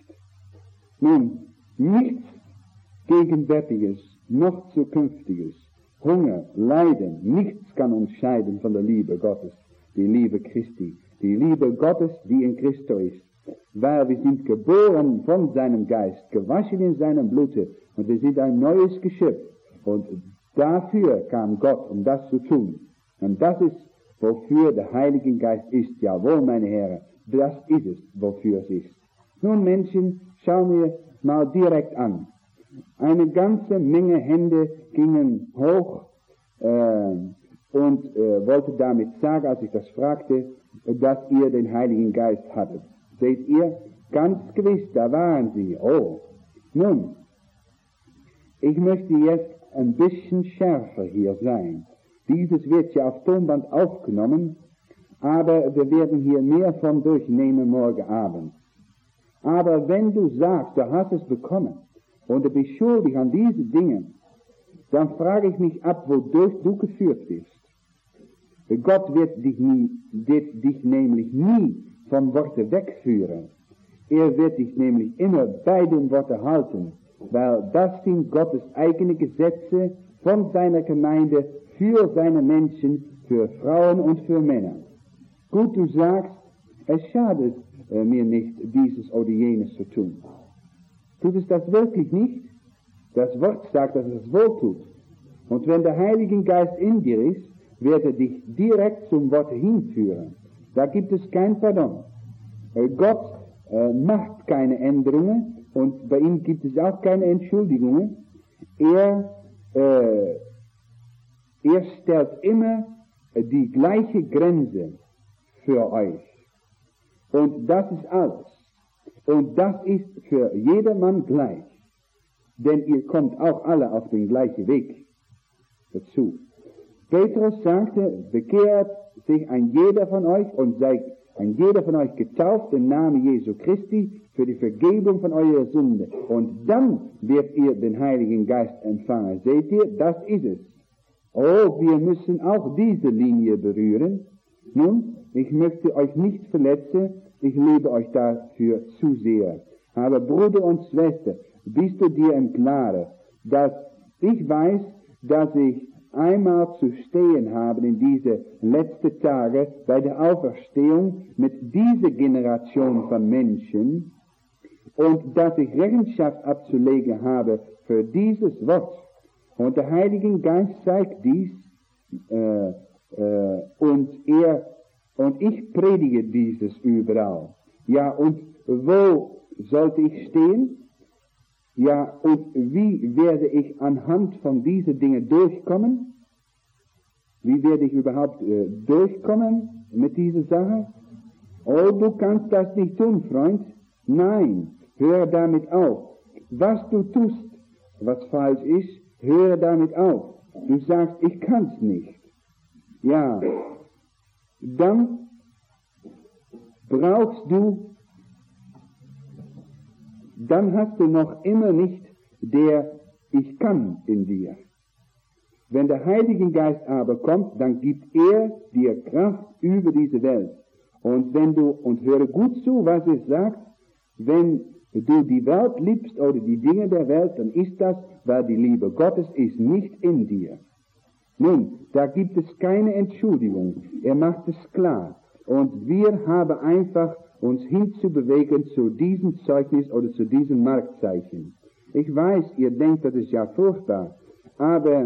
nichts Gegenwärtiges, noch Zukünftiges, Hunger, Leiden, nichts kann uns scheiden von der Liebe Gottes, die Liebe Christi, die Liebe Gottes, die in Christo ist. Weil wir sind geboren von seinem Geist, gewaschen in seinem Blute, und wir sind ein neues Geschöpf. Und dafür kam Gott, um das zu tun. Und das ist, wofür der Heilige Geist ist. Jawohl, meine Herren, das ist es, wofür es ist. Nun, Menschen, schauen wir mal direkt an. Eine ganze Menge Hände gingen hoch und wollte damit sagen, als ich das fragte, dass ihr den Heiligen Geist hattet. Seht ihr, ganz gewiss, da waren sie. Oh, nun, ich möchte jetzt ein bisschen schärfer hier sein. Dieses wird ja auf Tonband aufgenommen, aber wir werden hier mehr von durchnehmen morgen Abend. Aber wenn du sagst, du hast es bekommen und du bist schuldig an diese Dinge, dann frage ich mich ab, wodurch du geführt wirst. Gott wird dich nämlich nie vom Worte wegführen. Er wird dich nämlich immer bei dem Worte halten, weil das sind Gottes eigene Gesetze von seiner Gemeinde für seine Menschen, für Frauen und für Männer. Gut, du sagst, es schadet mir nicht, dieses oder jenes zu tun. Tut es das wirklich nicht? Das Wort sagt, dass es wohl tut. Und wenn der Heilige Geist in dir ist, wird er dich direkt zum Wort hinführen. Da gibt es kein Pardon. Gott macht keine Änderungen und bei ihm gibt es auch keine Entschuldigungen. Er stellt immer die gleiche Grenze für euch. Und das ist alles. Und das ist für jedermann gleich. Denn ihr kommt auch alle auf den gleichen Weg dazu. Petrus sagte, bekehrt sich ein jeder von euch und seid ein jeder von euch getauft im Namen Jesu Christi für die Vergebung von eurer Sünde. Und dann werdet ihr den Heiligen Geist empfangen. Seht ihr, das ist es. Oh, wir müssen auch diese Linie berühren. Nun, ich möchte euch nicht verletzen, ich liebe euch dafür zu sehr. Aber Bruder und Schwester, bist du dir im Klaren, dass ich weiß, dass ich einmal zu stehen habe in diese letzten Tage bei der Auferstehung mit dieser Generation von Menschen und dass ich Rechenschaft abzulegen habe für dieses Wort. Und der Heilige Geist zeigt dies und ich predige dieses überall. Ja, und wo sollte ich stehen? Ja, und wie werde ich anhand von diesen Dingen durchkommen? Wie werde ich überhaupt durchkommen mit dieser Sache? Oh, du kannst das nicht tun, Freund. Nein, höre damit auf. Was du tust, was falsch ist, höre damit auf. Du sagst, ich kann's nicht. Ja, dann dann hast du noch immer nicht der Ich kann in dir. Wenn der Heilige Geist aber kommt, dann gibt er dir Kraft über diese Welt. Und höre gut zu, was es sagt, wenn du die Welt liebst oder die Dinge der Welt, dann ist das, weil die Liebe Gottes ist nicht in dir. Nun, da gibt es keine Entschuldigung. Er macht es klar. Und wir haben einfach uns hinzubewegen zu diesem Zeugnis oder zu diesem Marktzeichen. Ich weiß, ihr denkt, das ist ja furchtbar, aber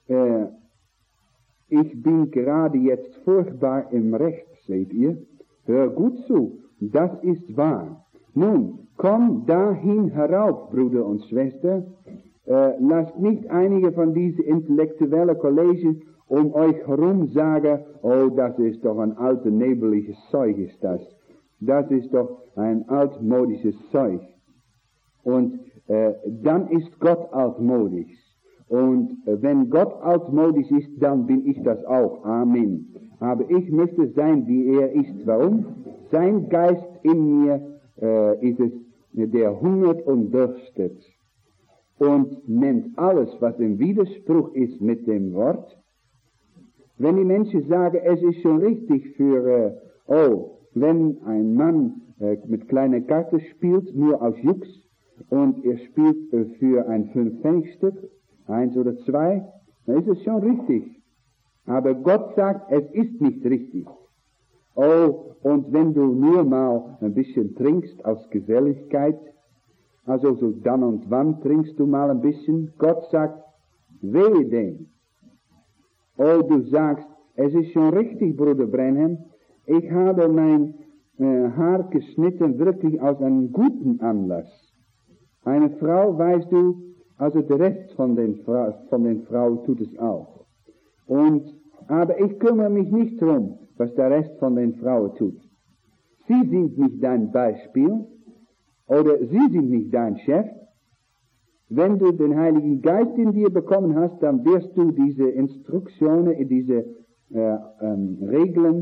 ich bin gerade jetzt furchtbar im Recht, seht ihr? Hör gut zu, das ist wahr. Nun, komm dahin herauf, Bruder und Schwester. Lasst nicht einige von diesen intellektuellen Kollegen um euch herum sagen, oh, das ist doch ein altes, nebeliges Zeug, ist das. Das ist doch ein altmodisches Zeug. Und dann ist Gott altmodisch. Und wenn Gott altmodisch ist, dann bin ich das auch. Amen. Aber ich möchte sein, wie er ist. Warum? Sein Geist in mir ist es, der hungert und dürstet. Und nennt alles, was im Widerspruch ist mit dem Wort. Wenn die Menschen sagen, es ist schon richtig für, wenn ein Mann mit kleinen Karten spielt, nur aus Jux, und er spielt für ein 5-Pfennigstück, 1 oder 2, dann ist es schon richtig. Aber Gott sagt, es ist nicht richtig. Oh, und wenn du nur mal ein bisschen trinkst aus Geselligkeit, also so dann und wann trinkst du mal ein bisschen, Gott sagt, wehe dem. Oh, du sagst, es ist schon richtig, Bruder Branham, ich habe mein Haar geschnitten wirklich aus einem guten Anlass. Eine Frau, weißt du, also der Rest von den Frauen tut es auch. Aber ich kümmere mich nicht drum, was der Rest von den Frauen tut. Sie sind nicht dein Beispiel, oder sie sind nicht dein Chef. Wenn du den Heiligen Geist in dir bekommen hast, dann wirst du diese Instruktionen, diese Regeln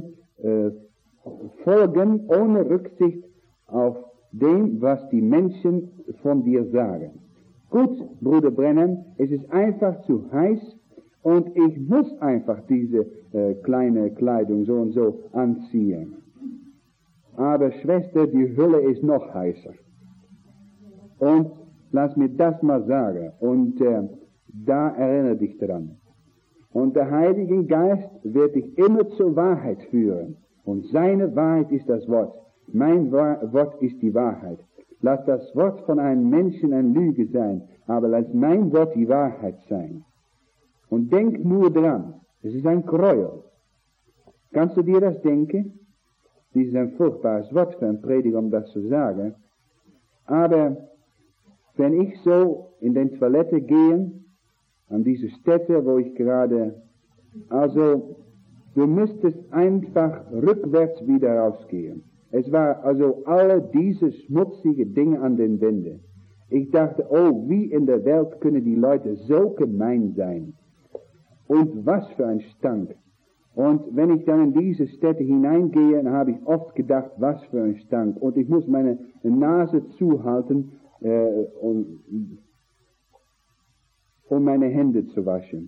folgen, ohne Rücksicht auf dem, was die Menschen von dir sagen. Gut, Bruder Branham, es ist einfach zu heiß und ich muss einfach diese kleine Kleidung so und so anziehen. Aber Schwester, die Hülle ist noch heißer. Und lass mir das mal sagen. Und da erinnere dich daran. Und der Heilige Geist wird dich immer zur Wahrheit führen. Und seine Wahrheit ist das Wort. Mein Wort ist die Wahrheit. Lass das Wort von einem Menschen eine Lüge sein, aber lass mein Wort die Wahrheit sein. Und denk nur dran, es ist ein Gräuel. Kannst du dir das denken? Dies ist ein furchtbares Wort für einen Prediger, um das zu sagen. Aber wenn ich so in den Toilette gehe, an diese Stätte, wo ich gerade, also, du müsstest einfach rückwärts wieder rausgehen. Es war also alle diese schmutzige Dinge an den Wänden. Ich dachte, oh, wie in der Welt können die Leute so gemein sein? Und was für ein Stank. Und wenn ich dann in diese Städte hineingehe, dann habe ich oft gedacht, was für ein Stank. Und ich muss meine Nase zuhalten, um meine Hände zu waschen.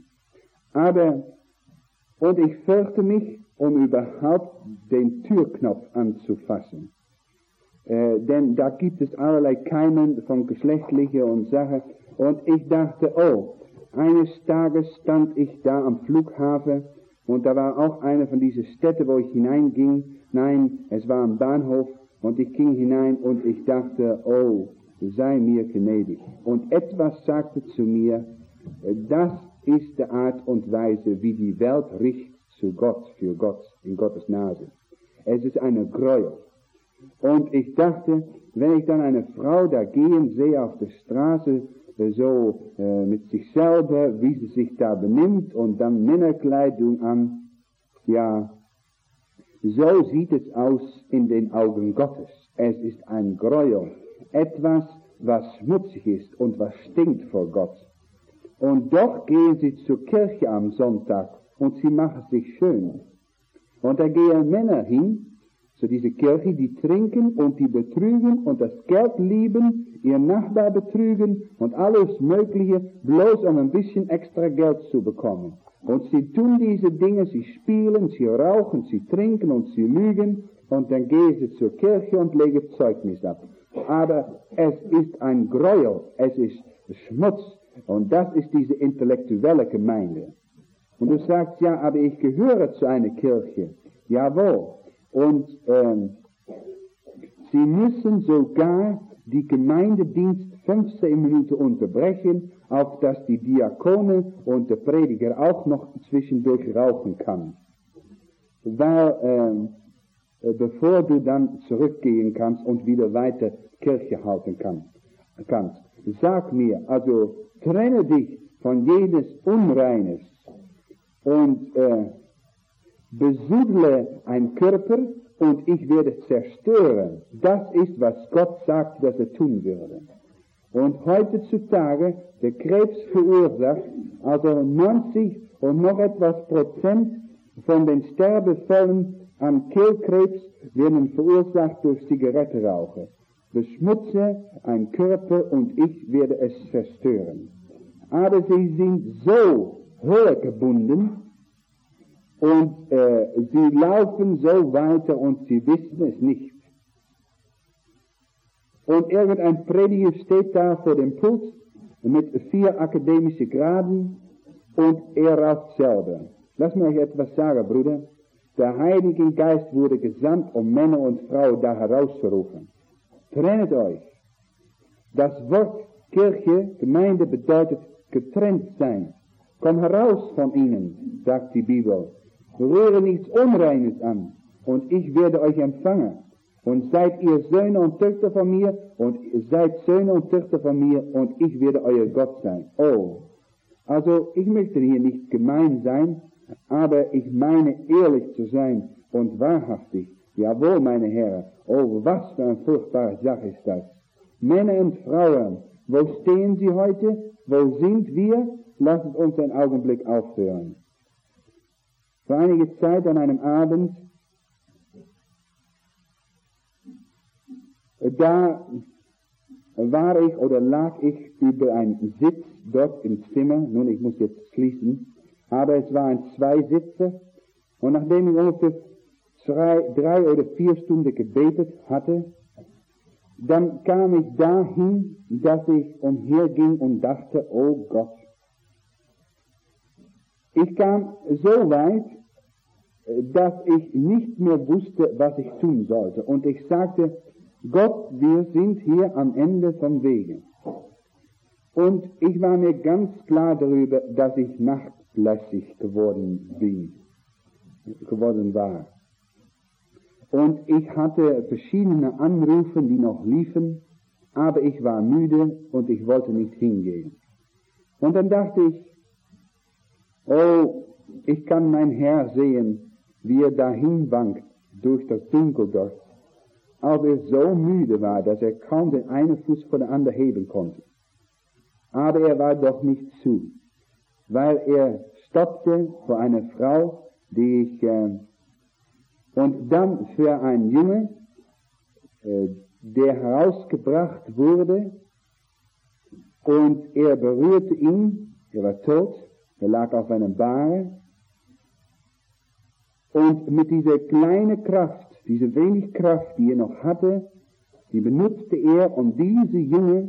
Und ich fürchte mich, um überhaupt den Türknopf anzufassen. Denn da gibt es allerlei Keimen von geschlechtlicher und Sache. Und ich dachte, oh, eines Tages stand ich da am Flughafen und da war auch eine von diesen Städten, wo ich hineinging. Nein, es war am Bahnhof und ich ging hinein und ich dachte, oh, sei mir gnädig. Und etwas sagte zu mir, das ist die Art und Weise, wie die Welt riecht zu Gott, für Gott, in Gottes Nase. Es ist eine Gräuel. Und ich dachte, wenn ich dann eine Frau da gehen sehe auf der Straße, so mit sich selber, wie sie sich da benimmt und dann Männerkleidung an, ja, so sieht es aus in den Augen Gottes. Es ist ein Gräuel, etwas, was schmutzig ist und was stinkt vor Gott. Und doch gehen sie zur Kirche am Sonntag und sie machen sich schön. Und da gehen Männer hin, zu dieser Kirche, die trinken und die betrügen und das Geld lieben, ihren Nachbar betrügen und alles Mögliche, bloß um ein bisschen extra Geld zu bekommen. Und sie tun diese Dinge, sie spielen, sie rauchen, sie trinken und sie lügen und dann gehen sie zur Kirche und legen Zeugnis ab. Aber es ist ein Gräuel, es ist Schmutz und das ist diese intellektuelle Gemeinde. Und du sagst, ja, aber ich gehöre zu einer Kirche. Jawohl. Und sie müssen sogar die Gemeindedienst 15 Minuten unterbrechen, auf dass die Diakone und der Prediger auch noch zwischendurch rauchen kann. Weil, bevor du dann zurückgehen kannst und wieder weiter Kirche halten kannst. Sag mir, also trenne dich von jedes Unreines und besudle ein Körper und ich werde zerstören. Das ist, was Gott sagt, dass er tun würde. Und heutzutage, der Krebs verursacht, also 90 und noch etwas % von den Sterbefällen an Kehlkrebs werden verursacht durch Zigarettenrauchen. Beschmutze ein Körper und ich werde es zerstören. Aber sie sind so höhergebunden, und sie laufen so weiter und sie wissen es nicht. Und irgendein Prediger steht da vor dem Pult mit 4 akademische Graden und er raucht selber. Lass mir euch etwas sagen, Bruder. Der Heilige Geist wurde gesandt, um Männer und Frauen da herauszurufen. Trennt euch. Das Wort Kirche, Gemeinde bedeutet getrennt sein. Komm heraus von ihnen, sagt die Bibel. Rühre nichts Unreines an, und ich werde euch empfangen. Und seid ihr Söhne und Töchter von mir, und seid Söhne und Töchter von mir, und ich werde euer Gott sein. Oh, also ich möchte hier nicht gemein sein, aber ich meine ehrlich zu sein und wahrhaftig. Jawohl, meine Herren, oh, was für eine furchtbare Sache ist das. Männer und Frauen, wo stehen sie heute? Wo sind wir? Lasst uns einen Augenblick aufhören. Vor einiger Zeit an einem Abend, da war ich oder lag ich über einen Sitz dort im Zimmer. Nun, ich muss jetzt schließen. Aber es waren 2 Sitze. Und nachdem ich ungefähr 3 oder 4 Stunden gebetet hatte, dann kam ich dahin, dass ich umherging und dachte, oh Gott. Ich kam so weit, dass ich nicht mehr wusste, was ich tun sollte. Und ich sagte, Gott, wir sind hier am Ende vom Wege. Und ich war mir ganz klar darüber, dass ich nachlässig geworden war. Und ich hatte verschiedene Anrufe, die noch liefen, aber ich war müde und ich wollte nicht hingehen. Und dann dachte ich, oh, ich kann mein Herr sehen, wie er dahin wankt durch das Dunkel dort. als er so müde war, dass er kaum den einen Fuß von der anderen heben konnte. Aber er war doch nicht zu, weil er stoppte vor einer Frau, und dann für einen Junge, der herausgebracht wurde, und er berührte ihn, er war tot, er lag auf einem Bahre, und mit dieser kleinen Kraft, diese wenig Kraft, die er noch hatte, die benutzte er, um diese Junge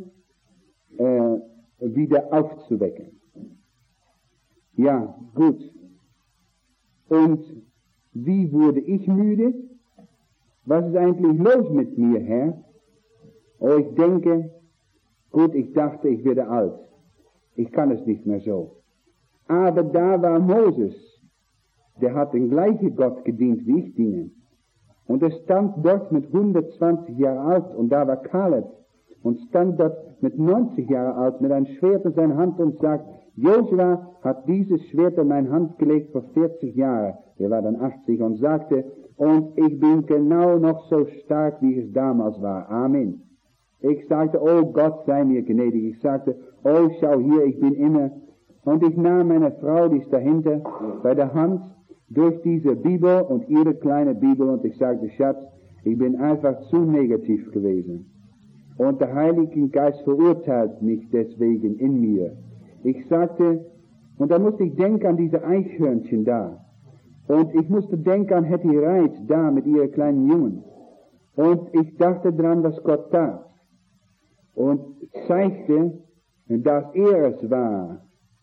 wieder aufzuwecken. Ja, gut. Und wie wurde ich müde? Was ist eigentlich los mit mir, Herr? Oh, ich denke, gut, ich dachte, ich werde alt. Ich kann es nicht mehr so. Aber da war Moses. Der hat den gleichen Gott gedient, wie ich diene. Und er stand dort mit 120 Jahren alt, und da war Kaleb, und stand dort mit 90 Jahren alt, mit einem Schwert in seiner Hand und sagt, Josua hat dieses Schwert in meine Hand gelegt vor 40 Jahren. Er war dann 80 und sagte, und ich bin genau noch so stark, wie es damals war. Amen. Ich sagte, oh Gott sei mir gnädig. Ich sagte, oh schau hier, ich bin immer. Und ich nahm meine Frau, die ist dahinter, bei der Hand, durch diese Bibel und ihre kleine Bibel, und ich sagte, Schatz, ich bin einfach zu negativ gewesen. Und der Heilige Geist verurteilt mich deswegen in mir. Ich sagte, und da musste ich denken an diese Eichhörnchen da. Und ich musste denken an Hetty Wright da mit ihren kleinen Jungen. Und ich dachte dran, was Gott tat. Und zeigte, dass er es war.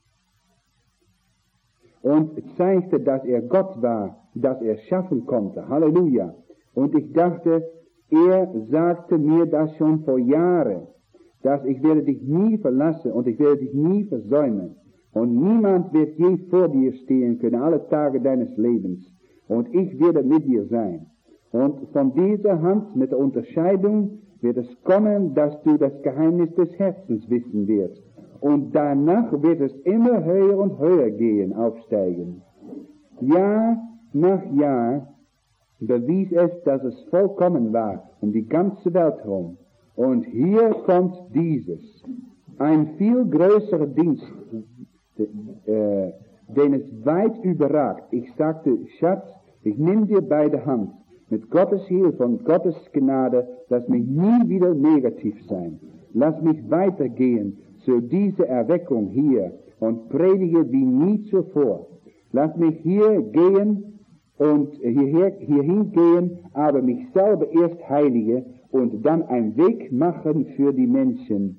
Und zeigte, dass er Gott war, dass er schaffen konnte. Halleluja. Und ich dachte, er sagte mir das schon vor Jahren, dass ich werde dich nie verlassen und ich werde dich nie versäumen. Und niemand wird je vor dir stehen können, alle Tage deines Lebens. Und ich werde mit dir sein. Und von dieser Hand, mit der Unterscheidung, wird es kommen, dass du das Geheimnis des Herzens wissen wirst. Und danach wird es immer höher und höher gehen, aufsteigen. Jahr nach Jahr bewies es, dass es vollkommen war, um die ganze Welt herum. Und hier kommt dieses, ein viel größerer Dienst, den es weit überragt. Ich sagte, Schatz, ich nehme dir bei der Hand, mit Gottes Hilfe und Gottes Gnade, lass mich nie wieder negativ sein. Lass mich weitergehen zu dieser Erweckung hier und predige wie nie zuvor. Lass mich hier gehen und hierhin gehen, aber mich selber erst heilige und dann einen Weg machen für die Menschen,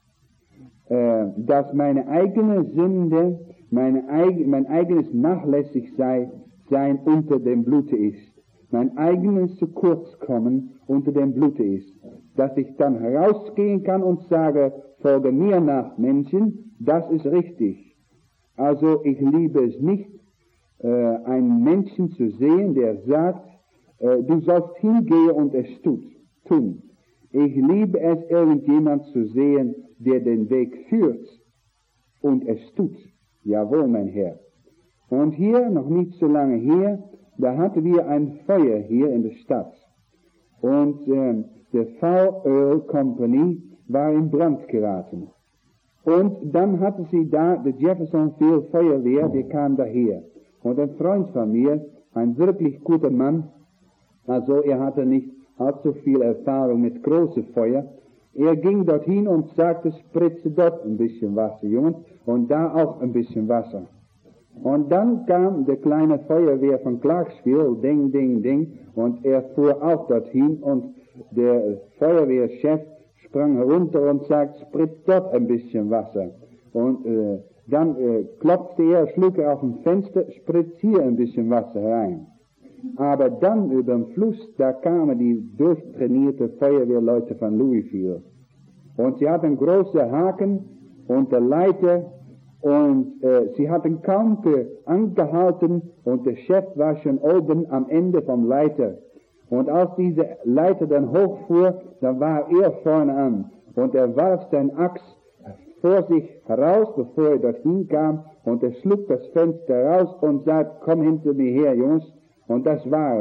dass meine eigene Sünde, mein eigenes Nachlässigsein unter dem Blute ist, mein eigenes zu kurz kommen unter dem Blute ist, dass ich dann herausgehen kann und sage, folge mir nach, Menschen, das ist richtig. Also ich liebe es nicht, einen Menschen zu sehen, der sagt, du sollst hingehen und es tun. Ich liebe es, irgendjemand zu sehen, der den Weg führt und es tut. Jawohl, mein Herr. Und hier, noch nicht so lange her, da hatten wir ein Feuer hier in der Stadt. Und der V-Oil Company war in Brand geraten. Und dann hatte sie da, die Jeffersonville Feuerwehr, die kam daher. Und ein Freund von mir, ein wirklich guter Mann, also er hatte nicht allzu viel Erfahrung mit großen Feuer, er ging dorthin und sagte, spritze dort ein bisschen Wasser, Jungs, und da auch ein bisschen Wasser. Und dann kam der kleine Feuerwehr von Clarksville, ding, ding, ding, und er fuhr auch dorthin und der Feuerwehrchef sprang herunter und sagte, spritz dort ein bisschen Wasser. Und dann klopfte er, schlug er auf ein Fenster, spritz hier ein bisschen Wasser rein. Aber dann über den Fluss, da kamen die durchtrainierte Feuerwehrleute von Louisville. Und sie hatten große Haken und der Leiter und sie hatten kaum angehalten und der Chef war schon oben am Ende vom Leiter. Und als diese Leiter dann hochfuhr, dann war er vorne an und er warf sein Axt vor sich heraus, bevor er dorthin kam, und er schlug das Fenster raus und sagte, komm hinter mir her, Jungs. Und das war es.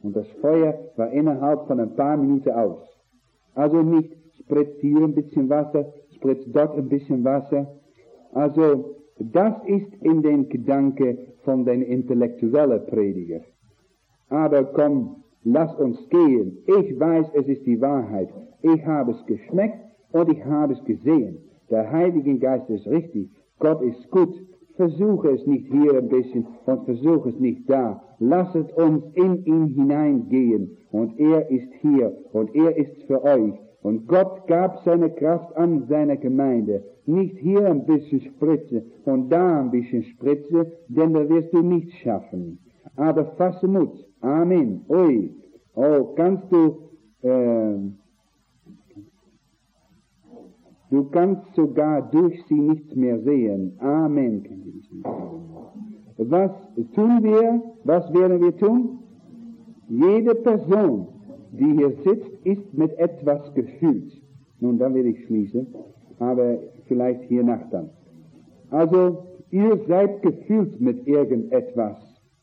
Und das Feuer war innerhalb von ein paar Minuten aus. Also nicht spritzt hier ein bisschen Wasser, spritzt dort ein bisschen Wasser. Also das ist in den Gedanken von den intellektuellen Prediger. Aber komm, lass uns gehen. Ich weiß, es ist die Wahrheit. Ich habe es geschmeckt und ich habe es gesehen. Der Heilige Geist ist richtig. Gott ist gut. Versuche es nicht hier ein bisschen und versuche es nicht da. Lasset uns in ihn hineingehen. Und er ist hier und er ist für euch. Und Gott gab seine Kraft an seiner Gemeinde. Nicht hier ein bisschen Spritze und da ein bisschen Spritze, denn da wirst du nicht schaffen. Aber fasse Mut. Amen. Ui. Oh, kannst du kannst sogar durch sie nichts mehr sehen. Amen. Was tun wir? Was werden wir tun? Jede Person, die hier sitzt, ist mit etwas gefüllt. Nun, dann will ich schließen, aber vielleicht hiernach dann. Also, ihr seid gefüllt mit irgendetwas.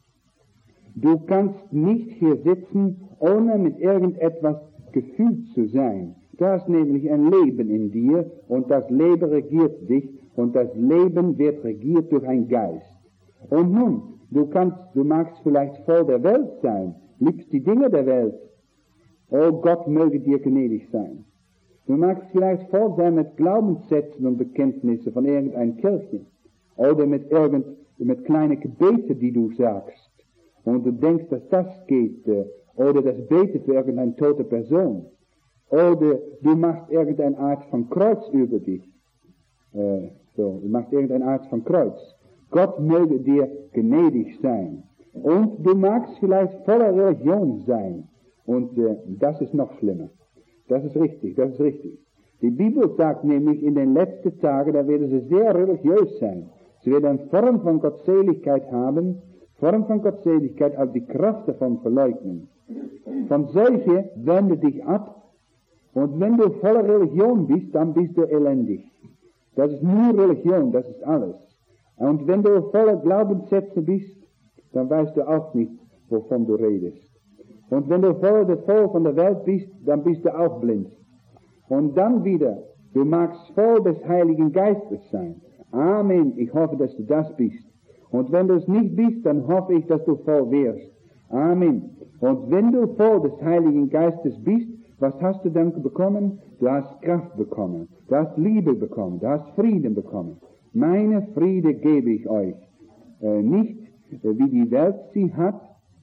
Du kannst nicht hier sitzen, ohne mit irgendetwas gefüllt zu sein. Du hast nämlich ein Leben in dir und das Leben regiert dich und das Leben wird regiert durch einen Geist. Und nun, du magst vielleicht voll der Welt sein, liebst die Dinge der Welt. Oh Gott möge dir gnädig sein. Du magst vielleicht voll sein mit Glaubenssätzen und Bekenntnissen von irgendeiner Kirche oder mit kleinen Gebeten, die du sagst. Und du denkst, dass das geht, oder das Beten für irgendeine tote Person. Oder du machst irgendeine Art von Kreuz über dich. Du machst irgendeine Art von Kreuz. Gott möge dir gnädig sein. Und du magst vielleicht voller Religion sein. Und das ist noch schlimmer. Das ist richtig, das ist richtig. Die Bibel sagt nämlich, in den letzten Tagen, da werden sie sehr religiös sein. Sie werden eine Form von Gottseligkeit haben, Form von Gottseligkeit, aber die Kraft davon verleugnen. Von solche wende dich ab. Und wenn du voller Religion bist, dann bist du elendig. Das ist nur Religion, das ist alles. Und wenn du voller Glaubenssätze bist, dann weißt du auch nicht, wovon du redest. Und wenn du voll von der Welt bist, dann bist du auch blind. Und dann wieder, du magst voll des Heiligen Geistes sein. Amen, ich hoffe, dass du das bist. Und wenn du es nicht bist, dann hoffe ich, dass du voll wirst. Amen. Und wenn du voll des Heiligen Geistes bist, was hast du dann bekommen? Du hast Kraft bekommen, du hast Liebe bekommen, du hast Frieden bekommen. Meine Friede gebe ich euch. Nicht wie die Welt sie hat,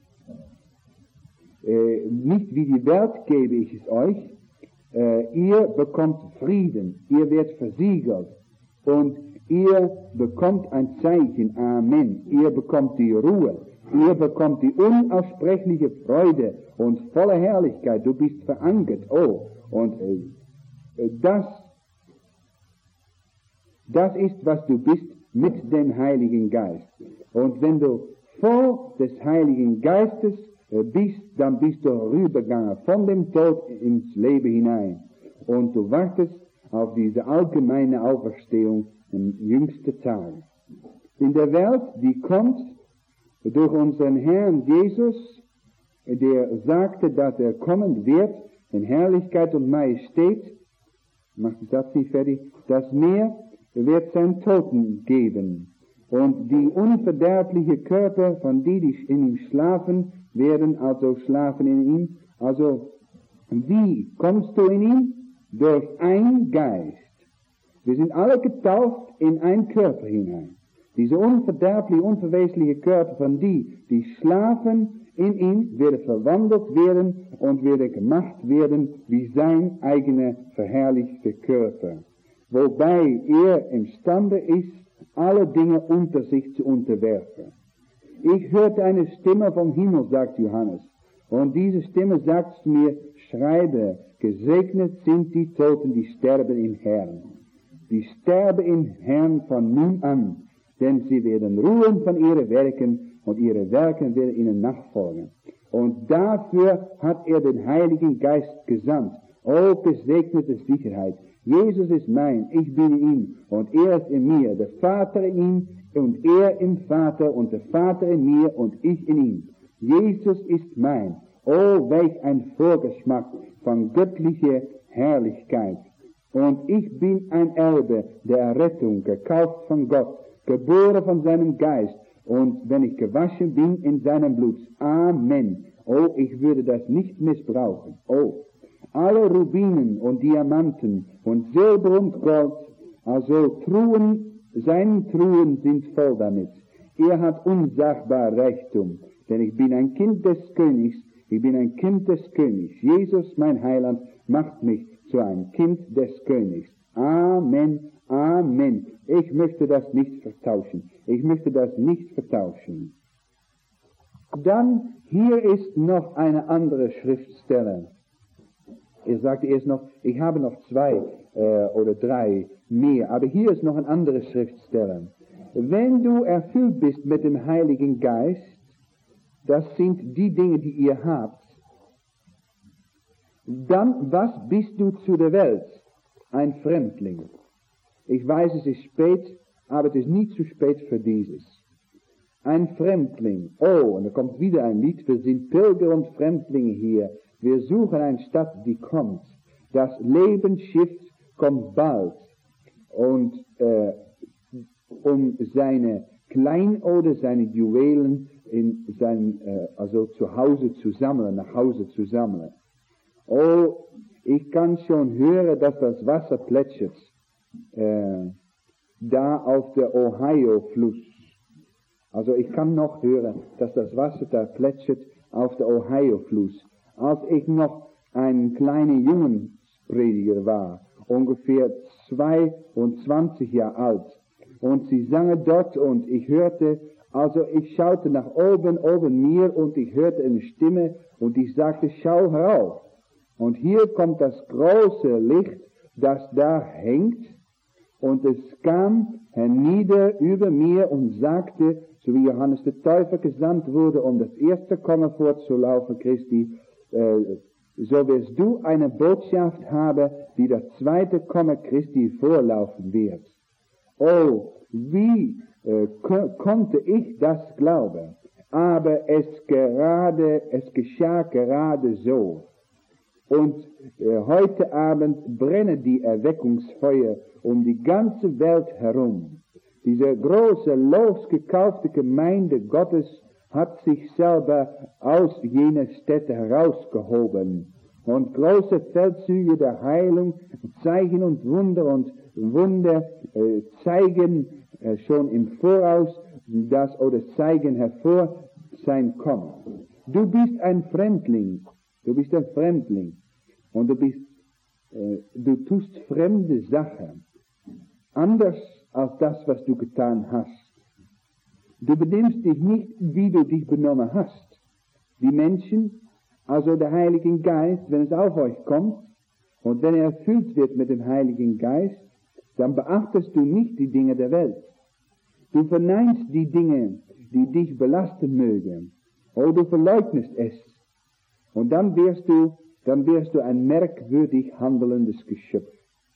nicht wie die Welt gebe ich es euch. Ihr bekommt Frieden, ihr werdet versiegelt und ihr bekommt ein Zeichen. Amen. Ihr bekommt die Ruhe. Ihr bekommt die unaussprechliche Freude und volle Herrlichkeit. Du bist verankert. Oh, und das ist, was du bist mit dem Heiligen Geist. Und wenn du voll des Heiligen Geistes bist, dann bist du rübergegangen von dem Tod ins Leben hinein. Und du wartest auf diese allgemeine Auferstehung im jüngsten Tag. In der Welt, die kommt durch unseren Herrn Jesus, der sagte, dass er kommen wird in Herrlichkeit und Majestät, macht den Satz nicht fertig, das Meer wird seinen Toten geben. Und die unverderbliche Körper von die in ihm schlafen, werden also schlafen in ihm. Also, wie kommst du in ihn? Durch ein Geist. Wir sind alle getauft in einen Körper hinein. Diese unverderbliche, unverwesliche Körper von die schlafen in ihm, werden verwandelt werden und werden gemacht werden wie sein eigener verherrlichter Körper. Wobei er imstande ist, alle Dinge unter sich zu unterwerfen. Ich hörte eine Stimme vom Himmel, sagt Johannes, und diese Stimme sagt mir, schreibe, gesegnet sind die Toten, die sterben im Herrn. Die sterben im Herrn von nun an, denn sie werden ruhen von ihren Werken und ihre Werke werden ihnen nachfolgen. Und dafür hat er den Heiligen Geist gesandt. Oh, gesegnete Sicherheit. Jesus ist mein, ich bin in ihm und er ist in mir, der Vater in ihm und er im Vater und der Vater in mir und ich in ihm. Jesus ist mein Oh, welch ein Vorgeschmack von göttlicher Herrlichkeit. Und ich bin ein Erbe der Errettung, gekauft von Gott, geboren von seinem Geist. Und wenn ich gewaschen bin in seinem Blut. Amen. Oh, ich würde das nicht missbrauchen. Oh, alle Rubinen und Diamanten und Silber und Gold, also Truhen, seine Truhen sind voll damit. Er hat unsagbar Reichtum, denn ich bin ein Kind des Königs, ich bin ein Kind des Königs. Jesus, mein Heiland, macht mich zu einem Kind des Königs. Amen, Amen. Ich möchte das nicht vertauschen. Ich möchte das nicht vertauschen. Dann, hier ist noch eine andere Schriftstelle. Er sagte erst noch, ich habe noch 2 oder 3 mehr, aber hier ist noch eine andere Schriftstelle. Wenn du erfüllt bist mit dem Heiligen Geist, das sind die Dinge, die ihr habt, dann was bist du zu der Welt? Ein Fremdling. Ich weiß, es ist spät, aber es ist nie zu spät für dieses. Ein Fremdling. Oh, und da kommt wieder ein Lied, wir sind Pilger und Fremdlinge hier. Wir suchen eine Stadt, die kommt. Das Lebensschiff kommt bald. Und um seine Kleinode, seine Juwelen in sein, also zu Hause zu sammeln, nach Hause zu sammeln. Oh, ich kann schon hören, dass das Wasser plätschert, da auf der Ohio-Fluss. Also ich kann noch hören, dass das Wasser da plätschert auf der Ohio-Fluss. Als ich noch ein kleiner Jungsprediger war, ungefähr 22 Jahre alt, und sie sangen dort und ich hörte, also ich schaute nach oben mir und ich hörte eine Stimme und ich sagte, schau herauf. Und hier kommt das große Licht, das da hängt, und es kam hernieder über mir und sagte, so wie Johannes der Täufer gesandt wurde, um das erste Kommen vorzulaufen, Christi, so wirst du eine Botschaft haben, die das zweite Kommen Christi vorlaufen wird. Oh, wie konnte ich das glauben? Aber es geschah gerade so. Und heute Abend brennen die Erweckungsfeuer um die ganze Welt herum. Diese große, losgekaufte Gemeinde Gottes hat sich selber aus jener Städte herausgehoben. Und große Feldzüge der Heilung, Zeichen und Wunder zeigen schon im Voraus das oder zeigen hervor sein Kommen. Du bist ein Fremdling. Du bist ein Fremdling. Und du tust fremde Sachen. Anders als das, was du getan hast. Du benimmst dich nicht, wie du dich benommen hast. Die Menschen, also der Heilige Geist, wenn es auf euch kommt, und wenn er erfüllt wird mit dem Heiligen Geist, dann beachtest du nicht die Dinge der Welt. Du verneinst die Dinge, die dich belasten mögen. Oder du verleugnest es. Und dann wirst du ein merkwürdig handelndes Geschöpf.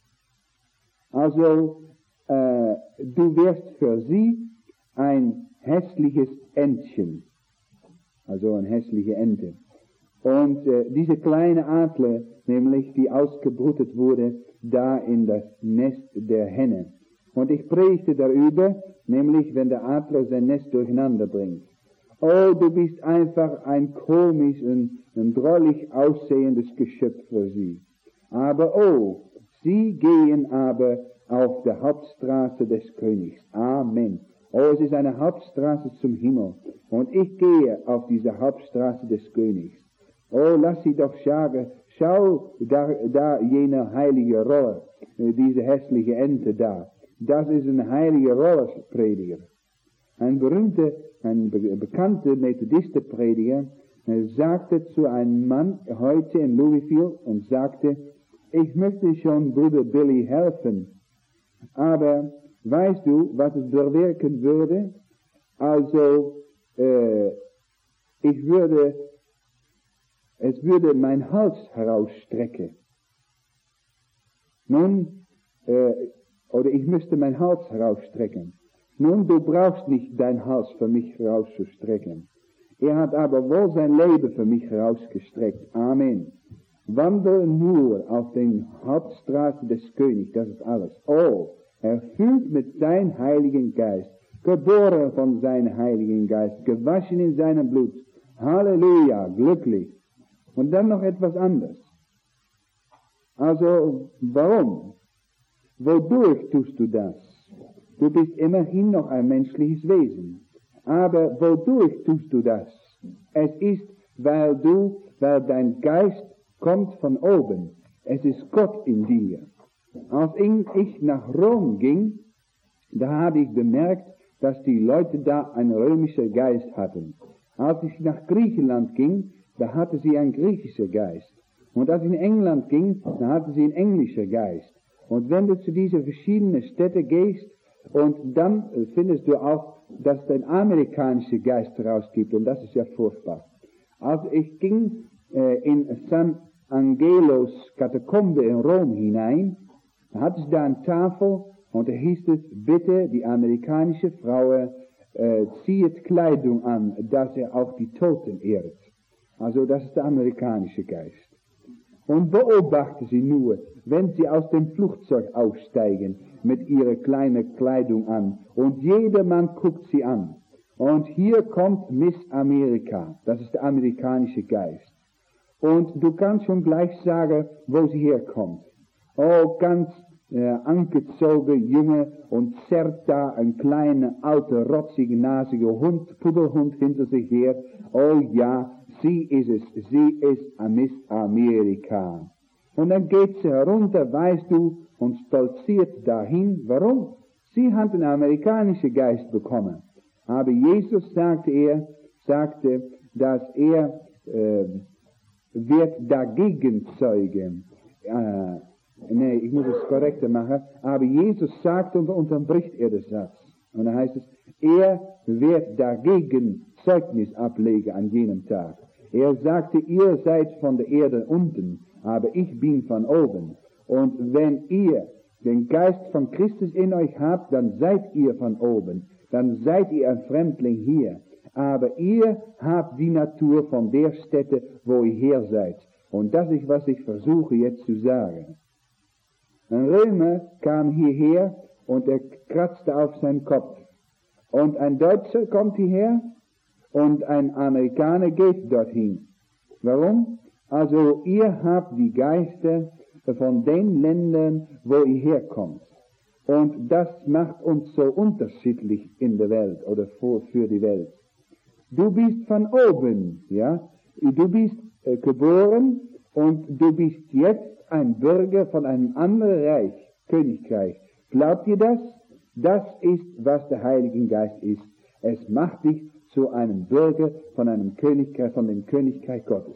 Also, du wirst für sie ein hässliches Entchen. Also eine hässliche Ente. Und diese kleine Adler, nämlich die ausgebrütet wurde, da in das Nest der Henne. Und ich predigte darüber, nämlich wenn der Adler sein Nest durcheinander bringt. Oh, du bist einfach ein komisch und drollig aussehendes Geschöpf für sie. Aber oh, sie gehen aber auf der Hauptstraße des Königs. Amen. Oh, es ist eine Hauptstraße zum Himmel. Und ich gehe auf diese Hauptstraße des Königs. Oh, lass sie doch sagen, schau da jene heilige Rolle, diese hässliche Ente da. Das ist ein heiliger Rollenprediger. Ein bekannter Methodistenprediger sagte zu einem Mann heute in Louisville und sagte, ich möchte schon Bruder Billy helfen, aber weißt du, was es bewirken würde? Also, es würde mein Hals herausstrecken. Nun, oder ich müsste mein Hals herausstrecken. Nun, du brauchst nicht dein Hals für mich herauszustrecken. Er hat aber wohl sein Leben für mich herausgestreckt. Amen. Wandel nur auf den Hauptstraßen des Königs, das ist alles. Oh, erfüllt mit seinem Heiligen Geist, geboren von seinem Heiligen Geist, gewaschen in seinem Blut. Halleluja, glücklich. Und dann noch etwas anderes. Also, warum? Wodurch tust du das? Du bist immerhin noch ein menschliches Wesen. Aber wodurch tust du das? Es ist, weil dein Geist kommt von oben. Es ist Gott in dir. Als ich nach Rom ging, da habe ich bemerkt, dass die Leute da einen römischen Geist hatten. Als ich nach Griechenland ging, da hatten sie einen griechischen Geist. Und als ich in England ging, da hatten sie einen englischen Geist. Und wenn du zu diesen verschiedenen Städten gehst, und dann findest du auch, dass es den amerikanischen Geist herausgibt, und das ist ja furchtbar. Als ich ging in San Angelos Katakombe in Rom hinein, da hatte es da eine Tafel, und da hieß es, bitte die amerikanische Frau zieht Kleidung an, dass er auch die Toten ehrt. Also das ist der amerikanische Geist. Und beobachte sie nur, wenn sie aus dem Flugzeug aussteigen, mit ihrer kleinen Kleidung an. Und jedermann guckt sie an. Und hier kommt Miss Amerika. Das ist der amerikanische Geist. Und du kannst schon gleich sagen, wo sie herkommt. Oh, ganz angezogen, junge, und zerrt da ein kleiner, alter, rotzige, nasige Hund, Pudelhund hinter sich her. Oh ja, sie ist es, sie ist Miss Amerika. Und dann geht sie herunter, weißt du, und stolziert dahin. Warum? Sie hat einen amerikanischen Geist bekommen. Aber Jesus sagte, dass er wird dagegen zeugen. Ich muss es korrekter machen. Aber Jesus sagt und unterbricht den Satz. Und dann heißt es, er wird dagegen Zeugnis ablegen an jenem Tag. Er sagte, ihr seid von der Erde unten, aber ich bin von oben. Und wenn ihr den Geist von Christus in euch habt, dann seid ihr von oben. Dann seid ihr ein Fremdling hier. Aber ihr habt die Natur von der Stätte, wo ihr her seid. Und das ist, was ich versuche jetzt zu sagen. Ein Römer kam hierher und er kratzte auf seinen Kopf. Und ein Deutscher kommt hierher und ein Amerikaner geht dorthin. Warum? Also ihr habt die Geister von den Ländern, wo ihr herkommt. Und das macht uns so unterschiedlich in der Welt oder für die Welt. Du bist von oben, ja. Du bist geboren und du bist jetzt ein Bürger von einem anderen Reich, Königreich. Glaubt ihr das? Das ist, was der Heilige Geist ist. Es macht dich zu einem Bürger von einem Königreich, von dem Königreich Gottes.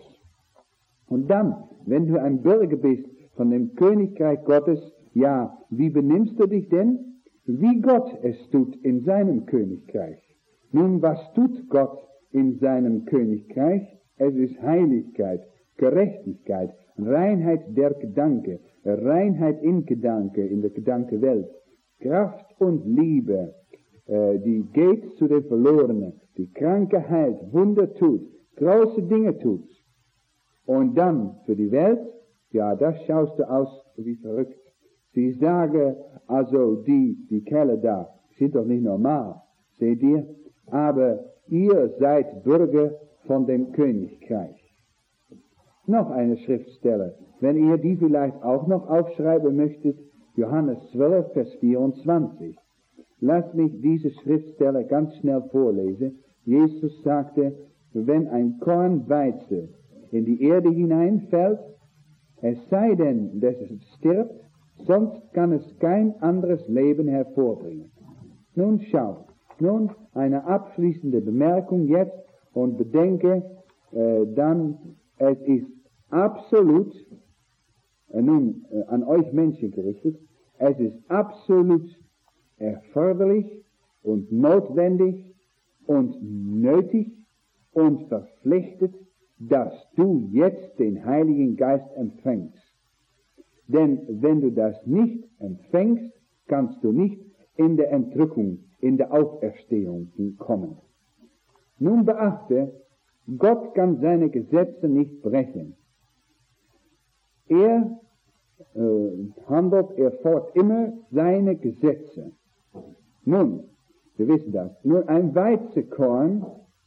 Und dann, wenn du ein Bürger bist von dem Königreich Gottes, ja, wie benimmst du dich denn? Wie Gott es tut in seinem Königreich. Nun, was tut Gott in seinem Königreich? Es ist Heiligkeit, Gerechtigkeit, Reinheit der Gedanke, Reinheit in der Gedankenwelt, Kraft und Liebe, die geht zu den Verlorenen, die Kranke heilt, Wunder tut, große Dinge tut. Und dann für die Welt, ja, da schaust du aus wie verrückt. Sie sagen, also die Kerle da sind doch nicht normal, seht ihr? Aber ihr seid Bürger von dem Königreich. Noch eine Schriftstelle, wenn ihr die vielleicht auch noch aufschreiben möchtet, Johannes 12, Vers 24. Lasst mich diese Schriftstelle ganz schnell vorlesen. Jesus sagte, wenn ein Korn Weizen in die Erde hineinfällt, es sei denn, dass es stirbt, sonst kann es kein anderes Leben hervorbringen. Nun schau, eine abschließende Bemerkung jetzt und bedenke dann, es ist absolut, an euch Menschen gerichtet, es ist absolut erforderlich und notwendig und nötig und verpflichtet, dass du jetzt den Heiligen Geist empfängst. Denn wenn du das nicht empfängst, kannst du nicht in der Entrückung, in der Auferstehung kommen. Nun beachte, Gott kann seine Gesetze nicht brechen. Er folgt immer seine Gesetze. Nun, wir wissen das. Nun, ein Weizenkorn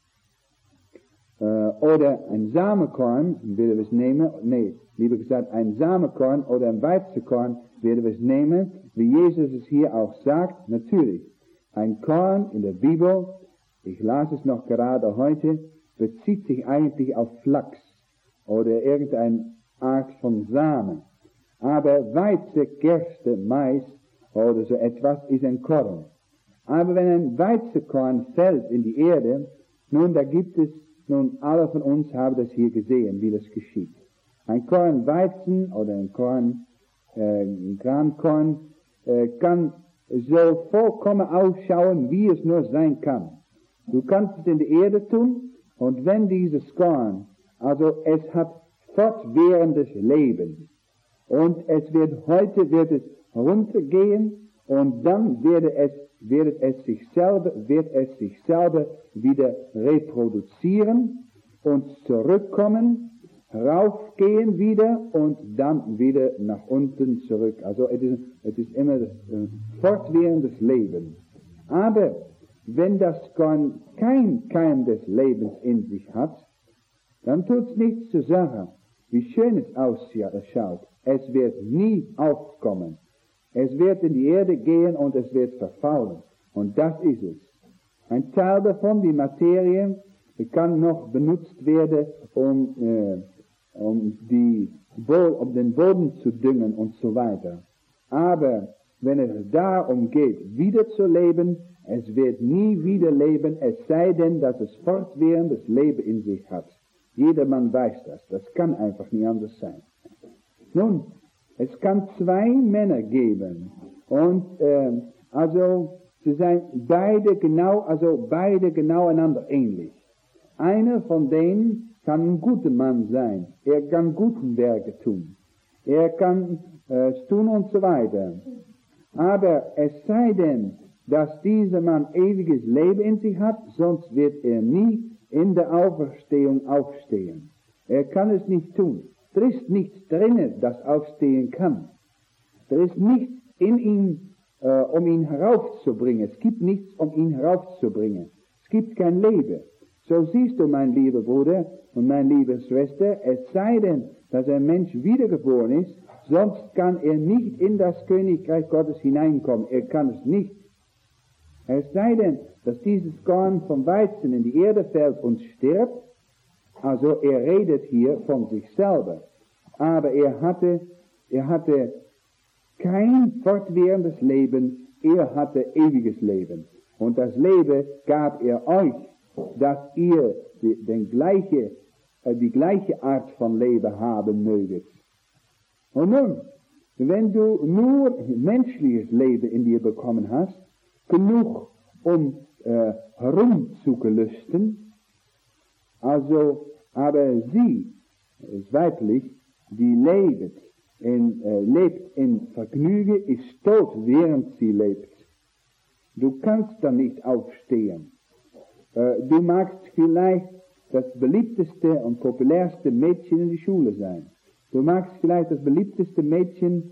oder ein Samenkorn, werden wir es nehmen, lieber gesagt, ein Samenkorn oder ein Weizenkorn werden wir es nehmen, wie Jesus es hier auch sagt, natürlich. Ein Korn in der Bibel, ich las es noch gerade heute, bezieht sich eigentlich auf Flachs oder irgendeine Art von Samen. Aber Weizen, Gerste, Mais oder so etwas ist ein Korn. Aber wenn ein Weizenkorn fällt in die Erde, nun, da gibt es, nun, alle von uns haben das hier gesehen, wie das geschieht. Ein Korn Weizen oder ein Korn, Grankorn, kann so vollkommen ausschauen, wie es nur sein kann. Du kannst es in die Erde tun, und wenn dieses Korn, also es hat fortwährendes Leben, und heute wird es runtergehen, und dann wird es sich selber wieder reproduzieren und zurückkommen, raufgehen wieder und dann wieder nach unten zurück. Also es ist immer das fortwährendes Leben. Aber wenn das Korn kein Keim des Lebens in sich hat, dann tut's nichts zur Sache, wie schön es ausschaut. Es wird nie aufkommen. Es wird in die Erde gehen und es wird verfaulen. Und das ist es. Ein Teil davon, die Materie, kann noch benutzt werden, um den Boden zu düngen und so weiter. Aber wenn es darum geht, wieder zu leben, es wird nie wieder leben, es sei denn, dass es fortwährendes Leben in sich hat. Jedermann weiß das. Das kann einfach nie anders sein. Nun, es kann zwei Männer geben. Und, sie seien beide genau einander ähnlich. Einer von denen kann ein guter Mann sein. Er kann guten Werke tun. Er kann es tun und so weiter. Aber es sei denn, dass dieser Mann ewiges Leben in sich hat, sonst wird er nie in der Auferstehung aufstehen. Er kann es nicht tun. Da ist nichts drin, das aufstehen kann. Da ist nichts in ihm, um ihn heraufzubringen. Es gibt nichts, um ihn heraufzubringen. Es gibt kein Leben. So siehst du, mein lieber Bruder und meine liebe Schwester, es sei denn, dass ein Mensch wiedergeboren ist, sonst kann er nicht in das Königreich Gottes hineinkommen. Er kann es nicht. Es sei denn, dass dieses Korn vom Weizen in die Erde fällt und stirbt, also er redet hier von sich selber, aber er hatte kein fortwährendes Leben, er hatte ewiges Leben. Und das Leben gab er euch, dass ihr die gleiche Art von Leben haben möget. Und nun, wenn du nur menschliches Leben in dir bekommen hast, genug um herumzugelüsten, also, aber sie, ist weiblich, die lebt in Vergnügen, ist tot, während sie lebt. Du kannst dann nicht aufstehen. Du magst vielleicht das beliebteste und populärste Mädchen in der Schule sein. Du magst vielleicht das beliebteste Mädchen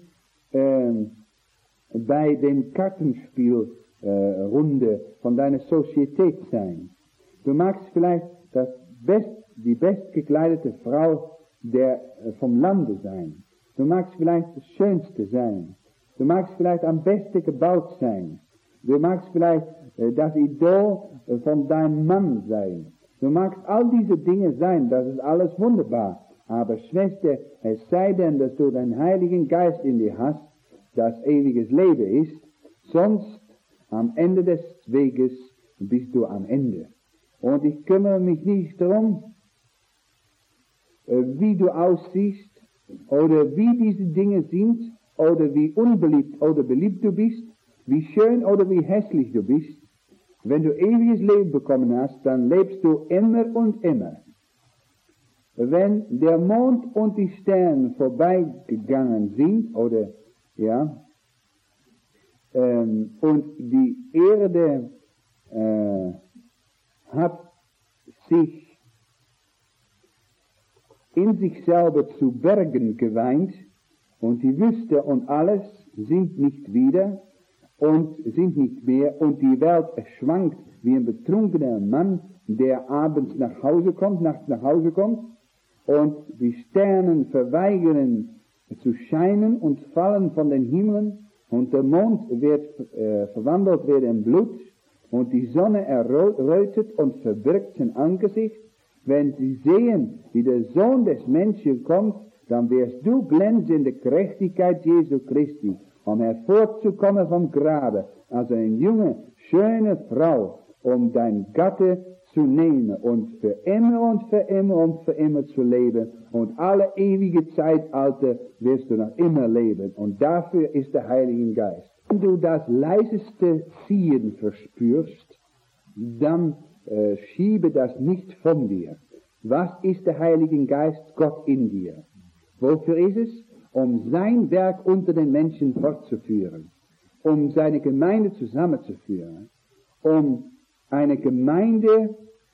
bei dem Kartenspielrunde von deiner Sozietät sein. Du magst vielleicht die bestgekleidete Frau vom Lande sein. Du magst vielleicht das Schönste sein. Du magst vielleicht am besten gebaut sein. Du magst vielleicht das Idol von deinem Mann sein. Du magst all diese Dinge sein, das ist alles wunderbar. Aber Schwester, es sei denn, dass du den Heiligen Geist in dir hast, das ewiges Leben ist, sonst am Ende des Weges bist du am Ende. Und ich kümmere mich nicht darum, wie du aussiehst, oder wie diese Dinge sind, oder wie unbeliebt oder beliebt du bist, wie schön oder wie hässlich du bist. Wenn du ewiges Leben bekommen hast, dann lebst du immer und immer. Wenn der Mond und die Sterne vorbeigegangen sind, und die Erde hat sich in sich selber zu bergen geweint, und die Wüste und alles sind nicht wieder und sind nicht mehr, und die Welt schwankt wie ein betrunkener Mann, der abends nach Hause kommt, nachts nach Hause kommt, und die Sterne verweigern zu scheinen und fallen von den Himmeln, und der Mond wird verwandelt in Blut, und die Sonne errötet und verbirgt sein Angesicht. Wenn sie sehen, wie der Sohn des Menschen kommt, dann wirst du glänzen in der Gerechtigkeit Jesu Christi, um hervorzukommen vom Grabe, als eine junge, schöne Frau, um dein Gatte zu nehmen und für immer und für immer und für immer zu leben, und alle ewige Zeitalter wirst du noch immer leben, und dafür ist der Heilige Geist. Wenn du das leiseste Ziehen verspürst, dann schiebe das nicht von dir. Was ist der Heilige Geist? Gott in dir. Wofür ist es? Um sein Werk unter den Menschen fortzuführen, um seine Gemeinde zusammenzuführen, um eine Gemeinde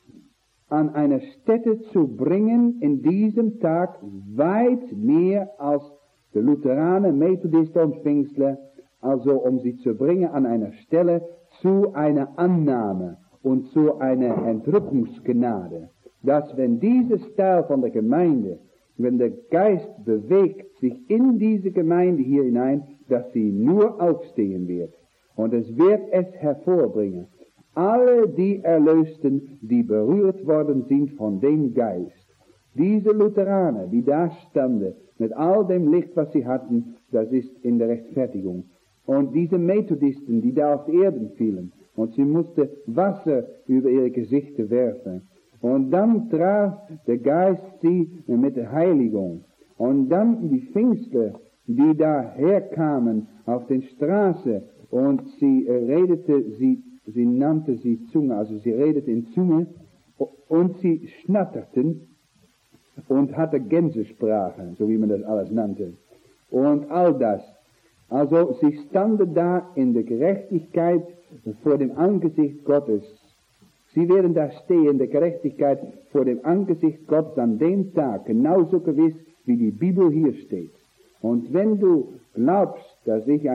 an eine Stätte zu bringen in diesem Tag weit mehr als die Lutheraner, Methodisten und Pfingstler, also um sie zu bringen an einer Stelle zu einer Annahme und zu einer Entrückungsgnade, dass wenn dieses Teil von der Gemeinde, wenn der Geist bewegt sich in diese Gemeinde hier hinein, dass sie nur aufstehen wird. Und es wird es hervorbringen. Alle die Erlösten, die berührt worden sind von dem Geist. Diese Lutheraner, die da standen, mit all dem Licht, was sie hatten, das ist in der Rechtfertigung. Und diese Methodisten, die da auf die Erden fielen, und sie mussten Wasser über ihre Gesichter werfen. Und dann traf der Geist sie mit der Heiligung. Und dann die Pfingstler, die da herkamen auf den Straßen, und sie nannte sie Zunge, also sie redete in Zunge, und sie schnatterten und hatte Gänsesprache, so wie man das alles nannte. Und all das. Also sie standen da in der Gerechtigkeit vor dem Angesicht Gottes. Sie werden da stehen, in der Gerechtigkeit vor dem Angesicht Gottes an dem Tag, genauso gewiss, wie die Bibel hier steht. Und wenn du glaubst, dass ich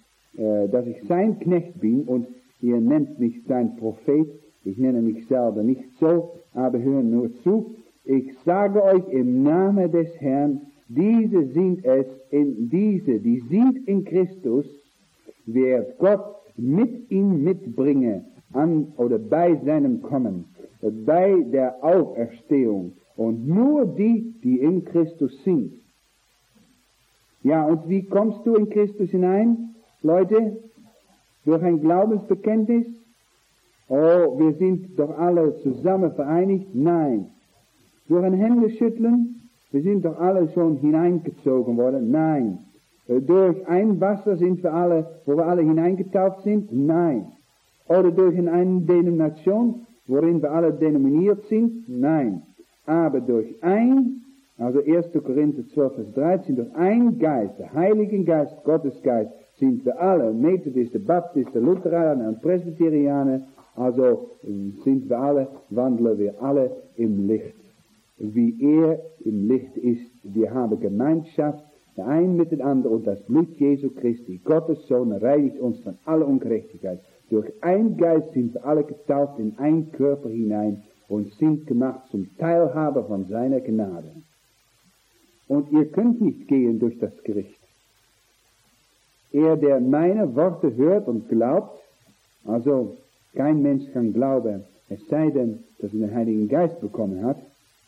sein Knecht bin, und ihr nennt mich sein Prophet, ich nenne mich selber nicht so, aber hören nur zu, ich sage euch im Namen des Herrn, diese sind es, die sind in Christus, wird Gott mit ihm mitbringen, an oder bei seinem Kommen, bei der Auferstehung, und nur die, die in Christus sind. Ja, und wie kommst du in Christus hinein, Leute? Durch ein Glaubensbekenntnis? Oh, wir sind doch alle zusammen vereinigt? Nein. Durch ein Händeschütteln? Wir sind doch alle schon hineingezogen worden? Nein. Durch ein Wasser sind wir alle, wo wir alle hineingetauft sind? Nein. Oder durch eine Denomination, worin wir alle denominiert sind? Nein. Aber durch also 1. Korinther 12, Vers 13, durch ein Geist, der Heiligen Geist, Gottes Geist, sind wir alle Methodisten, Baptisten, Lutheraner und Presbyterianer, also wandeln wir alle im Licht. Wie er im Licht ist, wir haben Gemeinschaft, der ein mit dem anderen, und das Blut Jesu Christi, Gottes Sohn, reinigt uns von aller Ungerechtigkeit. Durch ein Geist sind wir alle getauft in ein Körper hinein und sind gemacht zum Teilhaber von seiner Gnade. Und ihr könnt nicht gehen durch das Gericht. Er, der meine Worte hört und glaubt, also kein Mensch kann glauben, es sei denn, dass er den Heiligen Geist bekommen hat,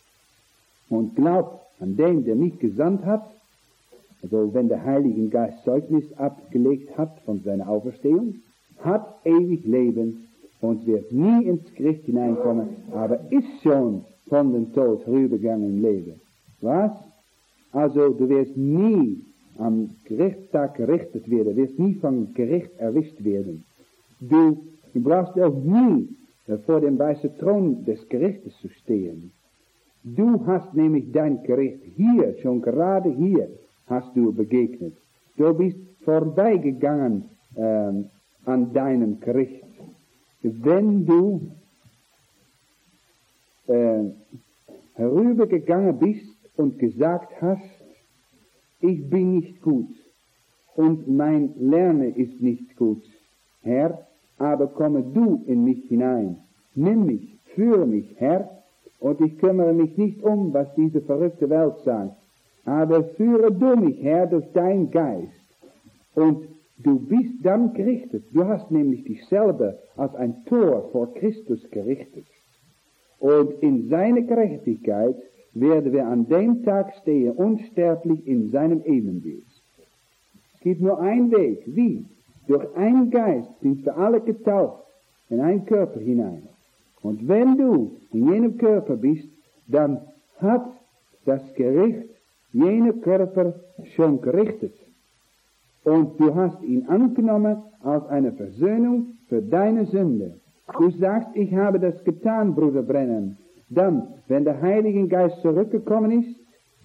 und glaubt an den, der mich gesandt hat, also wenn der Heilige Geist Zeugnis abgelegt hat von seiner Auferstehung, hat ewig Leben und wird nie ins Gericht hineinkommen, aber ist schon von dem Tod rübergegangen im Leben. Was? Also du wirst nie am Gerichtstag gerichtet werden, wirst nie vom Gericht erwischt werden. Du brauchst auch nie vor dem weißen Thron des Gerichtes zu stehen. Du hast nämlich dein Gericht hier, schon gerade hier, hast du begegnet. Du bist vorbeigegangen an deinem Gericht. Wenn du herübergegangen bist und gesagt hast, ich bin nicht gut und mein Lernen ist nicht gut, Herr, aber komme du in mich hinein, nimm mich, führe mich, Herr, und ich kümmere mich nicht um, was diese verrückte Welt sagt, aber führe du mich, Herr, durch dein Geist. Und du bist dann gerichtet. Du hast nämlich dich selber als ein Tor vor Christus gerichtet. Und in seine Gerechtigkeit werden wir an dem Tag stehen, unsterblich in seinem Ebenbild. Es gibt nur einen Weg. Wie? Durch einen Geist sind wir alle getauft in einen Körper hinein. Und wenn du in jenem Körper bist, dann hat das Gericht jene Körper schon gerichtet. Und du hast ihn angenommen als eine Versöhnung für deine Sünde. Du sagst, ich habe das getan, Bruder Brennan. Dann, wenn der Heilige Geist zurückgekommen ist,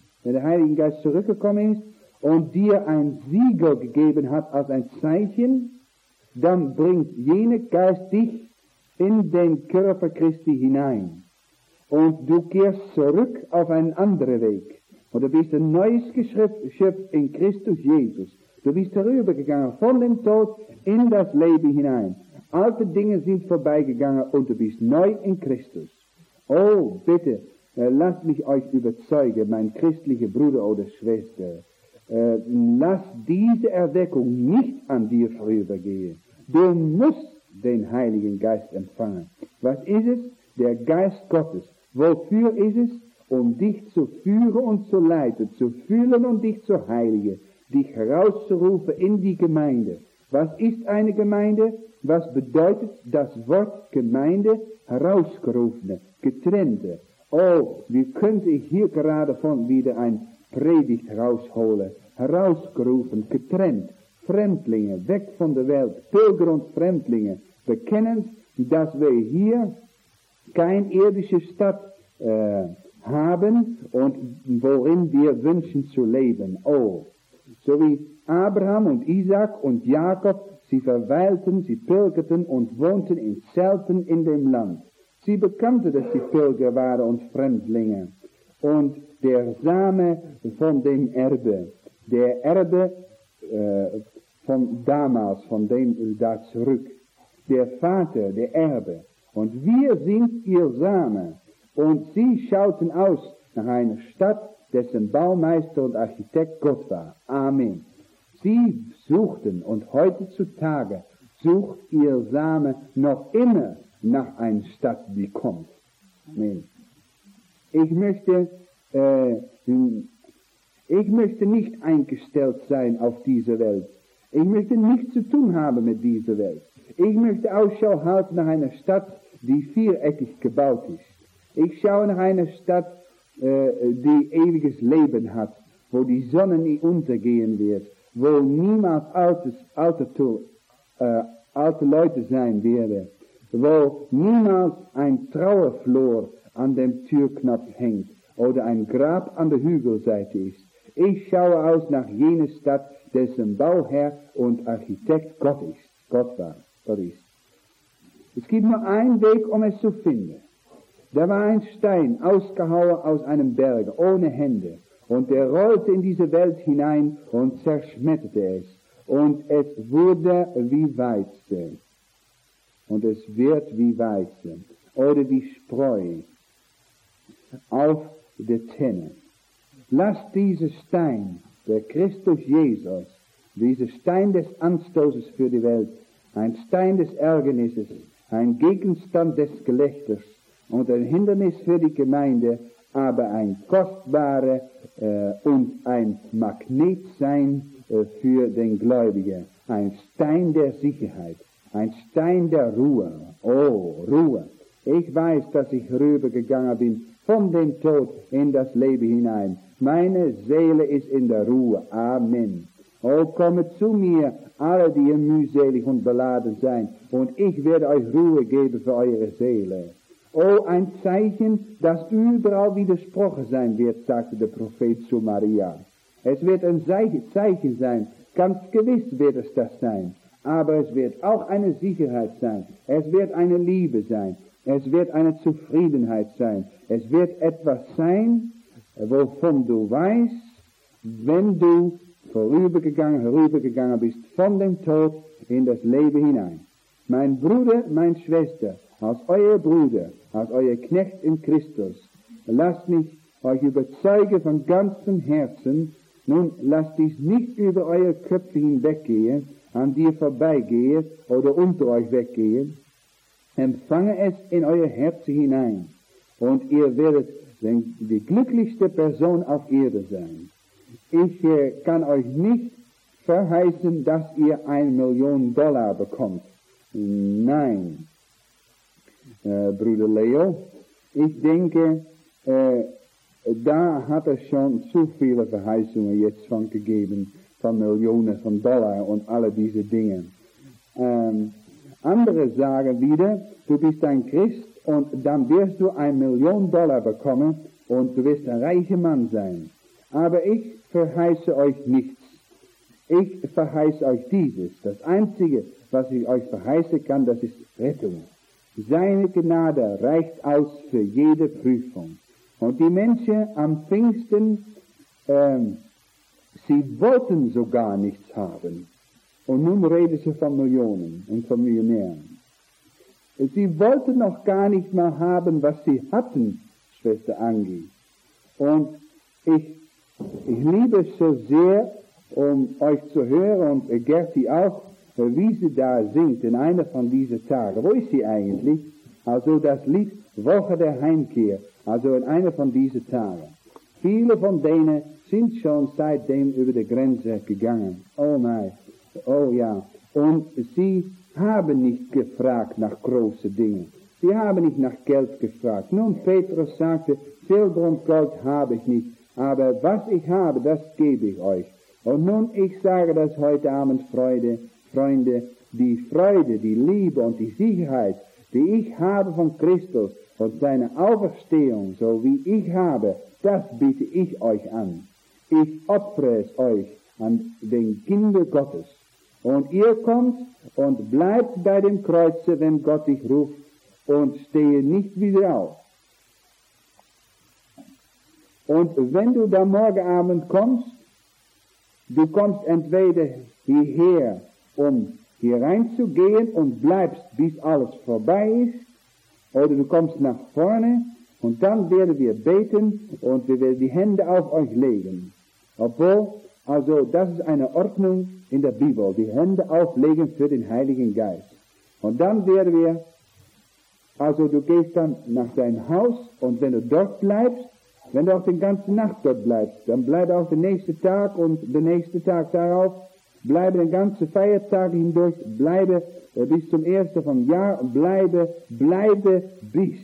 und dir ein Siegel gegeben hat als ein Zeichen, dann bringt jener Geist dich in den Körper Christi hinein. Und du kehrst zurück auf einen anderen Weg. Und du bist ein neues Geschöpf in Christus Jesus. Du bist herübergegangen von dem Tod in das Leben hinein. Alte Dinge sind vorbeigegangen und du bist neu in Christus. Oh, bitte, lasst mich euch überzeugen, mein christlicher Bruder oder Schwester. Lass diese Erweckung nicht an dir vorübergehen. Du musst den Heiligen Geist empfangen. Was ist es? Der Geist Gottes. Wofür ist es? Um dich zu führen und zu leiten, zu fühlen und dich zu heiligen, dich herauszurufen in die Gemeinde. Was ist eine Gemeinde? Was bedeutet das Wort Gemeinde? Herausgerufene, getrennte. Oh, wie könnte ich hier gerade von wieder ein Predigt herausholen? Herausgerufen, getrennt, Fremdlinge, weg von der Welt, Pilger und Fremdlinge, bekennend, dass wir hier keine irdische Stadt haben und worin wir wünschen zu leben. Oh, so wie Abraham und Isaac und Jakob, sie verweilten, sie pilgerten und wohnten in Zelten in dem Land. Sie bekannten, dass sie Pilger waren und Fremdlinge. Und der Same von dem Erbe, der Erbe von damals, von dem da zurück, der Vater, der Erbe. Und wir sind ihr Same. Und sie schauten aus nach einer Stadt, dessen Baumeister und Architekt Gott war. Amen. Sie suchten, und heutzutage sucht ihr Same noch immer nach einer Stadt, die kommt. Amen. Ich möchte nicht eingestellt sein auf diese Welt. Ich möchte nichts zu tun haben mit dieser Welt. Ich möchte Ausschau halten nach einer Stadt, die viereckig gebaut ist. Ich schaue nach einer Stadt, die ewiges Leben hat, wo die Sonne nie untergehen wird, wo niemals alte Leute sein werden, wo niemals ein Trauerflor an dem Türknopf hängt oder ein Grab an der Hügelseite ist. Ich schaue aus nach jener Stadt, dessen Bauherr und Architekt Gott ist. Es gibt nur einen Weg, um es zu finden. Da war ein Stein, ausgehauen aus einem Berg, ohne Hände. Und er rollte in diese Welt hinein und zerschmetterte es. Und es wurde wie Weizen. Und es wird wie Weizen. Oder wie Spreu auf der Tenne. Lasst dieser Stein, der Christus Jesus, dieser Stein des Anstoßes für die Welt, ein Stein des Ärgernisses, ein Gegenstand des Gelächters und ein Hindernis für die Gemeinde, aber ein kostbarer und ein Magnet sein für den Gläubigen, ein Stein der Sicherheit, ein Stein der Ruhe. Oh, Ruhe. Ich weiß, dass ich rübergegangen bin von dem Tod in das Leben hinein. Meine Seele ist in der Ruhe. Amen. Oh, kommet zu mir, alle, die ihr mühselig und beladen seid, und ich werde euch Ruhe geben für eure Seele. Oh, ein Zeichen, das überall widersprochen sein wird, sagte der Prophet zu Maria. Es wird ein Zeichen sein, ganz gewiss wird es das sein, aber es wird auch eine Sicherheit sein, es wird eine Liebe sein, es wird eine Zufriedenheit sein, es wird etwas sein, wovon du weißt, wenn du herübergegangen bist von dem Tod in das Leben hinein. Mein Bruder, meine Schwester, als euer Bruder, als euer Knecht in Christus, lasst mich euch überzeugen von ganzem Herzen, nun lasst dies nicht über euer Köpfe hinweggehen, an dir vorbeigehen oder unter euch weggehen. Empfange es in euer Herz hinein und ihr werdet die glücklichste Person auf Erde sein. Ich kann euch nicht verheißen, dass ihr $1 Million bekommt. Nein, Bruder Leo, ich denke, da hat es schon zu viele Verheißungen jetzt von gegeben, von Millionen von Dollar und alle diese Dinge. Andere sagen wieder, du bist ein Christ und dann wirst du $1 Million bekommen und du wirst ein reicher Mann sein. Aber ich verheiße euch nichts. Ich verheiße euch dieses. Das Einzige, was ich euch verheißen kann, das ist Rettung. Seine Gnade reicht aus für jede Prüfung. Und die Menschen am Pfingsten, sie wollten sogar nichts haben. Und nun reden sie von Millionen und von Millionären. Sie wollten noch gar nicht mal haben, was sie hatten, Schwester Angie. Und ich liebe es so sehr, um euch zu hören, und Gerti auch, wie sie da singt in einer von diesen Tagen. Wo ist sie eigentlich? Also das Lied Woche der Heimkehr, also in einer von diesen Tagen. Viele von denen sind schon seitdem über die Grenze gegangen. Oh nein, oh ja. Und sie haben nicht gefragt nach großen Dingen. Sie haben nicht nach Geld gefragt. Nun, Petrus sagte, Silber und Gold habe ich nicht, aber was ich habe, das gebe ich euch. Und nun, ich sage das heute Abend, Freunde, die Freude, die Liebe und die Sicherheit, die ich habe von Christus und seiner Auferstehung, so wie ich habe, das biete ich euch an. Ich opfere es euch an den Kinder Gottes. Und ihr kommt und bleibt bei dem Kreuze, wenn Gott dich ruft, und stehe nicht wieder auf. Und wenn du da morgen Abend kommst, du kommst entweder hierher, um hier reinzugehen und bleibst, bis alles vorbei ist, oder du kommst nach vorne und dann werden wir beten und wir werden die Hände auf euch legen. Obwohl, also das ist eine Ordnung in der Bibel, die Hände auflegen für den Heiligen Geist. Und dann werden wir, also du gehst dann nach deinem Haus und wenn du dort bleibst, wenn du auch die ganze Nacht dort bleibst, dann bleib auch den nächsten Tag und den nächsten Tag darauf, bleibe den ganzen Feiertag hindurch, bleibe bis zum 1. vom Jahr, bleibe bis.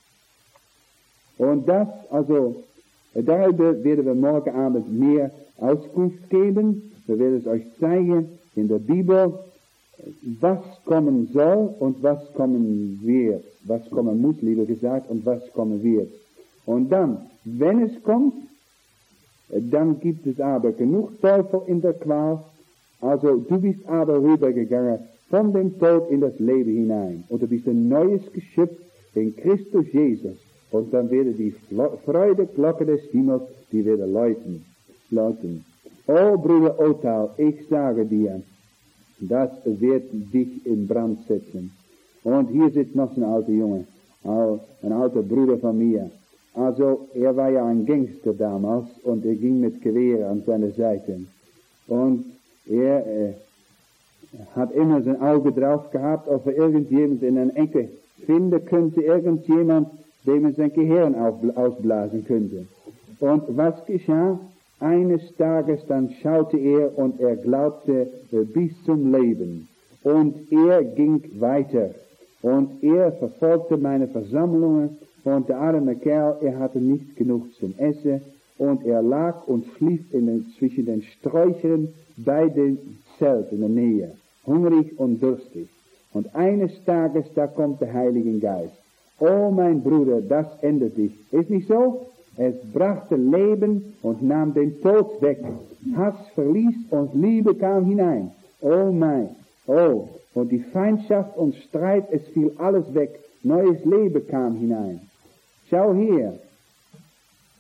Und das, also, darüber werden wir morgen Abend mehr Auskunft geben. Wir werden es euch zeigen in der Bibel, was kommen soll und was kommen wird. Was kommen muss, lieber gesagt, und was kommen wird. Und dann, wenn es kommt, dann gibt es aber genug Teufel in der Qual. Also du bist aber rübergegangen von dem Tod in das Leben hinein. Und du bist ein neues Geschöpf in Christus Jesus. Und dann werden die Freudeglocke des Himmels, die werden läuten. Oh Bruder Othal, ich sage dir, das wird dich in Brand setzen. Und hier sitzt noch ein alter Junge, ein alter Bruder von mir. Also, er war ja ein Gangster damals und er ging mit Gewehr an seiner Seite. Und er hat immer sein Auge drauf gehabt, ob er irgendjemand in einer Ecke finden könnte, irgendjemand, dem er sein Gehirn ausblasen könnte. Und was geschah? Eines Tages dann schaute er und er glaubte bis zum Leben. Und er ging weiter. Und er verfolgte meine Versammlungen. Und der arme Kerl, er hatte nicht genug zum Essen. Und er lag und schlief zwischen den Sträuchern bei dem Zelt in der Nähe. Hungrig und durstig. Und eines Tages, da kommt der Heilige Geist. Oh mein Bruder, das ändert dich. Ist nicht so? Es brachte Leben und nahm den Tod weg. Hass verließ und Liebe kam hinein. Oh mein, oh. Und die Feindschaft und Streit, es fiel alles weg. Neues Leben kam hinein. Schau hier.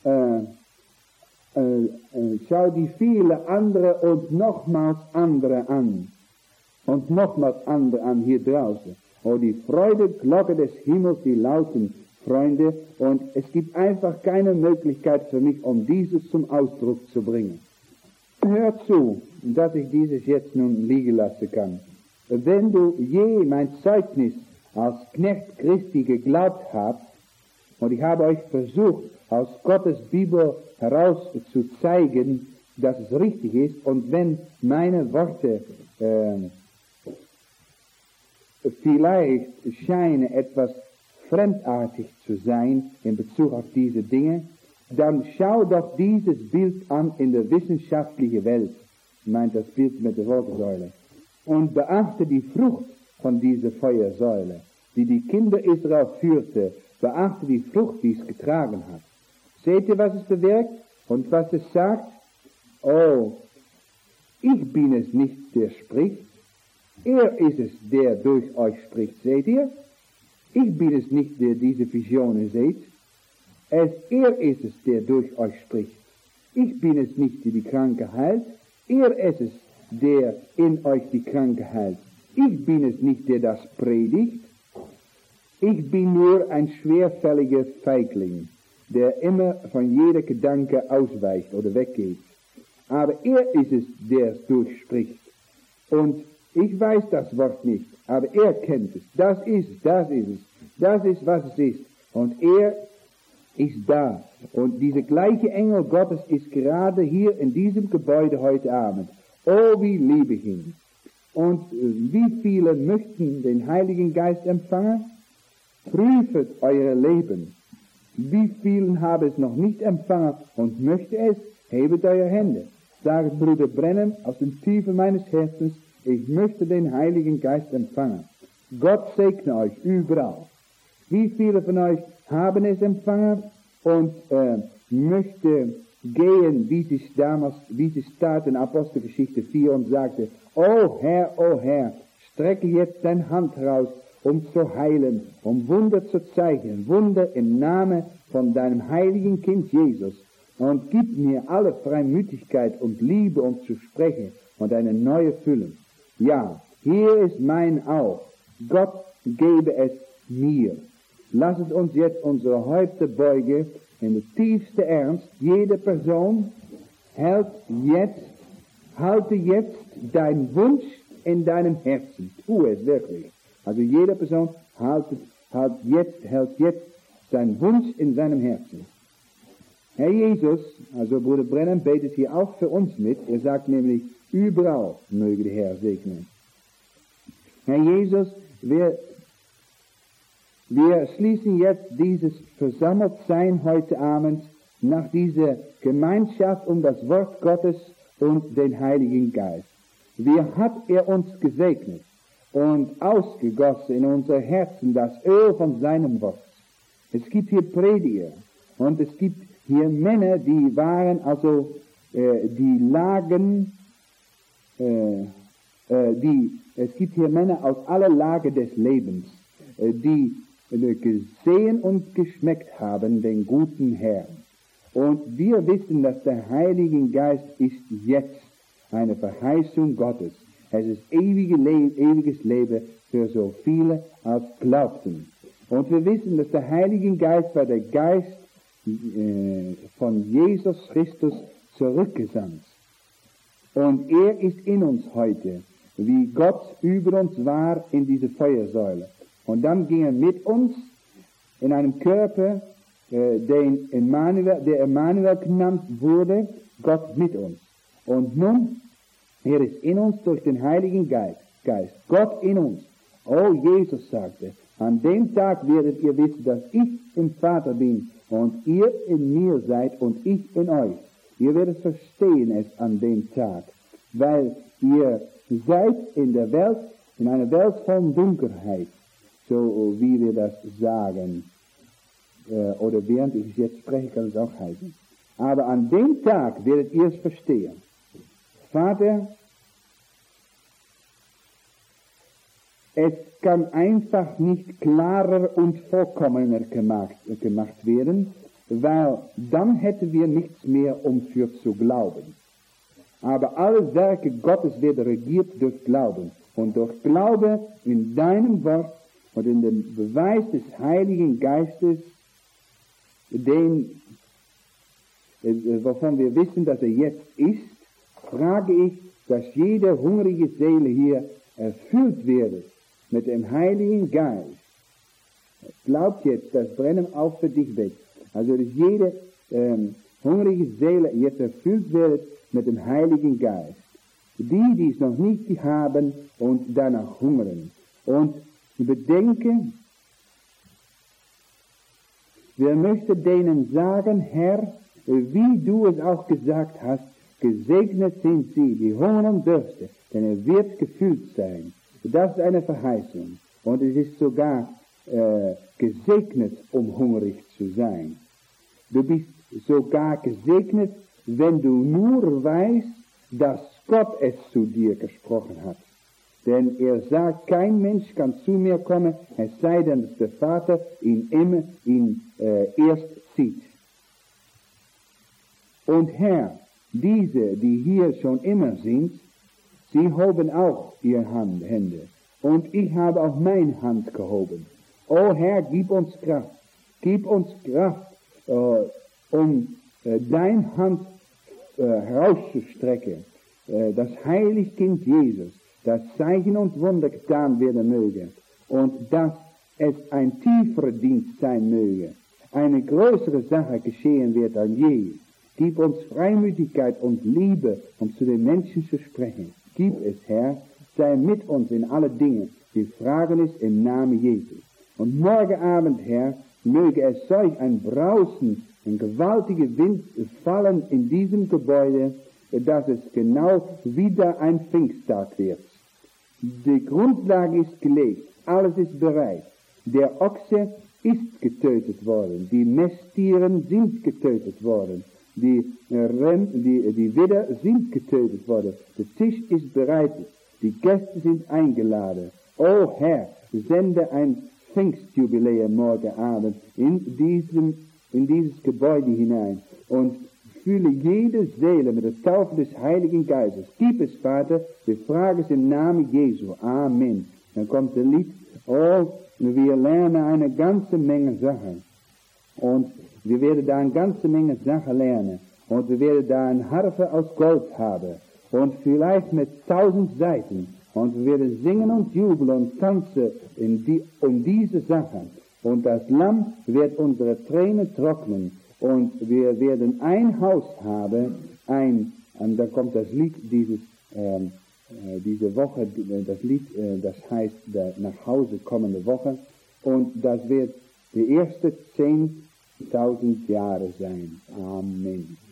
schau die viele andere und nochmals andere an. Und nochmals andere an hier draußen. Oh, die Freudeglocke des Himmels, die lauten, Freunde, und es gibt einfach keine Möglichkeit für mich, um dieses zum Ausdruck zu bringen. Hör zu, dass ich dieses jetzt nun liegen lassen kann. Wenn du je mein Zeugnis als Knecht Christi geglaubt habt, und ich habe euch versucht, aus Gottes Bibel heraus zu zeigen, dass es richtig ist, und wenn meine Worte vielleicht scheinen etwas fremdartig zu sein in Bezug auf diese Dinge, dann schau doch dieses Bild an in der wissenschaftlichen Welt, meint das Bild mit der Wolkensäule, und beachte die Frucht von dieser Feuersäule, die die Kinder Israel führte. Beachte die Frucht, die es getragen hat. Seht ihr, was es bewirkt und was es sagt? Oh, ich bin es nicht, der spricht. Er ist es, der durch euch spricht. Seht ihr? Ich bin es nicht, der diese Visionen seht. Er ist es, der durch euch spricht. Ich bin es nicht, der die Kranke heilt. Er ist es, der in euch die Kranke heilt. Ich bin es nicht, der das predigt. Ich bin nur ein schwerfälliger Feigling, der immer von jeder Gedanke ausweicht oder weggeht. Aber er ist es, der es durchspricht. Und ich weiß das Wort nicht, aber er kennt es. Das ist es. Das ist, was es ist. Und er ist da. Und dieser gleiche Engel Gottes ist gerade hier in diesem Gebäude heute Abend. Oh, wie liebe ich ihn. Und wie viele möchten den Heiligen Geist empfangen? Prüfet euer Leben. Wie vielen haben es noch nicht empfangen und möchte es? Hebet eure Hände. Sagt Bruder Brennan aus dem Tiefen meines Herzens, ich möchte den Heiligen Geist empfangen. Gott segne euch überall. Wie viele von euch haben es empfangen und möchte gehen, wie sie staat in Apostelgeschichte 4 und sagte, oh Herr, strecke jetzt deine Hand raus, um zu heilen, um Wunder zu zeigen, Wunder im Namen von deinem heiligen Kind Jesus. Und gib mir alle Freimütigkeit und Liebe, um zu sprechen und eine neue Fülle. Ja, hier ist mein auch. Gott gebe es mir. Lasset uns jetzt unsere Häupter beugen in der tiefste Ernst. Jede Person halte jetzt dein Wunsch in deinem Herzen. Tu es wirklich. Also jede Person hält jetzt seinen Wunsch in seinem Herzen. Herr Jesus, also Bruder Brennan betet hier auch für uns mit. Er sagt nämlich, überall möge der Herr segnen. Herr Jesus, wir schließen jetzt dieses Versammeltsein heute Abend nach dieser Gemeinschaft um das Wort Gottes und den Heiligen Geist. Wie hat er uns gesegnet und ausgegossen in unser Herzen das Öl von seinem Wort. Es gibt hier Prediger und es gibt hier Männer, die waren also, es gibt hier Männer aus aller Lage des Lebens, die gesehen und geschmeckt haben den guten Herrn. Und wir wissen, dass der Heilige Geist ist jetzt eine Verheißung Gottes. Es ist ewiges Leben für so viele als glaubten. Und wir wissen, dass der Heilige Geist war der Geist von Jesus Christus zurückgesandt. Und er ist in uns heute, wie Gott über uns war in diese Feuersäule. Und dann ging er mit uns in einem Körper, der Emmanuel genannt wurde, Gott mit uns. Und nun, er ist in uns durch den Heiligen Geist, Gott in uns. Oh, Jesus sagte, an dem Tag werdet ihr wissen, dass ich im Vater bin und ihr in mir seid und ich in euch. Ihr werdet verstehen es an dem Tag, weil ihr seid in der Welt, in einer Welt von Dunkelheit, so wie wir das sagen. Oder während ich es jetzt spreche, kann es auch heißen. Aber an dem Tag werdet ihr es verstehen. Vater, es kann einfach nicht klarer und vollkommener gemacht werden, weil dann hätten wir nichts mehr, um für zu glauben. Aber alle Werke Gottes werden regiert durch Glauben. Und durch Glaube in deinem Wort und in den Beweis des Heiligen Geistes, wovon wir wissen, dass jetzt ist, frage ich, dass jede hungrige Seele hier erfüllt werde mit dem Heiligen Geist. Glaubt jetzt, das Brennen auch für dich weg. Also, dass jede hungrige Seele jetzt erfüllt wird mit dem Heiligen Geist. Die es noch nicht haben und danach hungern. Und bedenke, wir möchten denen sagen, Herr, wie du es auch gesagt hast, gesegnet sind sie, die hungern und dürsten, denn er wird gefüllt sein. Das ist eine Verheißung. Und es ist sogar gesegnet, um hungrig zu sein. Du bist sogar gesegnet, wenn du nur weißt, dass Gott es zu dir gesprochen hat. Denn er sagt, kein Mensch kann zu mir kommen, es sei denn, dass der Vater ihn immer erst sieht. Und Herr, diese, die hier schon immer sind, sie hoben auch ihre Hände. Und ich habe auch meine Hand gehoben. O Herr, gib uns Kraft. Gib uns Kraft, um deine Hand herauszustrecken. Das heilige Kind Jesus, das Zeichen und Wunder getan werden möge. Und dass es ein tieferer Dienst sein möge. Eine größere Sache geschehen wird als je. Gib uns Freimütigkeit und Liebe, um zu den Menschen zu sprechen. Gib es, Herr, sei mit uns in alle Dinge. Wir fragen es im Namen Jesu. Und morgen Abend, Herr, möge es solch ein Brausen, ein gewaltiger Wind fallen in diesem Gebäude, dass es genau wieder ein Pfingsttag wird. Die Grundlage ist gelegt, alles ist bereit. Der Ochse ist getötet worden, die Messtieren sind getötet worden, die Widder sind getötet worden, der Tisch ist bereitet, die Gäste sind eingeladen. O Herr, sende ein Pfingstjubiläum morgen Abend in dieses Gebäude hinein und fülle jede Seele mit der Taufe des Heiligen Geistes. Gib es, Vater, wir fragen es im Namen Jesu. Amen. Dann kommt das Lied, wir lernen eine ganze Menge Sachen. Und wir werden da eine ganze Menge Sachen lernen. Und wir werden da eine Harfe aus Gold haben. Und vielleicht mit 1000 Seiten. Und wir werden singen und jubeln und tanzen um diese Sachen. Und das Lamm wird unsere Tränen trocknen. Und wir werden ein Haus haben, und dann kommt das Lied diese Woche, das Lied, das heißt, der nach Hause kommende Woche. Und das wird die erste 10.000 Jahre sein. Amen.